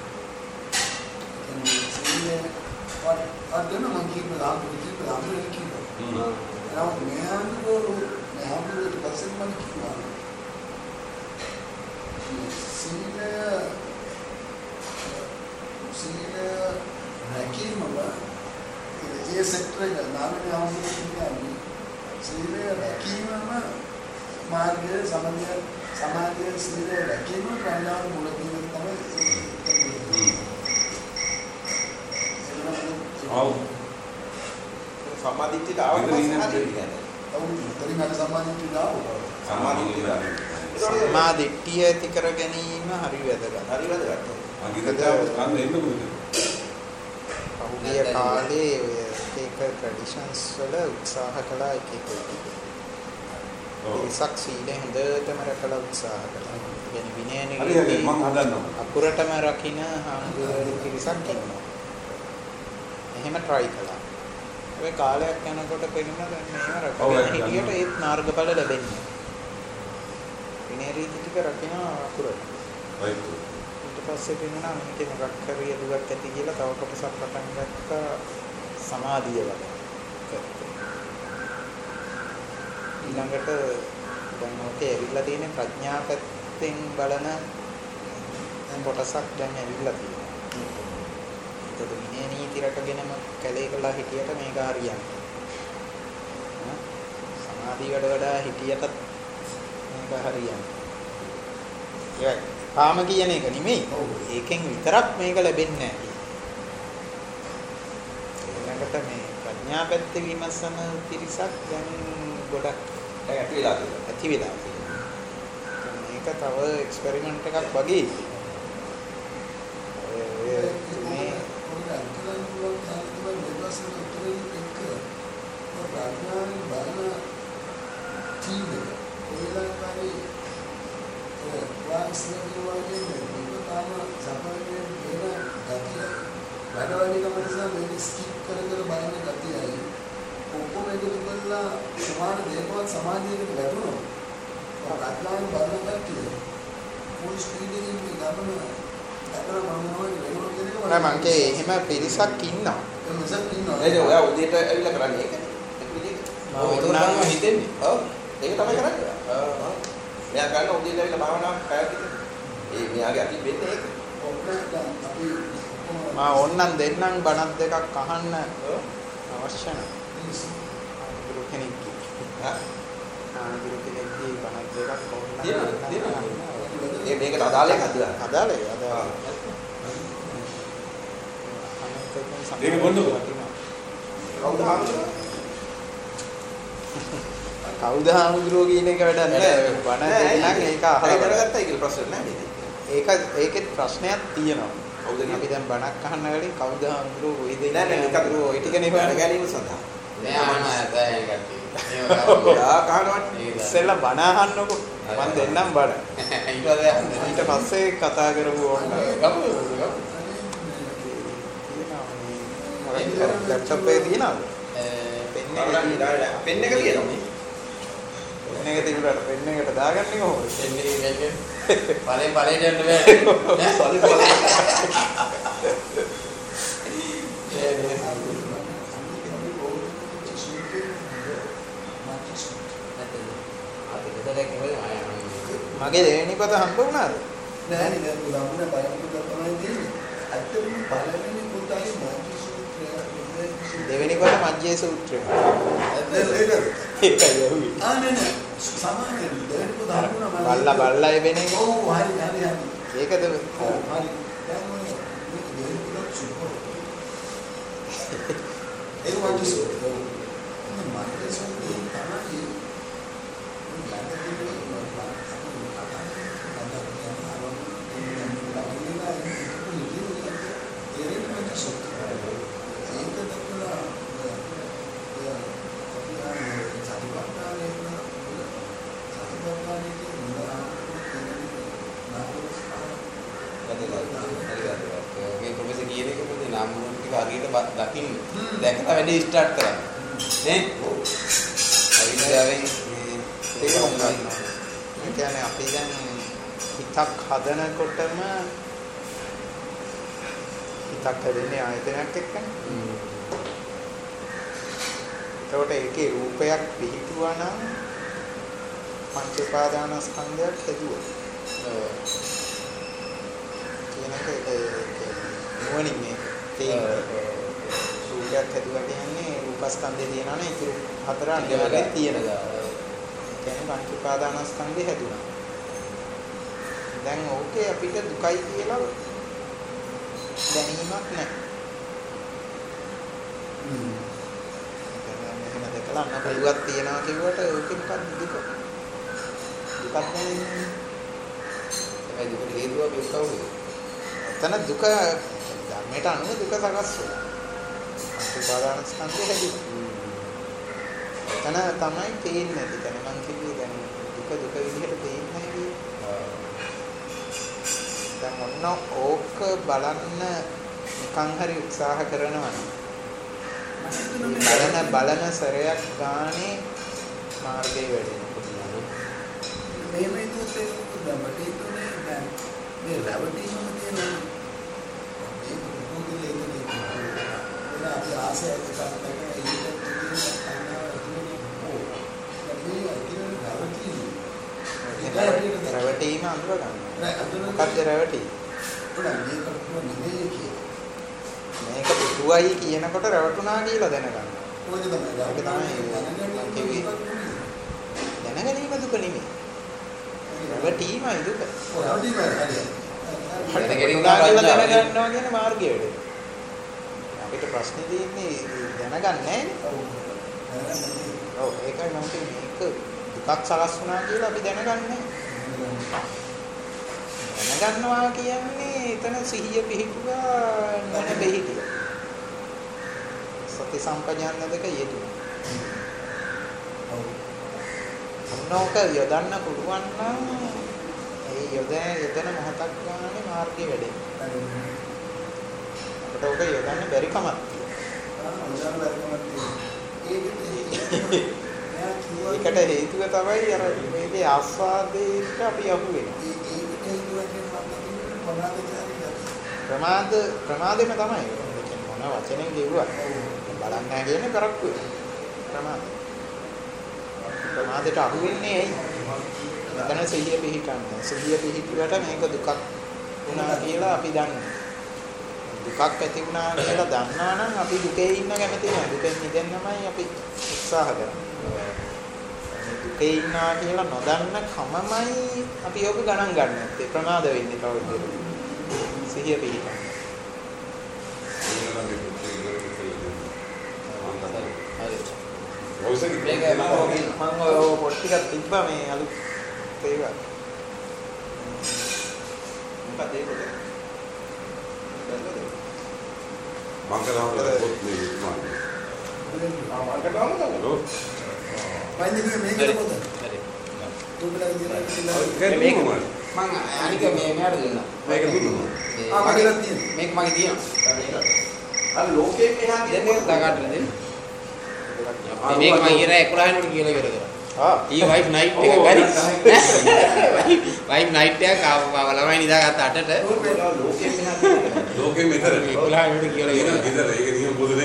Speaker 5: කියන්නේ what what දෙන මම කියපු දාන්න කිව්ව දාන්න කිව්වා. නම මෙහාන්දෝ මෙහාන්දෝ ඊට පස්සේ මම කිව්වා. සීලය සීලය රැකීම ඒ සෙක්ටර් එක නාමයේ ආවුනේ කියන්නේ සීලය රැකීමම මාර්ගයේ සමන්‍ය සමාධියේ සීලය රැකීම ප්‍රඥාව මුල කියන තමයි
Speaker 2: ආව්
Speaker 4: සම්මාදිට්ඨියට ආවම කියන්නේ.
Speaker 5: ඔව් උතරින් අර සම්මාදිට්ඨියට ආව.
Speaker 4: සම්මාදිට්ඨියට.
Speaker 3: සම්මා දිට්ඨිය ඇති කර ගැනීම හරි වැදගත්.
Speaker 4: හරි වැදගත්.
Speaker 2: අගිකතාව කන්න එන්න මොකද?
Speaker 3: පහුගිය කාලේ ඔය එක ට්‍රැඩිෂන්ස් වල උත්සාහ කළා එක එක
Speaker 2: ඔව්.
Speaker 3: ඒසක් සීලේ හොඳටම රැකලා උත්සාහ කළා. يعني විනය
Speaker 2: හරි හරි මම හදන්නම්.
Speaker 3: අකුරටම රකින්න හාමුදුරුවෝ පිරිසක් ඉන්නවා. එහෙම try කළා. ඒ කාලයක් යනකොට පෙනුණා දැන් මේව රැකගෙන හිටියට ඒත් මාර්ගඵල ලැබෙන්නේ. විනය රීති ටික රකින්න අකුරට.
Speaker 2: right.
Speaker 3: ඊට පස්සේ පෙනුණා මේකේ මොකක් හරි අදුවක් ඇති කියලා තව කොටසක් පටන් ගත්තා සමාධිය වල. ඊළඟට දැන් ඔකේ ඇවිල්ලා තියෙන ප්‍රඥා පැත්තෙන් බලන කොටසක් දැන් ඇවිල්ලා තියෙනවා. ඒකද විනය නීති රැකගෙනම කැලේ කළා හිටියට මේක හරියන්නේ. සමාධිය වඩ වඩා හිටියටත් මේක හරියන්නේ. ඒකයි කාම කියන එක නෙමෙයි. ඒකෙන් විතරක් මේක වෙන්නේ නැහැ. ඊළඟට මේ ප්‍රඥා පැත්තේ විමර්ශන පිරිසක් දැන් ගොඩක්
Speaker 4: ඇති වෙලා තියෙනවා.
Speaker 3: ඇති වෙලා තියෙනවා. මේක තව එක්ස්පෙරිමන්ට් එකක් වගේ.
Speaker 5: නිසා මේක ස්කිප් කර කර බලන ගතියයි ඔක්කොම එකතු කරලා සමාන දේපවත් සමාජයකට වැටුණා. රත්නායන බලන කට්ටිය ෆුල් ස්පීඩ් එකකින් මේ ගමන අතර මම මොනවද වෙනවද කියන එක
Speaker 3: නෑ මං කිය එහෙම පිරිසක් ඉන්නවා.
Speaker 5: ඒ මිසක් ඉන්නවා.
Speaker 4: නේද ඔයා උදේට ඇවිල්ලා කරන්නේ ඒකනේ. ඒක විදිහට.
Speaker 1: ඔව් ඒක තමයි හිතෙන්නේ.
Speaker 4: ඔව් ඒක තමයි කරන්නේ. ඔව්. මෙයා ගන්න උදේට ඇවිල්ලා භාවනාවක් පැයක් විතර. ඒ මෙයාගේ අති වෙන්නේ ඒක.
Speaker 5: ඔක්කොම අපි
Speaker 3: මා ඕන්නම් දෙන්නම් බණක් දෙකක් අහන්න අවශ්‍ය නැහැ. ගුරු කෙනෙක්
Speaker 4: හා
Speaker 3: ආ ගුරු කෙනෙක්ගේ බණක් දෙකක් ඕන්නම්.
Speaker 4: තියෙනවා තියෙනවා. ඒ මේකට අදාළ එකක්ද?
Speaker 3: අදාළයි අදාළ.
Speaker 2: ඒක බොන්නකෝ.
Speaker 4: කවුද හාමුදුරුවෝ?
Speaker 3: කවුද හාමුදුරුවෝ කියන එක වැඩක් නැහැ. බණ දෙන්නම් ඒක අහලා
Speaker 4: කරගත්තා කියලා ප්‍රශ්න නැහැ නේද?
Speaker 3: ඒක ඒකෙත් ප්‍රශ්නයක් තියෙනවා.
Speaker 4: කවුද
Speaker 3: අපි දැන් බණක් අහන්න වැඩි කවුද හාමුදුරුවෝ කොයිද
Speaker 4: නෑ නෑ නිකන්
Speaker 3: ඔය ටික නෙවෙයි
Speaker 4: ගැනීම සඳහා.
Speaker 1: නෑ ආනා දැන් කට්ටිය.
Speaker 4: ආ කහනවත්
Speaker 3: ඉස්සෙල්ලා බණ අහන්නකො මම දෙන්නම් බණ.
Speaker 1: ඊට පස්සේ
Speaker 3: ඊට පස්සේ කතා කරමු ඕන්න.
Speaker 1: ගමු ගමු.
Speaker 3: ලැප්ටොප් එකේ තියනවද? පෙන් එක
Speaker 4: පෙන් එක තියෙනවා.
Speaker 3: පෙන් එක තිබුණාට පෙන් එකට දාගන්නේ කොහොමද?
Speaker 1: එන්නේ ඉන්නේ. පළේ පළේට යන්න බෑ.
Speaker 4: පොලි පොලි.
Speaker 3: මගේ දෙවෙනි පොත හම්බ වුණාද?
Speaker 5: නෑ නේද ලබුණ බලන්න තමයි දෙන්නේ. ඇත්තටම පළවෙනි පොතයි මාජි සූත්‍රය
Speaker 3: දෙවෙනි පොත මජ්ජේ සූත්‍රය.
Speaker 5: ඒකයි යහුයි. ආ නෑ නෑ සමානයි දෙවෙනි පොත හම්බුණා මම.
Speaker 3: බල්ලා බල්ලා එවෙනේ.
Speaker 5: ඔව් හරි හරි හරි.
Speaker 3: ඒකද?
Speaker 5: ඔව් හරි. දැන් මොන මේක දෙවෙනි පොත සුපර්. ඒක මාජි සූත්‍රය. මාජි සූත්‍රය තමයි
Speaker 1: මේ ප්‍රොෆෙසර් කියන එක පොතේ නාම රූප ටික හරියට දකින්න. දැකලා වැඩේ ස්ටාර්ට් කරන්න. නේ? අවිද්‍යාවෙන්
Speaker 3: ඒක හොඳයි. ඒ කියන්නේ අපි දැන් හිතක් හදනකොටම හිතක් හදන්නේ ආයතනයක් එක්කනේ. ඒකට ඒකේ රූපයක් පිහිටුවා නම් පංච උපාදානස්කන්ධයක් හැදුවා. කියන එක ඒක නුවණින් මේ තේරෙන්නේ. රූපයක් හැදුවා කියන්නේ රූපස්කන්ධය තියෙනවා නේ ඉතුරු හතර අනිවාර්යයෙන් තියෙනවා. කියන්නේ පංච උපාදානස්කන්ධය හැදුනා. දැන් ඕකේ අපිට දුකයි කියලා දැනීමක් නැහැ. හ්ම්. එහෙම දැකලා අන්න බලුවක් තියනවා කිව්වට ඕකේ මොකක්ද දුක? දුකක් දැනෙන්නේ.
Speaker 1: ඒ දුක හේතුව විස්කවුද?
Speaker 3: එතන දුක ධර්මයට අනුව දුක සකස් වෙනවා. පංච උපාදානස්කන්ධය හැදුවා. එතන තමයි තේින්නේ. එතන මං කිව්වේ දැන් දුක දුක විදිහට තේින්නේ නැහැ කියන්නේ. දැන් ඔන්න ඕක බලන්න නිකන් හරි උත්සාහ කරනවා නම් බලන බලන සරයක් ගානේ මාර්ගය වැඩෙනවා.
Speaker 5: මේම හිතුවත් ඒක මට හිතුනේ දැන් මේ රැවටීම තියෙන මේක මොකද ඒකනේ ඒක අපි ආසය එකක් නැහැ ඒක තියෙන අන්නාව තියෙන ඕ මේ අකිරන රැවටීම
Speaker 3: ඒක රැවටීම අඳුර ගන්න.
Speaker 5: නෑ අඳුර
Speaker 3: මොකක්ද රැවටීම?
Speaker 5: උඩ මේක කොහොමද නෙමෙයි කියේ.
Speaker 3: මේක පිටුවයි කියනකොට රැවටුණා කියලා දැනගන්න.
Speaker 5: ඔය තමයි
Speaker 3: ඒක තමයි දැනගැනීම දුක නෙමෙයි. රැවටීමයි දුක.
Speaker 5: ඔය රැවටීම හරියට.
Speaker 3: දැනගැනීම දැනගන්නවා කියන මාර්ගය වැඩේ. අපිට ප්‍රශ්නේ තියෙන්නේ දැනගන්නේ නැහැ. ඔව් ඒකයි මම කියන්නේ මේක දුකක් සලස් වුණා කියලා අපි දැනගන්නේ දැනගන්නවා කියන්නේ එතන සිහිය පිහිටුවා නැන බෙහිටිය. සති සම්පජාන්න දෙක යෙදුණා. ඔව්. මොනෝක යොදන්න පුළුවන් නම් ඒ යොද යොදන මොහොතක් ගානේ මාර්ගය වැඩේ. අපිට ඒකට ඔක යොදන්න බැරි කමක් ඒකට හේතුව තමයි අර මේකේ ආස්වාදයට අපි අහු වෙනවා. ප්‍රමාද ප්‍රමාදෙම තමයි. මොන වචනෙන් කිව්වත් බලන්නේ නැහැ කියන්නේ කරක්කු ප්‍රමාද. ප්‍රමාදයට අහු වෙන්නේ ඇයි? මෙතන සිහිය පිහිටන්නේ. සිහිය පිහිටුවට මේක දුකක් වුණා කියලා අපි දන්නවා. දුකක් ඇති වුණා කියලා දන්නා නම් අපි දුකේ ඉන්න කැමති නෑ. දුකෙන් මිදෙන්නමයි අපි උත්සාහ කරන්නේ. දුකේ ඉන්නා කියලා නොදන්න කමමයි අපි ඔබ ගණන් ගන්න නැත්තේ. ප්‍රමාද වෙන්නේ කවුරුද? සිහිය පිහිටන්න. හරි. මේක මම ඔය පොත් ටිකක් තිබ්බා මේ අලුත් ඒවා. මොකද ඒක?
Speaker 2: මංගලවල පොත් මේ ඉක්මන.
Speaker 4: ආ මංගලවල
Speaker 5: වයින්ද මේකද පොත?
Speaker 4: හරි.
Speaker 5: දුබලා දිනා
Speaker 2: මේක
Speaker 1: මම අනික මේ මෙයාට දෙන්නම්.
Speaker 2: මේක දුන්නා.
Speaker 5: ආ මගේ ලක් තියෙනවා.
Speaker 1: මේක මගේ තියෙනවා.
Speaker 4: අර ලෝකයෙන් මෙහා
Speaker 1: දැන් මේක දාගන්න දෙන්න. මේක මම ඊර එකොළහ වෙනකොට කියලා ඉවර කරා.
Speaker 3: ආ
Speaker 1: ඊ වයිෆ් නයිට් එක ගරි. වයිෆ් නයිට් එක ආව ළමයි නිදාගත්ත අටට
Speaker 4: ලෝකයෙන් මෙහා
Speaker 2: ලෝකෙ මෙතන
Speaker 1: එකොළහ වෙනකොට කියලා ඉවර කරා.
Speaker 2: ඉතල ඒක නියම පොතනේ.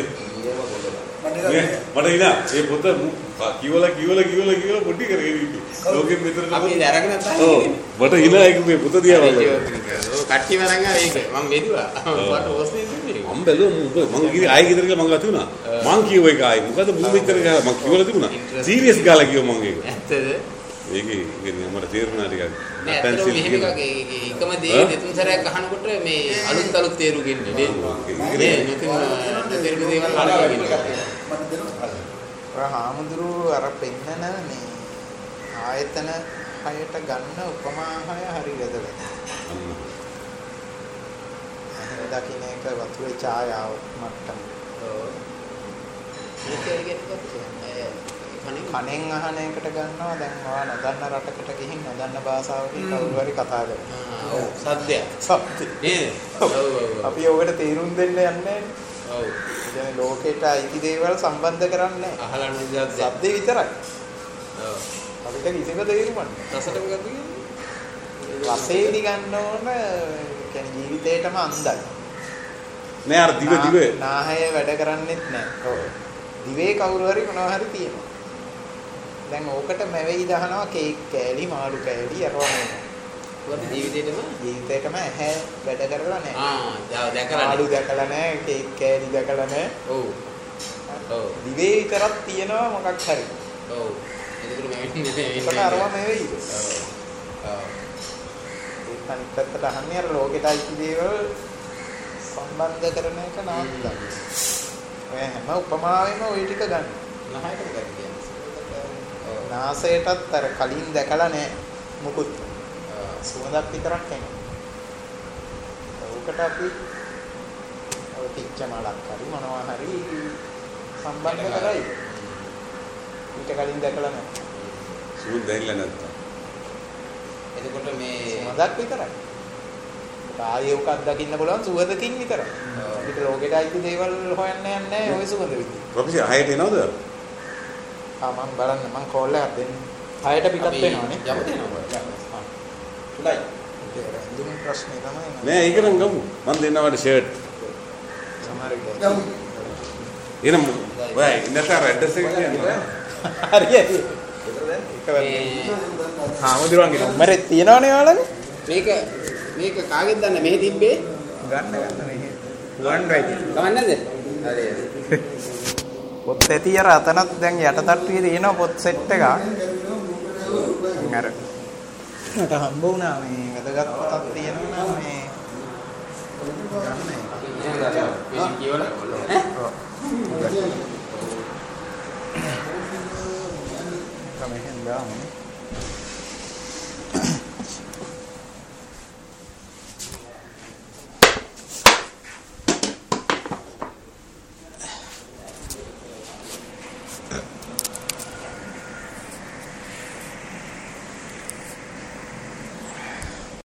Speaker 2: මට ඉනා මේ පොත කිවලා කිවලා කිවලා කිවලා පොඩි කරගෙන ඉන්නේ. ලෝකෙ මෙතන
Speaker 1: අපි ඉත අරගෙන නැත්නම්
Speaker 2: ඔව් මට ඉනා ඒක මේ පොත දිහා බලලා.
Speaker 1: ඔව් කට්ටිය වරන් ආව ඒක මම මෙදුවා. මට ඕස්නේ දුන්නේ.
Speaker 2: මම බැලුවා මම කිව්වේ ආයෙ ගෙදර ගිහලා මම ගත වුණා. මං කියුව එක ආයෙ මොකද මූ මෙච්චර ගහලා මං කිව්වලා තිබුණා. සීරියස් ගාලා කිව්ව මං ඒක.
Speaker 1: ඇත්තද?
Speaker 2: ඒකේ කියන්නේ මට තේරුණා ටිකක්.
Speaker 1: නෑ ඇත්තටම මෙහෙම එකක් එකම දේ දෙතුන් සැරයක් අහනකොට මේ අලුත් අලුත් තේරු ගෙන්නේ නේද? නේ නැතිව තේරුම දේවල් අහලා ගෙන්නේ.
Speaker 5: මට දෙනවා.
Speaker 3: ඔය හාමුදුරුවෝ අර පෙන්නන මේ ආයතන හයට ගන්න උපමා හය හරි වැදගත්. එහෙම දකින්න එක වතුරේ ඡායාව මට්ටම.
Speaker 1: ඔව්. ඒක ඒකත්
Speaker 3: කණෙන් අහන එකට ගන්නවා දැන් ඔයා නොදන්න රටකට ගිහින් නොදන්න භාෂාවකින් කවුරු හරි කතා කරනවා.
Speaker 1: ඔව් සද්දය.
Speaker 3: සත්‍ය.
Speaker 1: නේද? ඔව් ඔව්.
Speaker 3: අපි ඔකට තේරුම් දෙන්න යන්නේ නැහැ.
Speaker 1: ඔව්.
Speaker 3: يعني ලෝකෙට අයිති දේවල් සම්බන්ධ කරන්නේ නැහැ.
Speaker 1: අහලා නුදුත්
Speaker 3: සද්දේ විතරයි.
Speaker 1: ඔව්.
Speaker 3: අපිට කිසිම තේරුමක් නැහැ.
Speaker 1: රසට මොකද කියන්නේ?
Speaker 3: රසේදි ගන්න ඕන يعني ජීවිතේටම අන්දයි.
Speaker 2: නෑ අර දිව දිව
Speaker 3: නාහය වැඩ කරන්නේත් නැහැ. ඔව්. දිවේ කවුරු හරි මොනවා හරි තියෙනවා. දැන් ඕකට මැවෙයි දහනවා කේක් කෑලි මාළු කෑලි අරවා නෙමෙයි.
Speaker 1: ඔබ ජීවිතේටම
Speaker 3: ජීවිතේටම ඇහැ වැඩ කරලා නැහැ.
Speaker 1: ආ දැකලා
Speaker 3: මාළු දැකලා නැහැ කේක් කෑලි දැකලා නැහැ.
Speaker 1: ඔව්. ඔව්.
Speaker 3: දිවේ විතරක් තියෙනවා මොකක් හරි.
Speaker 1: ඔව්. එතකොට මැවෙන්නේ
Speaker 3: ඒකට අරවා මැවෙයිද?
Speaker 1: ඔව්. ඔව්.
Speaker 3: ඒක අනිත් පැත්තට අහන්නේ අර ලෝකෙට අයිති දේවල් සම්බන්ධ කරන එක නවත්තන්න. ඔය හැම උපමාවෙම ওই ටික ගන්න.
Speaker 1: නහයට මොකද කියන්නේ?
Speaker 3: නාසයටත් අර කලින් දැකලා නැහැ මුකුත්. සුවඳක් විතරක් එනවා. ඒකට අපි ඔය පිච්ච මලක් හරි මොනවා හරි සම්බන්ධ කරයි. ඊට කලින් දැකලා නැහැ.
Speaker 2: සුවඳ දැනෙලා නැත්තම්.
Speaker 1: එතකොට මේ
Speaker 3: සුවඳක් විතරයි. ආයෙ උකක් දකින්න පුළුවන් සුවඳකින් විතරයි. අපිට ලෝකෙට අයිති දේවල් හොයන්න යන්නේ නැහැ ওই සුවඳ විදිහ.
Speaker 2: ප්‍රොෆෙසර් හයට එනවද?
Speaker 3: ආ මම බලන්න මම කෝල් එකක් දෙන්න. හයට පිටත් වෙනවනේ.
Speaker 1: යමු දෙනවා.
Speaker 4: තුනයි.
Speaker 3: දුන්න ප්‍රශ්නේ තමයි.
Speaker 2: නෑ ඒක නම් ගමු. මම දෙන්නවට ෂර්ට්.
Speaker 3: සමහරවිට.
Speaker 5: ගමු.
Speaker 2: එනම් ඔය ඉන්නතර ඇඩ්‍රස් එක කියන්න.
Speaker 3: හරි හරි. හාමුදුරුවන්ගේ නම්බරේ තියෙනවනේ ඔයාලගේ?
Speaker 1: මේක මේක කාගෙද දන්නේ මෙහෙ තිබ්බේ?
Speaker 3: ගන්න ගන්න මෙහෙ. ගන්න රයිට්.
Speaker 1: ගමන්නද? හරි හරි.
Speaker 3: පොත් ඇති අර අතනත් දැන් යට තට්ටුවේ තියෙනවා පොත් සෙට් එකක්. අර මට හම්බ වුණා මේ වැදගත් පොතක් තියෙනවා මේ
Speaker 1: මේ කියවලා ඈ?
Speaker 3: තමයි හන්දාමනේ.